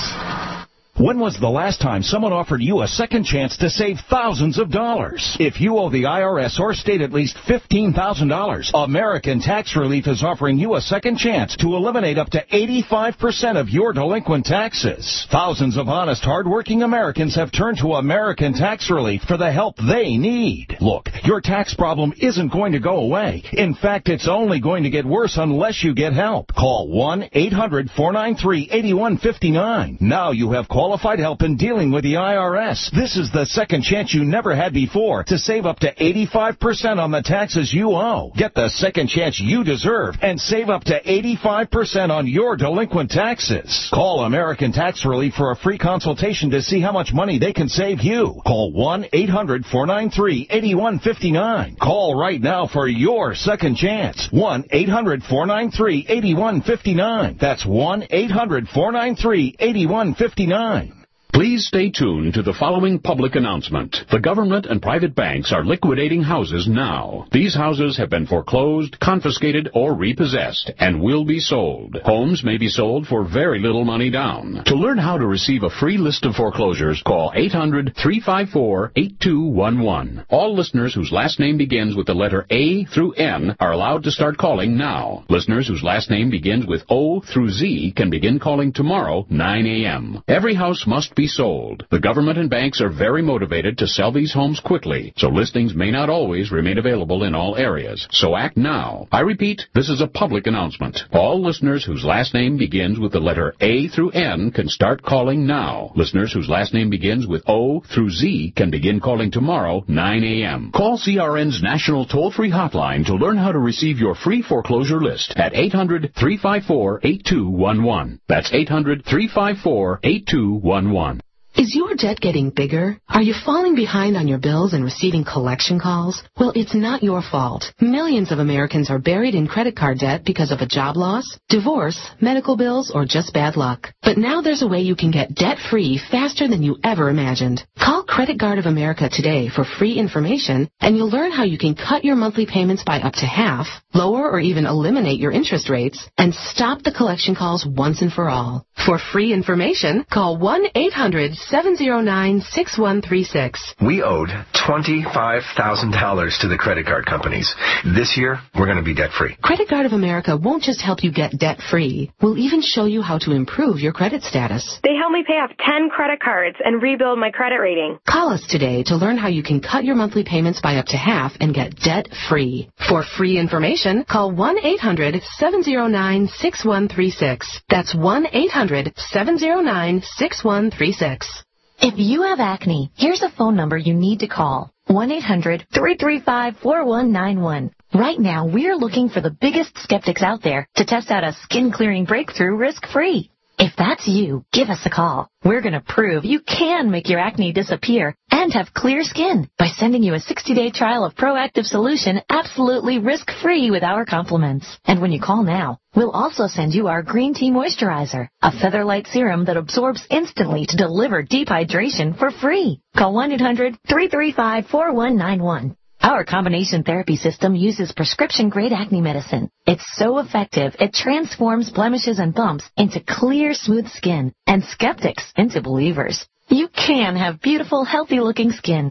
When was the last time someone offered you a second chance to save thousands of dollars? If you owe the I R S or state at least fifteen thousand dollars, American Tax Relief is offering you a second chance to eliminate up to eighty-five percent of your delinquent taxes. Thousands of honest, hardworking Americans have turned to American Tax Relief for the help they need. Look, your tax problem isn't going to go away. In fact, it's only going to get worse unless you get help. Call one eight hundred four nine three eight one five nine. Now you have qualified help in dealing with the I R S. This is the second chance you never had before to save up to eighty-five percent on the taxes you owe. Get the second chance you deserve and save up to eighty-five percent on your delinquent taxes. Call American Tax Relief for a free consultation to see how much money they can save you. Call one eight hundred four nine three eight one five nine. Call right now for your second chance. one eight hundred four nine three eight one five nine. That's one eight hundred four nine three eight one five nine. Please stay tuned to the following public announcement. The government and private banks are liquidating houses now. These houses have been foreclosed, confiscated, or repossessed and will be sold. Homes may be sold for very little money down. To learn how to receive a free list of foreclosures, call eight hundred three five four eight two one one. All listeners whose last name begins with the letter A through N are allowed to start calling now. Listeners whose last name begins with O through Z can begin calling tomorrow, nine a.m. Every house must be sold. The government and banks are very motivated to sell these homes quickly, so listings may not always remain available in all areas. So act now. I repeat, this is a public announcement. All listeners whose last name begins with the letter A through N can start calling now. Listeners whose last name begins with O through Z can begin calling tomorrow, nine a.m. Call C R N's national toll-free hotline to learn how to receive your free foreclosure list at eight hundred three five four eight two one one. That's eight hundred three five four eight two one one. Is your debt getting bigger? Are you falling behind on your bills and receiving collection calls? Well, it's not your fault. Millions of Americans are buried in credit card debt because of a job loss, divorce, medical bills, or just bad luck. But now there's a way you can get debt-free faster than you ever imagined. Call Credit Guard of America today for free information, and you'll learn how you can cut your monthly payments by up to half, lower or even eliminate your interest rates, and stop the collection calls once and for all. For free information, call one eight hundred seven oh nine six one three six. We owed twenty-five thousand dollars to the credit card companies. This year, we're going to be debt-free. Credit Guard of America won't just help you get debt-free. We'll even show you how to improve your credit status. They helped me pay off ten credit cards and rebuild my credit rating. Call us today to learn how you can cut your monthly payments by up to half and get debt-free. For free information, call one eight hundred seven oh nine six one three six. That's one eight hundred seven oh nine six one three six. If you have acne, here's a phone number you need to call. one eight hundred three three five four one nine one. Right now, we're looking for the biggest skeptics out there to test out a skin-clearing breakthrough risk-free. If that's you, give us a call. We're going to prove you can make your acne disappear and have clear skin by sending you a sixty-day trial of Proactive Solution absolutely risk-free with our compliments. And when you call now, we'll also send you our Green Tea Moisturizer, a feather-light serum that absorbs instantly to deliver deep hydration for free. Call one eight hundred three three five four one nine one. Our combination therapy system uses prescription-grade acne medicine. It's so effective, it transforms blemishes and bumps into clear, smooth skin and skeptics into believers. You can have beautiful, healthy-looking skin. Put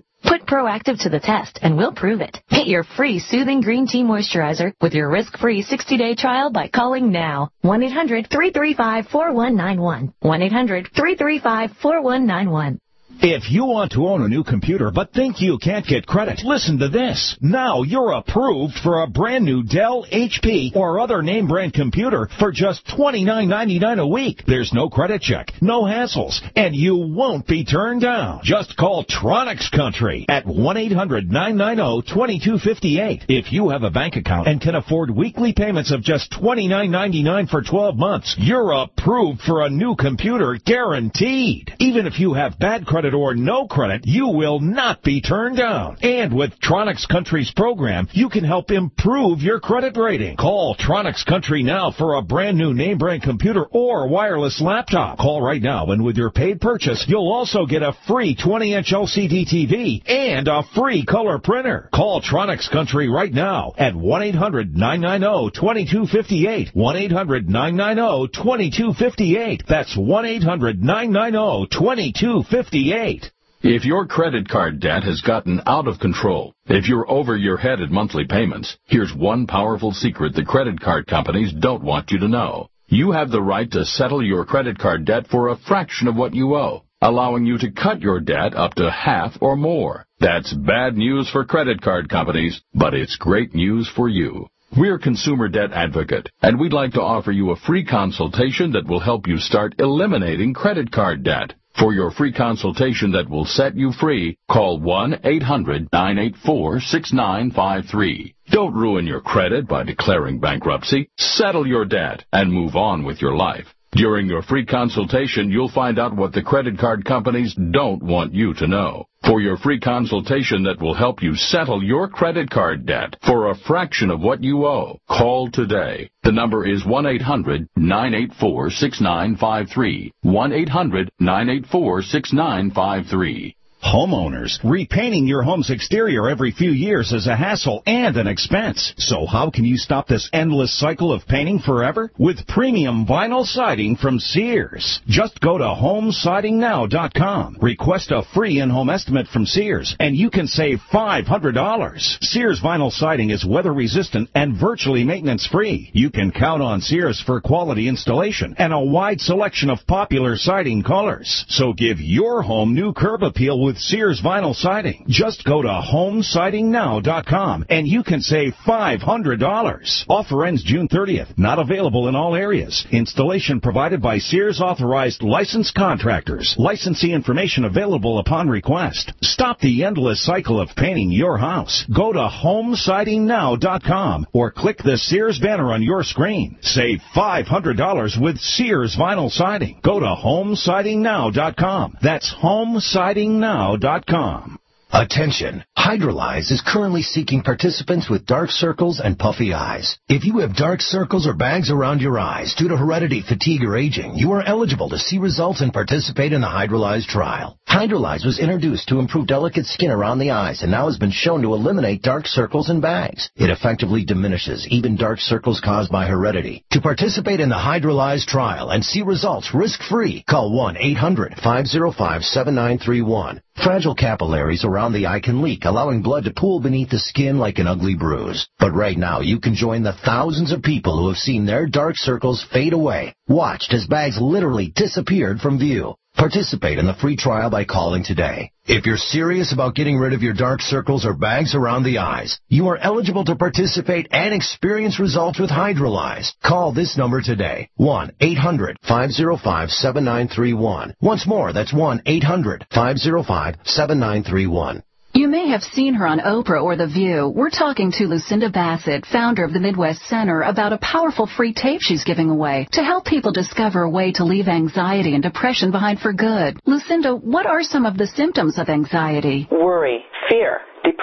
Put Proactive to the test, and we'll prove it. Get your free Soothing Green Tea Moisturizer with your risk-free sixty-day trial by calling now. one eight hundred three three five four one nine one. one eight hundred three three five four one nine one. If you want to own a new computer but think you can't get credit, listen to this. Now you're approved for a brand new Dell, H P, or other name brand computer for just twenty-nine ninety-nine a week. There's no credit check, no hassles, and you won't be turned down. Just call Tronics Country at one eight hundred nine nine zero two two five eight. If you have a bank account and can afford weekly payments of just twenty-nine ninety-nine for twelve months, you're approved for a new computer guaranteed. Even if you have bad credit or no credit, you will not be turned down. And with Tronics Country's program, you can help improve your credit rating. Call Tronics Country now for a brand new name brand computer or wireless laptop. Call right now, and with your paid purchase, you'll also get a free twenty inch L C D T V and a free color printer. Call Tronics Country right now at one eight hundred nine nine zero two two five eight. one eight hundred nine nine zero two two five eight. That's one eight hundred nine nine zero two two five eight. If your credit card debt has gotten out of control, if you're over your head at monthly payments, here's one powerful secret the credit card companies don't want you to know. You have the right to settle your credit card debt for a fraction of what you owe, allowing you to cut your debt up to half or more. That's bad news for credit card companies, but it's great news for you. We're Consumer Debt Advocate, and we'd like to offer you a free consultation that will help you start eliminating credit card debt. For your free consultation that will set you free, call one eight hundred nine eight four six nine five three. Don't ruin your credit by declaring bankruptcy. Settle your debt and move on with your life. During your free consultation, you'll find out what the credit card companies don't want you to know. For your free consultation that will help you settle your credit card debt for a fraction of what you owe, call today. The number is one eight hundred nine eight four six nine five three. one eight hundred nine eight four six nine five three. Homeowners, repainting your home's exterior every few years is a hassle and an expense. So how can you stop this endless cycle of painting forever? With premium vinyl siding from Sears. Just go to home siding now dot com. Request a free in-home estimate from Sears, and you can save five hundred dollars. Sears vinyl siding is weather-resistant and virtually maintenance-free. You can count on Sears for quality installation and a wide selection of popular siding colors. So give your home new curb appeal with Sears vinyl siding. Just go to home siding now dot com and you can save five hundred dollars. Offer ends June thirtieth. Not available in all areas. Installation provided by Sears authorized licensed contractors. Licensee information available upon request. Stop the endless cycle of painting your house. Go to home siding now dot com or click the Sears banner on your screen. Save five hundred dollars with Sears vinyl siding. Go to home siding now dot com. That's home siding now dot com. Attention! Hydrolyze is currently seeking participants with dark circles and puffy eyes. If you have dark circles or bags around your eyes due to heredity, fatigue, or aging, you are eligible to see results and participate in the Hydrolyze trial. Hydrolyze was introduced to improve delicate skin around the eyes and now has been shown to eliminate dark circles and bags. It effectively diminishes even dark circles caused by heredity. To participate in the Hydrolyze trial and see results risk-free, call one eight hundred five oh five seven nine three one. Fragile capillaries around the eye can leak, allowing blood to pool beneath the skin like an ugly bruise. But right now, you can join the thousands of people who have seen their dark circles fade away, watched as bags literally disappeared from view. Participate in the free trial by calling today. If you're serious about getting rid of your dark circles or bags around the eyes, you are eligible to participate and experience results with Hydrolyze. Call this number today, one eight hundred five oh five seven nine three one. Once more, that's one eight hundred five oh five seven nine three one. You may have seen her on Oprah or The View. We're talking to Lucinda Bassett, founder of the Midwest Center, about a powerful free tape she's giving away to help people discover a way to leave anxiety and depression behind for good. Lucinda, what are some of the symptoms of anxiety? Worry, fear, depression.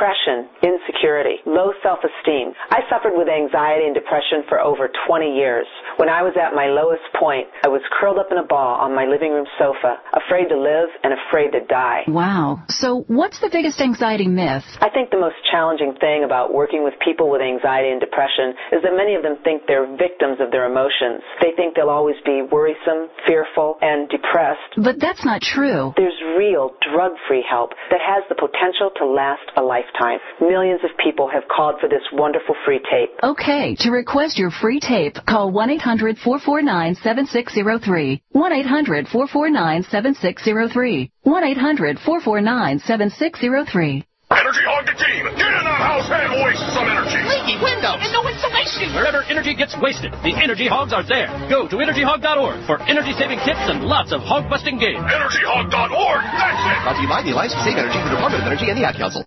depression, insecurity, low self-esteem. I suffered with anxiety and depression for over twenty years. When I was at my lowest point, I was curled up in a ball on my living room sofa, afraid to live and afraid to die. Wow. So what's the biggest anxiety myth? I think the most challenging thing about working with people with anxiety and depression is that many of them think they're victims of their emotions. They think they'll always be worrisome, fearful, and depressed. But that's not true. There's real drug-free help that has the potential to last a lifetime. Millions of people have called for this wonderful free tape. Okay, to request your free tape, call one eight hundred, four four nine, seven six zero three. one eight hundred, four four nine, seven six zero three. one eight hundred, four four nine, seven six zero three. Energy Hog the team! Get in that house and waste some energy! Leaky window and no insulation! Wherever energy gets wasted, the Energy Hogs are there. Go to energy hog dot org for energy-saving tips and lots of hog-busting games. energy hog dot org, that's it! Brought to you by the Alliance to Save Energy, the Department of Energy, and the Ad Council.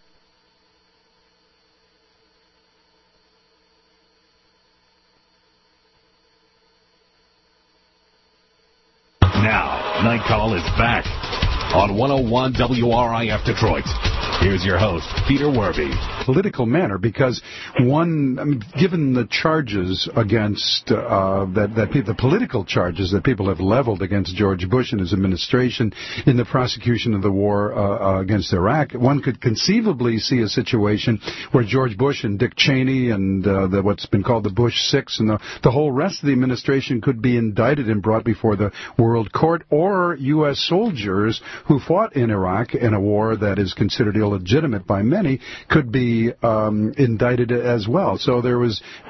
Now, Night Call is back on one oh one W R I F Detroit. Here's your host, Peter Werby. Political manner, because one, I mean, given the charges against uh, that that pe- the political charges that people have leveled against George Bush and his administration in the prosecution of the war uh, uh, against Iraq, one could conceivably see a situation where George Bush and Dick Cheney and uh, the, what's been called the Bush Six and the, the whole rest of the administration could be indicted and brought before the World Court, or U S soldiers who fought in Iraq in a war that is considered illegitimate by many could be um, indicted as well. So there was, uh,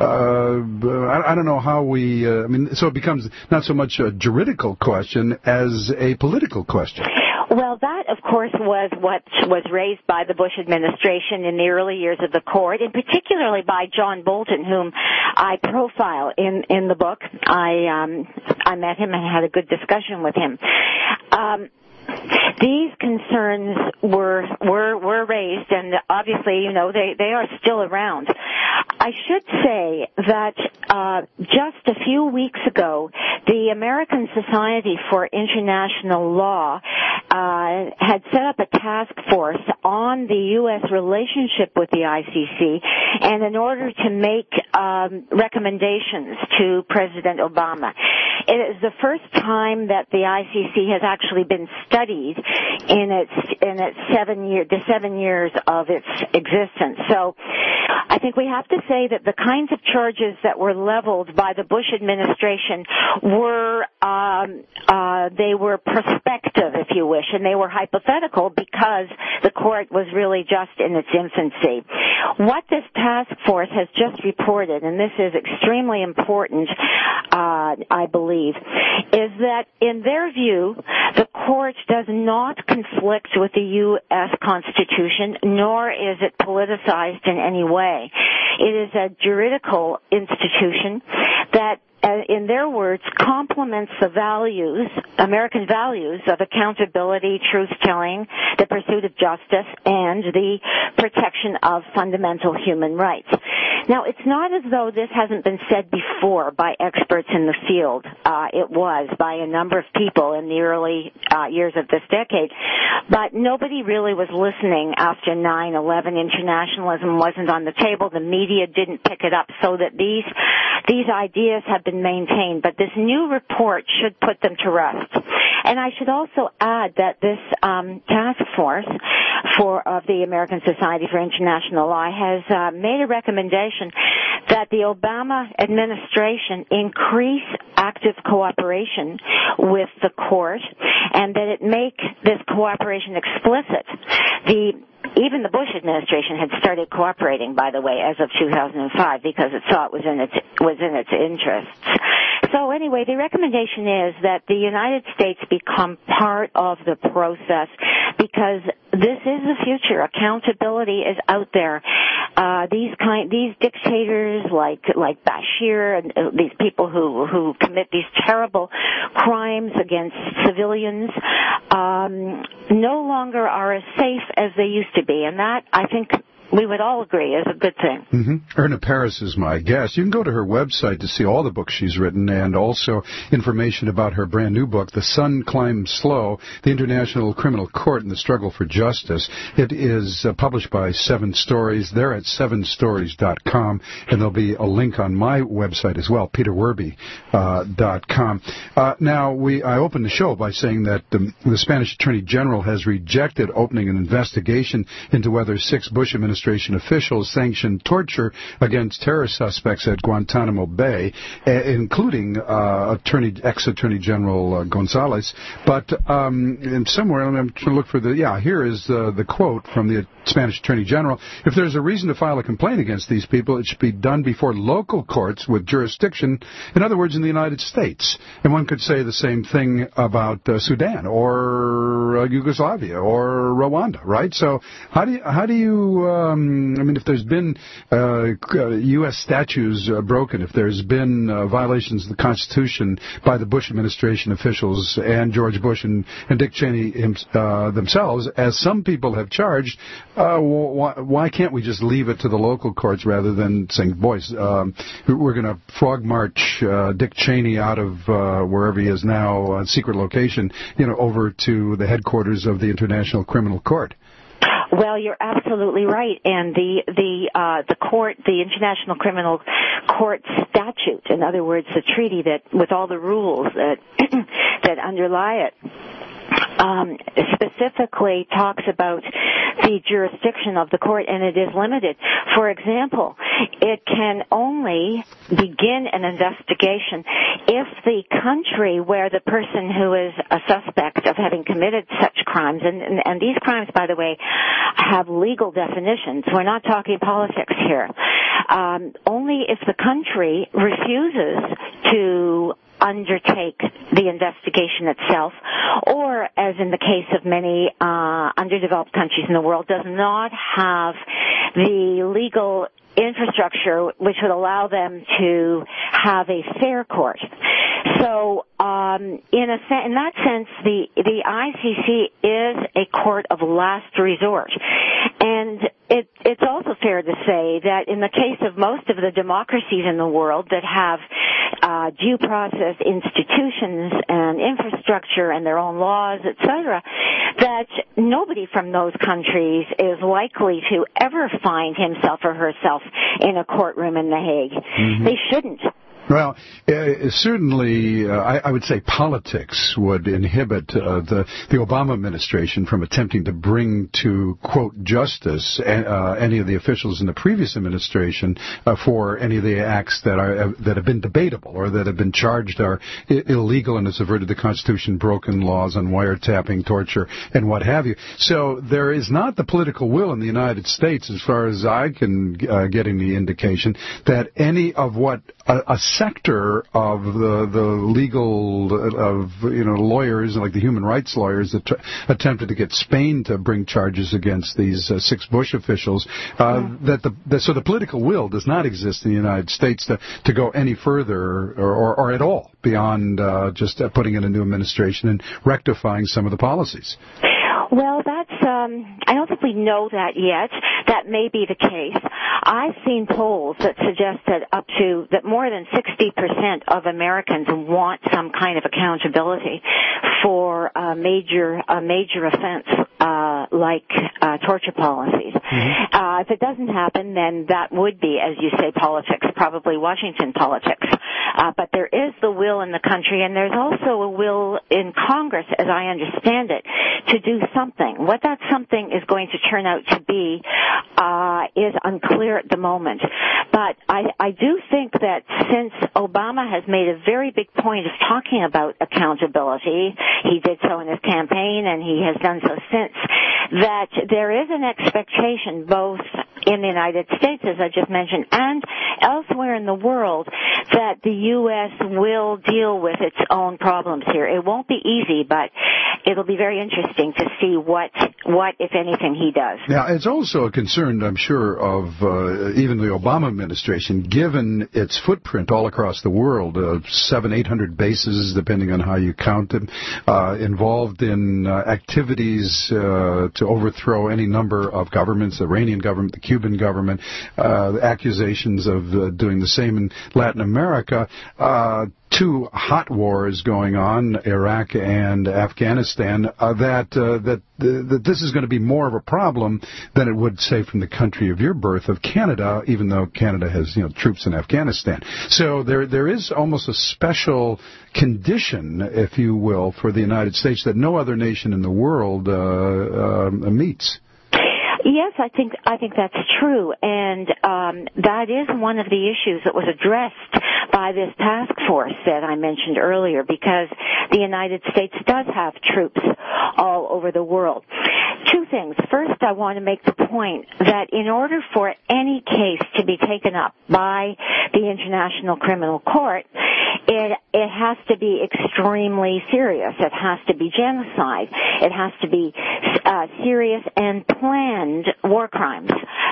I, I don't know how we, uh, I mean, so it becomes not so much a juridical question as a political question. Well, that, of course, was what was raised by the Bush administration in the early years of the court, and particularly by John Bolton, whom I profile in, in the book. I, um, I met him and had a good discussion with him. Um, These concerns were were were raised, and obviously, you know, they they are still around. I should say that uh, just a few weeks ago, the American Society for International Law uh, had set up a task force on the U S relationship with the I C C, and in order to make um, recommendations to President Obama. It is the first time that the I C C has actually been studied in its in its seven year the seven years of its existence. So I think we have to say that the kinds of charges that were leveled by the Bush administration were um, uh, they were prospective, if you wish, and they were hypothetical because the court was really just in its infancy. What this task force has just reported, and this is extremely important, uh, I believe, is that in their view, the court does not conflict with the U S Constitution, nor is it politicized in any way. It is a juridical institution that, uh, in their words, complements the values, American values of accountability, truth-telling, the pursuit of justice, and the protection of fundamental human rights. Now, it's not as though this hasn't been said before by experts in the field. Uh, it was by a number of people in the early uh, years of this decade. But nobody really was listening after nine eleven. Internationalism wasn't on the table. The media didn't pick it up, so that these these ideas have been maintained. But this new report should put them to rest. And I should also add that this um, task force for of the American Society for International Law has uh, made a recommendation that the Obama administration increase active cooperation with the court, and that it make this cooperation explicit. The Even the Bush administration had started cooperating, by the way, as of two thousand five, because it saw it was in its was in its interests. So anyway, the recommendation is that the United States become part of the process, because this is the future. Accountability is out there. Uh, these kind, these dictators like like Bashir and uh, these people who who commit these terrible crimes against civilians um, no longer are as safe as they used to be, and that, I think, we would all agree is a good thing. Mm-hmm. Erna Paris is my guest. You can go to her website to see all the books she's written and also information about her brand new book, The Sun Climbs Slow, The International Criminal Court and the Struggle for Justice. It is uh, published by Seven Stories. They're at seven stories dot com, and there'll be a link on my website as well, peter werby dot com. Uh, uh, now, we I opened the show by saying that um, the Spanish Attorney General has rejected opening an investigation into whether six Bush administration officials sanctioned torture against terror suspects at Guantanamo Bay, uh, including uh, Attorney, ex-Attorney General uh, Gonzalez. But um, in somewhere, I'm trying to look for the, yeah, here is uh, the quote from the Spanish Attorney General. If there's a reason to file a complaint against these people, it should be done before local courts with jurisdiction, in other words, in the United States. And one could say the same thing about uh, Sudan or uh, Yugoslavia or Rwanda, right? So how do you, how do you um, I mean, if there's been uh, U S statutes uh, broken, if there's been uh, violations of the Constitution by the Bush administration officials and George Bush and, and Dick Cheney him, uh, themselves, as some people have charged, uh, why, why can't we just leave it to the local courts rather than saying, boys, um, we're going to frog march uh, Dick Cheney out of uh, wherever he is now, uh, secret location, you know, over to the headquarters of the International Criminal Court? Well, you're absolutely right, and the the uh, the court, the International Criminal Court statute, in other words, the treaty that with all the rules that that underlie it, um, specifically talks about the jurisdiction of the court, and it is limited. For example, it can only begin an investigation if the country where the person who is a suspect of having committed such crimes, and, and, and these crimes, by the way, have legal definitions. We're not talking politics here. Um, only if the country refuses to undertake the investigation itself, or, as in the case of many uh, underdeveloped countries in the world, does not have the legal infrastructure which would allow them to have a fair court. So, um, in a in that sense, the the I C C is a court of last resort, and it, it's also fair to say that in the case of most of the democracies in the world that have uh, due process institutions and infrastructure and their own laws, et cetera, that nobody from those countries is likely to ever find himself or herself in a courtroom in The Hague. Mm-hmm. They shouldn't. Well, uh, certainly, uh, I, I would say politics would inhibit uh, the the Obama administration from attempting to bring to, quote, justice uh, any of the officials in the previous administration uh, for any of the acts that are that have been debatable or that have been charged are I- illegal and have subverted the Constitution, broken laws on wiretapping, torture, and what have you. So there is not the political will in the United States, as far as I can uh, get any indication, that any of what a, a sector of the the legal of you know lawyers like the human rights lawyers that t- attempted to get Spain to bring charges against these uh, six Bush officials uh, yeah. that the, the so the political will does not exist in the United States to to go any further or or, or at all beyond uh, just uh, putting in a new administration and rectifying some of the policies. Well, that's, um, I don't think we know that yet. That may be the case. I've seen polls that suggest that up to, that more than sixty percent of Americans want some kind of accountability for a major, a major offense, uh, like, uh, torture policies. Mm-hmm. Uh, if it doesn't happen, then that would be, as you say, politics, probably Washington politics. Uh, but there is the will in the country, and there's also a will in Congress, as I understand it, to do something. What that something is going to turn out to be uh, is unclear at the moment. But I, I do think that since Obama has made a very big point of talking about accountability, he did so in his campaign and he has done so since, that there is an expectation both in the United States, as I just mentioned, and elsewhere in the world that the U S will deal with its own problems here. It won't be easy, but it'll be very interesting to see what, what if anything, he does. Now, it's also a concern, I'm sure, of uh, even the Obama administration, given its footprint all across the world, uh, seven, eight hundred bases, depending on how you count them, uh, involved in uh, activities uh, to overthrow any number of governments, the Iranian government, the Cuban government, uh, accusations of uh, doing the same in Latin America. Uh, two hot wars going on, Iraq and Afghanistan, uh, that uh, that uh, that this is going to be more of a problem than it would, say, from the country of your birth of Canada, even though Canada has, you know, troops in Afghanistan. So there there is almost a special condition, if you will, for the United States that no other nation in the world uh, uh, meets. Yes, I think I think that's true, and um, that is one of the issues that was addressed by this task force that I mentioned earlier, because the United States does have troops all over the world. Two things. First, I want to make the point that in order for any case to be taken up by the International Criminal Court, it it has to be extremely serious. It has to be genocide. It has to be uh, serious and planned war crimes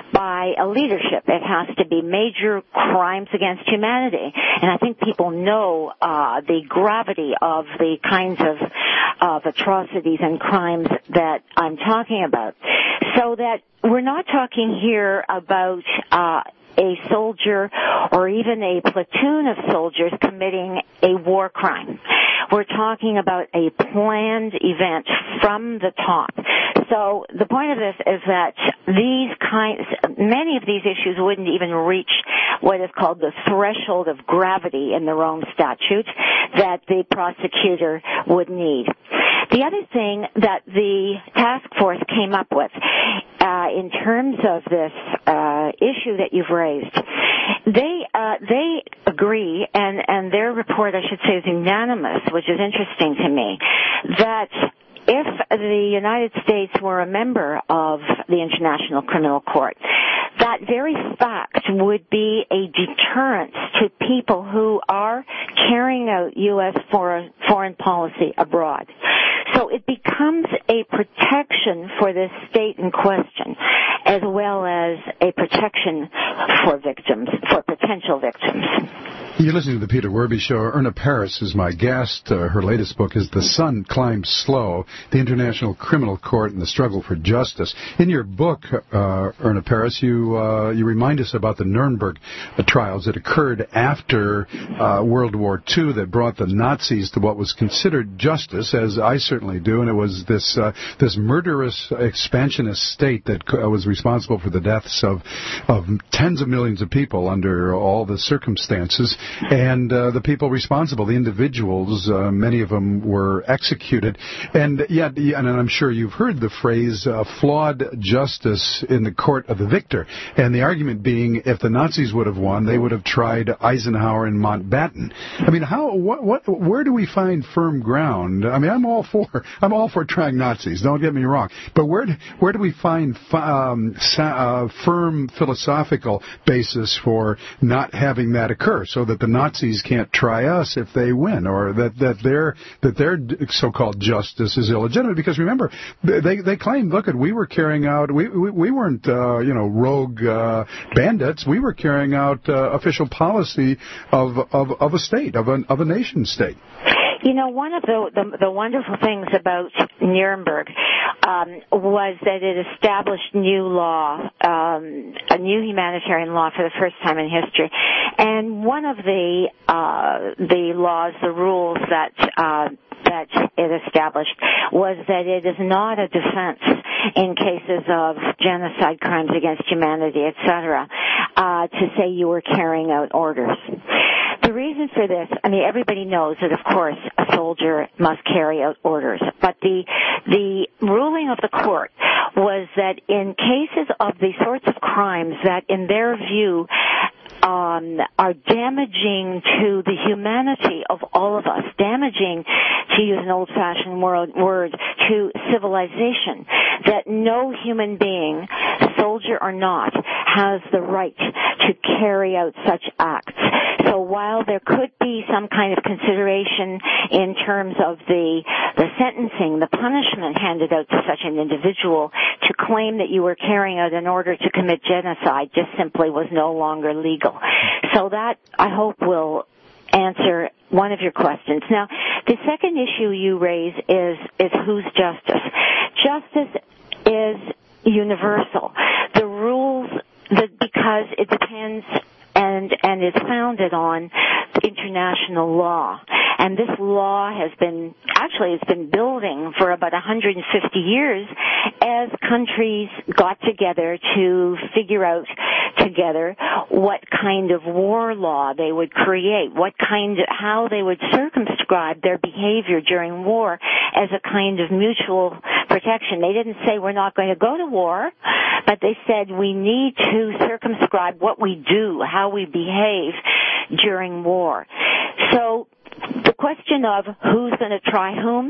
by a leadership. It has to be major crimes against humanity. And I think people know uh, the gravity of the kinds of of atrocities and crimes that I'm talking about. So that we're not talking here about uh a soldier or even a platoon of soldiers committing a war crime. We're talking about a planned event from the top. So the point of this is that these kinds, many of these issues wouldn't even reach what is called the threshold of gravity in the Rome Statute that the prosecutor would need. The other thing that the task force came up with uh, in terms of this uh, issue that you've raised, they uh, they agree, and, and their report, I should say, is unanimous, which is interesting to me, that if the United States were a member of the International Criminal Court, that very fact would be a deterrent to people who are carrying out U S foreign, foreign policy abroad. So it becomes a protection for the state in question, as well as a protection for victims, for potential victims. You're listening to the Peter Werby Show. Erna Paris is my guest. Uh, her latest book is The Sun Climbs Slow, The International Criminal Court and the Struggle for Justice. In your book, uh, Erna Paris, you uh, you remind us about the Nuremberg uh, trials that occurred after uh, World War Two that brought the Nazis to what was considered justice, as I certainly do, and it was this uh, this murderous expansionist state that uh, was responsible for the deaths of, of tens of millions of people under all the circumstances. And uh, the people responsible, the individuals, uh, many of them were executed. And yet, and I'm sure you've heard the phrase, uh, flawed justice in the court of the victor. And the argument being, if the Nazis would have won, they would have tried Eisenhower and Mountbatten. I mean, how, what, what, where do we find firm ground? I mean, I'm all for, I'm all for trying Nazis, don't get me wrong. But where, where do we find um, uh, firm philosophical basis for not having that occur, so that the Nazis can't try us if they win, or that, that their that their so-called justice is illegitimate? Because remember, they they claimed, look, at we were carrying out, we we, we weren't uh, you know rogue uh, bandits. We were carrying out uh, official policy of of of a state, of a of a nation state. You know, one of the, the, the wonderful things about Nuremberg um, was that it established new law, um, a new humanitarian law for the first time in history. And one of the uh, the laws, the rules that uh, that it established was that it is not a defense in cases of genocide, crimes against humanity, et cetera, uh, to say you were carrying out orders. The reason for this, I mean, everybody knows that, of course, a soldier must carry out orders. But the the ruling of the court was that in cases of the sorts of crimes that, in their view, um, are damaging to the humanity of all of us, damaging, to use an old-fashioned word, word, to civilization, that no human being, soldier or not, has the right to carry out such acts. So while there could be some kind of consideration in terms of the the sentencing, the punishment handed out to such an individual, to claim that you were carrying out an order to commit genocide just simply was no longer legal. So that, I hope, will answer one of your questions. Now, the second issue you raise is is whose justice? Justice is universal. The rules because it depends and and is founded on international law. And this law has been, actually it's been building for about one hundred fifty years as countries got together to figure out together what kind of war law they would create, what kind of, how they would circumscribe their behavior during war as a kind of mutual protection. They didn't say we're not going to go to war, but they said we need to circumscribe what we do, how we behave during war. So the question of who's going to try whom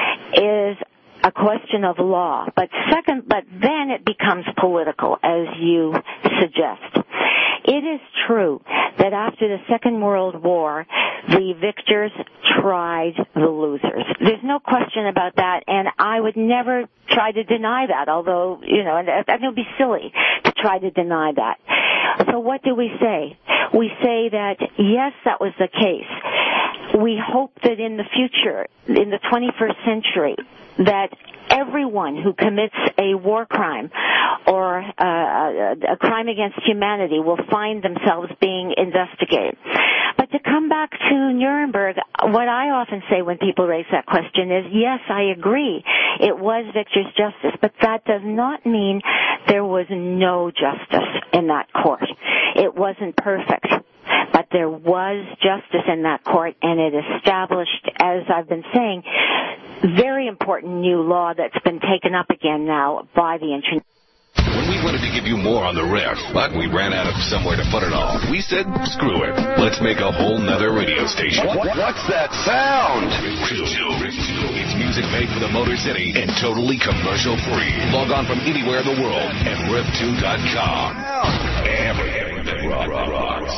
is a question of law. But second, but then it becomes political, as you suggest. It is true that after the Second World War, the victors tried the losers. There's no question about that, and I would never try to deny that, although, you know, and it would be silly to try to deny that. So what do we say? We say that, yes, that was the case. We hope that in the future, in the twenty-first century, that everyone who commits a war crime or uh, a, a crime against humanity will find themselves being investigated. But to come back to Nuremberg, what I often say when people raise that question is, yes, I agree, it was victor's justice, but that does not mean there was no justice in that court. It wasn't perfect. But there was justice in that court, and it established, as I've been saying, very important new law that's been taken up again now by the international. When we wanted to give you more on the riff, but we ran out of somewhere to put it all, we said, screw it. Let's make a whole nother radio station. What, what's that sound? Riff two. It's music made for the Motor City and totally commercial free. Log on from anywhere in the world at riff two dot com. Everything that rocks.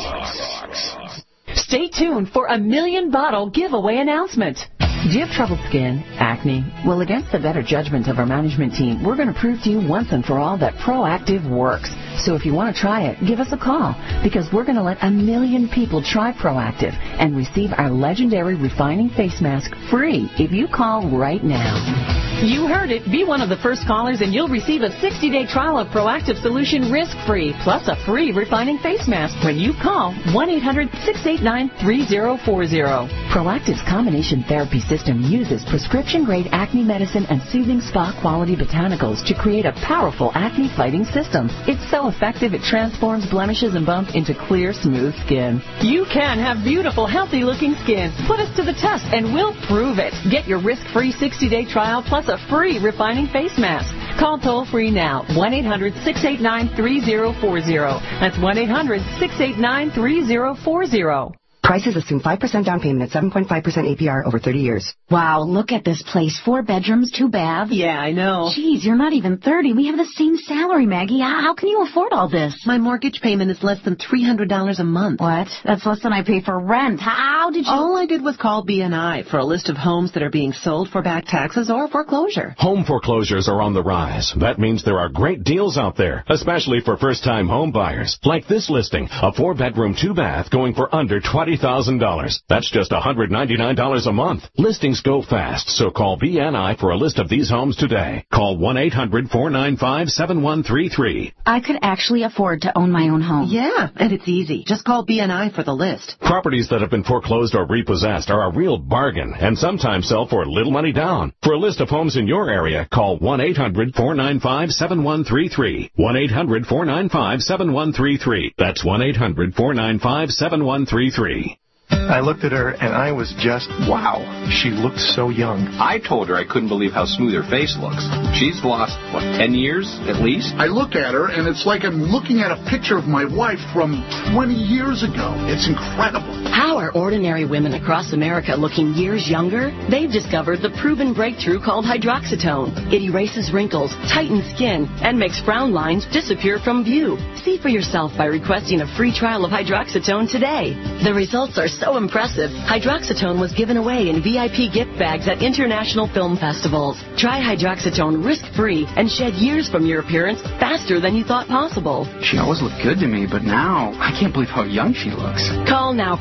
Stay tuned for a million bottle giveaway announcement. Do you have troubled skin, acne? Well, against the better judgment of our management team, we're going to prove to you once and for all that Proactiv works. So if you want to try it, give us a call, because we're going to let a million people try Proactiv and receive our legendary refining face mask free if you call right now. You heard it. Be one of the first callers and you'll receive a sixty-day trial of Proactiv solution risk-free, plus a free refining face mask when you call one eight hundred six eight nine three zero four zero. Proactiv's combination therapy system uses prescription-grade acne medicine and soothing spa-quality botanicals to create a powerful acne-fighting system. It's so effective it transforms blemishes and bumps into clear, smooth skin. You can have beautiful, healthy-looking skin. Put us to the test and we'll prove it. Get your risk-free sixty-day trial plus a free refining face mask. Call toll-free now, one eight hundred six eight nine three zero four zero. That's one eight hundred six eight nine three zero four zero. Prices assume five percent down payment at seven point five percent A P R over thirty years. Wow, look at this place. Four bedrooms, two baths. Yeah, I know. Geez, you're not even thirty. We have the same salary, Maggie. How can you afford all this? My mortgage payment is less than three hundred dollars a month. What? That's less than I pay for rent. How did you... All I did was call B N I for a list of homes that are being sold for back taxes or foreclosure. Home foreclosures are on the rise. That means there are great deals out there, especially for first-time home buyers. Like this listing, a four-bedroom, two-bath going for under twenty thousand dollars. That's just one hundred ninety-nine dollars a month. Listings go fast, so call B N I for a list of these homes today. Call one eight hundred four nine five seven one three three. I could actually afford to own my own home. Yeah, and it's easy. Just call B N I for the list. Properties that have been foreclosed or repossessed are a real bargain and sometimes sell for little money down. For a list of homes in your area, call one eight hundred four nine five seven one three three. one eight hundred four nine five seven one three three. That's one eight hundred four nine five seven one three three. I looked at her, and I was just, wow. She looked so young. I told her I couldn't believe how smooth her face looks. She's lost, what, ten years at least? I look at her, and it's like I'm looking at a picture of my wife from twenty years ago. It's incredible. How are ordinary women across America looking years younger? They've discovered the proven breakthrough called hydroxytone. It erases wrinkles, tightens skin, and makes frown lines disappear from view. See for yourself by requesting a free trial of hydroxytone today. The results are so impressive, hydroxytone was given away in V I P gift bags at international film festivals. Try hydroxytone risk-free and shed years from your appearance faster than you thought possible. She always looked good to me, but now I can't believe how young she looks. Call now for your free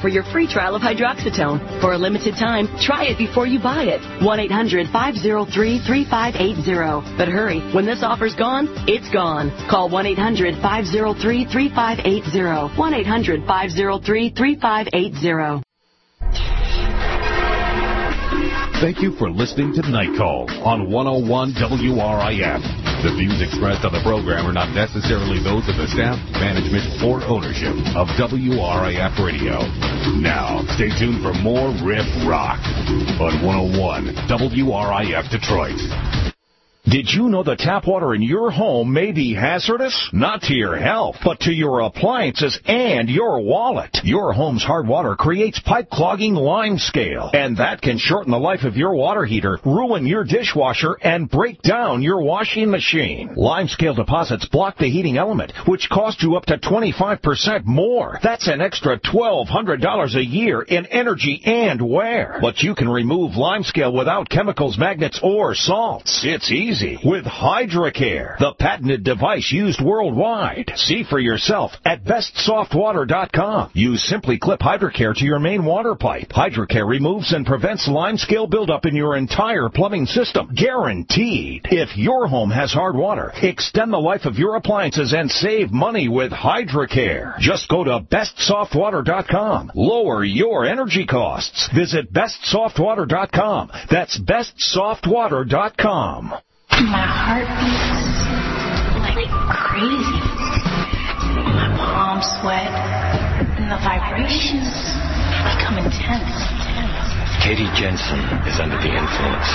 trial of hydroxytone. For a limited time, try it before you buy it. one eight hundred five oh three three five eight zero. But hurry, when this offer's gone, it's gone. Call one eight hundred five oh three three five eight zero. one eight hundred five oh three three five eight zero. Thank you for listening to Night Call on one oh one W R I F. The views expressed on the program are not necessarily those of the staff, management, or ownership of W R I F Radio. Now, stay tuned for more Riff Rock on one oh one W R I F Detroit. Did you know the tap water in your home may be hazardous? Not to your health, but to your appliances and your wallet. Your home's hard water creates pipe-clogging lime scale, and that can shorten the life of your water heater, ruin your dishwasher, and break down your washing machine. Lime scale deposits block the heating element, which costs you up to twenty-five percent more. That's an extra twelve hundred dollars a year in energy and wear. But you can remove lime scale without chemicals, magnets, or salts. It's easy. Easy with HydroCare, the patented device used worldwide. See for yourself at best soft water dot com. You simply clip HydroCare to your main water pipe. HydroCare removes and prevents lime scale buildup in your entire plumbing system. Guaranteed. If your home has hard water, extend the life of your appliances and save money with HydroCare. Just go to best soft water dot com. Lower your energy costs. Visit best soft water dot com. That's best soft water dot com. My heart beats like crazy. My palms sweat, and the vibrations become intense. Katie Jensen is under the influence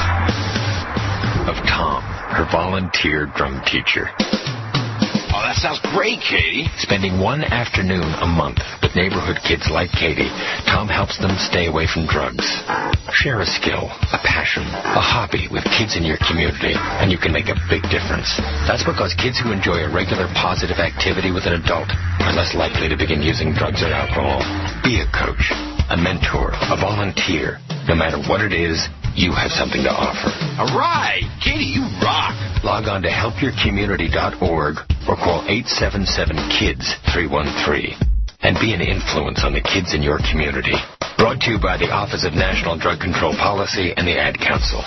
of Tom, her volunteer drum teacher. Oh, that sounds great, Katie. Spending one afternoon a month with neighborhood kids like Katie, Tom helps them stay away from drugs. Share a skill, a passion, a hobby with kids in your community, and you can make a big difference. That's because kids who enjoy a regular positive activity with an adult are less likely to begin using drugs or alcohol. Be a coach, a mentor, a volunteer. No matter what it is, you have something to offer. All right, Katie, you rock. Log on to help your community dot org or call eight seven seven KIDS three one three and be an influence on the kids in your community. Brought to you by the Office of National Drug Control Policy and the Ad Council.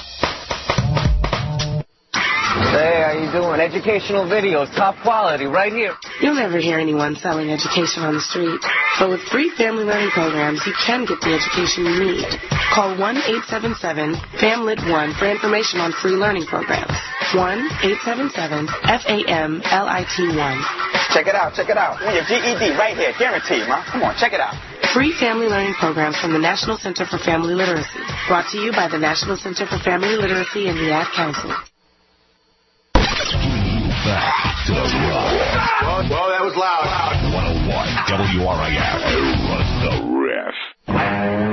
Hey, how you doing? Educational videos, top quality, right here. You'll never hear anyone selling education on the street. But with free family learning programs, you can get the education you need. Call one eight seven seven FAMLIT one for information on free learning programs. one eight seven seven F A M L I T one. Check it out, check it out. Your G E D right here, guaranteed, man. Come on, check it out. Free family learning programs from the National Center for Family Literacy. Brought to you by the National Center for Family Literacy and the Ad Council. Back to the rock. Well, that was loud. one oh one W R I F. The Riff.